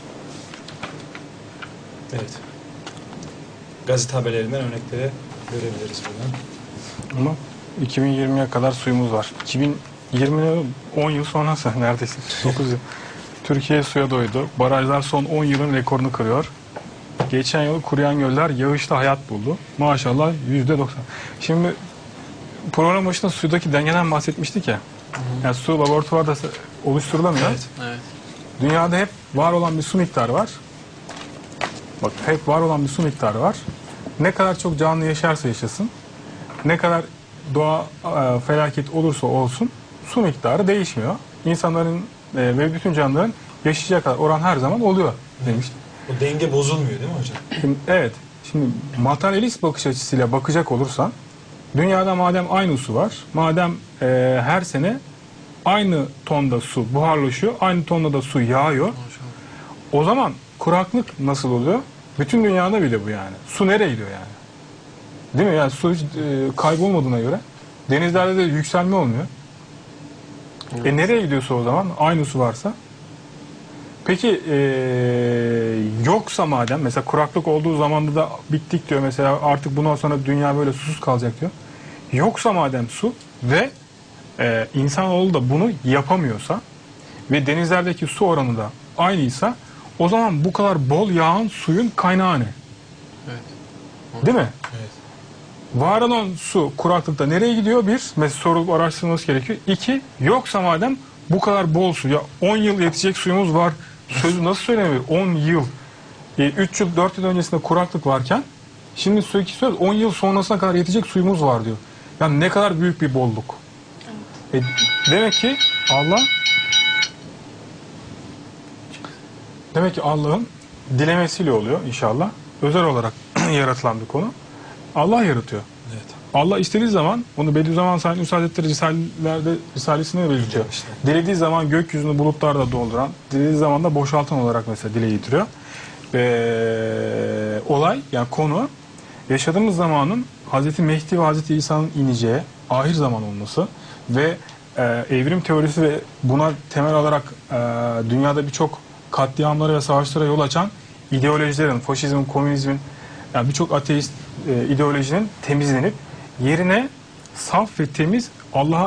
Evet. Gazete haberlerinden örnekleri görebiliriz buradan. Ama 2020'ye kadar suyumuz var. 2020'ye 10 yıl sonrası neredeyse. 9 yıl. Türkiye suya doydu. Barajlar son 10 yılın rekorunu kırıyor. Geçen yıl kuruyan göller yağışla hayat buldu. Maşallah %90. Şimdi program başında sudaki dengeden bahsetmiştik ya. Yani su laboratuvarda oluşturulamıyor. Evet. Evet. Dünyada hep var olan bir su miktarı var. Bak, hep var olan bir su miktarı var. Ne kadar çok canlı yaşarsa yaşasın, ne kadar doğa felaket olursa olsun su miktarı değişmiyor. İnsanların ve bütün canlıların yaşayacağı kadar oran her zaman oluyor demiştim. O denge bozulmuyor değil mi hocam? Şimdi, evet. Şimdi materyalist bakış açısıyla bakacak olursan, dünyada madem aynı su var, madem her sene aynı tonda su buharlaşıyor, aynı tonda da su yağıyor, o zaman kuraklık nasıl oluyor? Bütün dünyada bile bu yani. Su nereye gidiyor yani? Değil mi? Yani su hiç kaybolmadığına göre denizlerde de yükselme olmuyor. Evet. Nereye gidiyorsa o zaman aynı su varsa? Peki yoksa madem, mesela kuraklık olduğu zamanda da bittik diyor mesela, artık bundan sonra dünya böyle susuz kalacak diyor. Yoksa madem su ve insanoğlu da bunu yapamıyorsa ve denizlerdeki su oranı da aynıysa, o zaman bu kadar bol yağan suyun kaynağı ne? Evet. Değil mi? Evet. Var olan su kuraklıkta nereye gidiyor? Bir, mesela sorulup araştırılması gerekiyor. İki, yoksa madem bu kadar bol su, ya 10 yıl yetecek suyumuz var, sözü nasıl söylenir? 10 yıl, 3 yıl, 4 yıl öncesinde kuraklık varken, şimdi söz 10 yıl sonrasına kadar yetecek suyumuz var diyor. Yani ne kadar büyük bir bolluk. Demek ki Allah'ın dilemesiyle oluyor inşallah. Özel olarak yaratılan bir konu. Allah yaratıyor. Evet. Allah istediği zaman, onu Bediüzzaman Said Nursi Hazretleri Risalesinde belirtiyor. İşte. Dilediği zaman gökyüzünü bulutlarla dolduran, dilediği zaman da boşaltan olarak mesela dile getiriyor. Olay, yani konu, yaşadığımız zamanın Hazreti Mehdi ve Hazreti İsa'nın ineceği ahir zaman olması ve evrim teorisi ve buna temel alarak dünyada birçok katliamlara ve savaşlara yol açan ideolojilerin, faşizmin, komünizmin, yani birçok ateist ideolojinin temizlenip yerine saf ve temiz Allah'a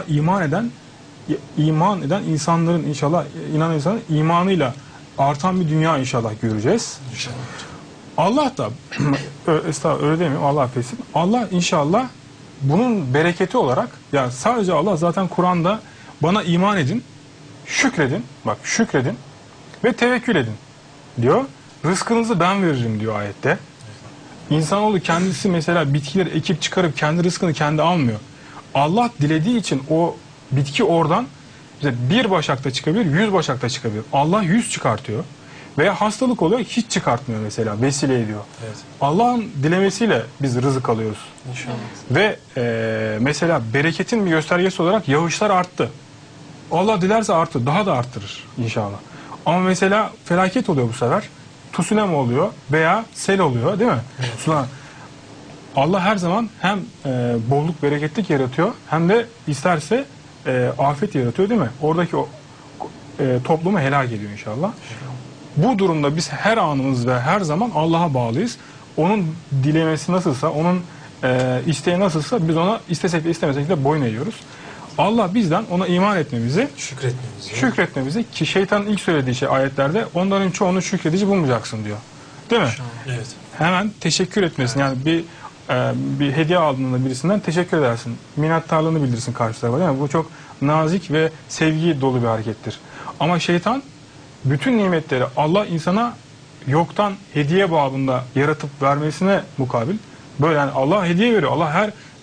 iman eden insanların, inşallah inanan insanların imanıyla artan bir dünya inşallah göreceğiz. İnşallah. Allah da estağfurullah, öyle demiyorum, Allah affetsin. Allah inşallah bunun bereketi olarak, yani sadece Allah zaten Kur'an'da bana iman edin, şükredin, bak şükredin ve tevekkül edin diyor. Rızkınızı ben veririm diyor ayette. İnsanoğlu kendisi mesela bitkileri ekip çıkarıp kendi rızkını kendi almıyor. Allah dilediği için o bitki oradan bir başakta çıkabilir, 100 başakta çıkabilir. Allah 100 çıkartıyor. Veya hastalık oluyor, hiç çıkartmıyor mesela, vesile ediyor. Evet. Allah'ın dilemesiyle biz rızık alıyoruz. İnşallah. Ve mesela bereketin bir göstergesi olarak yağışlar arttı. Allah dilerse arttı, daha da arttırır inşallah. Ama mesela felaket oluyor bu sefer. Tsunami oluyor veya sel oluyor, değil mi? Evet. Allah her zaman hem bolluk, bereketlik yaratıyor, hem de isterse afet yaratıyor, değil mi? Oradaki o toplumu helak ediyor inşallah. Bu durumda biz her anımız ve her zaman Allah'a bağlıyız. Onun dilemesi nasılsa, onun isteği nasılsa biz ona istesek de istemesek de boyun eğiyoruz. Allah bizden ona iman etmemizi, şükretmemizi, ki şeytanın ilk söylediği şey ayetlerde, onların çoğunu şükredici bulmayacaksın diyor. Değil mi? Evet. Hemen teşekkür etmesin. Yani bir hediye aldığında birisinden teşekkür edersin. Minnettarlığını bildirsin karşı tarafa. Değil mi? Bu çok nazik ve sevgi dolu bir harekettir. Ama şeytan bütün nimetleri Allah insana yoktan hediye babında yaratıp vermesine mukabil, böyle yani Allah hediye veriyor. Allah her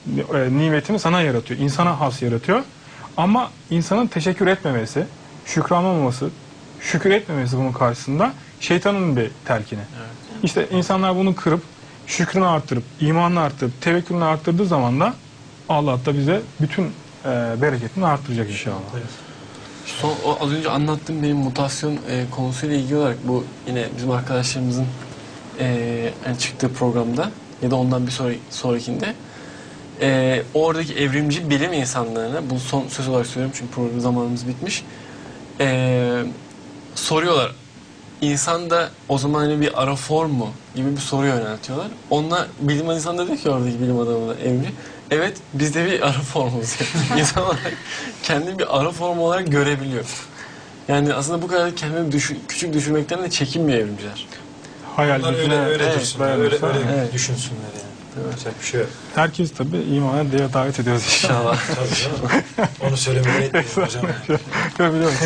nimetini sana yaratıyor. İnsana has yaratıyor. Ama insanın teşekkür etmemesi, şükranlamaması, şükür etmemesi bunun karşısında şeytanın bir telkini. İşte insanlar bunu kırıp, şükrünü arttırıp, imanını arttırıp, tevekkülünü arttırdığı zaman da Allah da bize bütün bereketini arttıracak inşallah. Az önce anlattığım benim mutasyon konusuyla ilgili olarak bu yine bizim arkadaşlarımızın hani çıktığı programda ya da ondan bir sonrakinde oradaki evrimci bilim insanlarına, bu son söz olarak söylüyorum çünkü program zamanımız bitmiş, soruyorlar. İnsanda o zaman hani bir ara form mu gibi bir soru yöneltiyorlar. Onlar bilim insanı da diyor ki oradaki bilim adamı da evri. Evet biz de bir ara formumuz. İnsan olarak kendini bir ara form olarak görebiliyor. Yani aslında bu kadar kendini küçük düşürmekten de çekinmiyor evrimciler. Hayal Onlar gücüne öyle evet, dursunlar, dayanırsa, öyle evet. düşünsünler yani. Yapacak bir şey yok. herkes tabii imana diye davet ediyoruz inşallah. İnşallah. Tabii canım. Onu söylemeyi etmeyin hocam. Biliyor musunuz?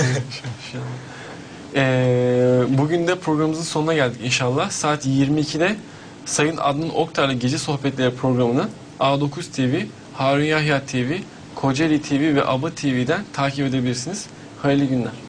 Bugün de programımızın sonuna geldik inşallah. Saat 22'de Sayın Adnan Oktar'la Gece Sohbetleri programını A9 TV, Harun Yahya TV, Kocaeli TV ve ABA TV'den takip edebilirsiniz. Hayırlı günler.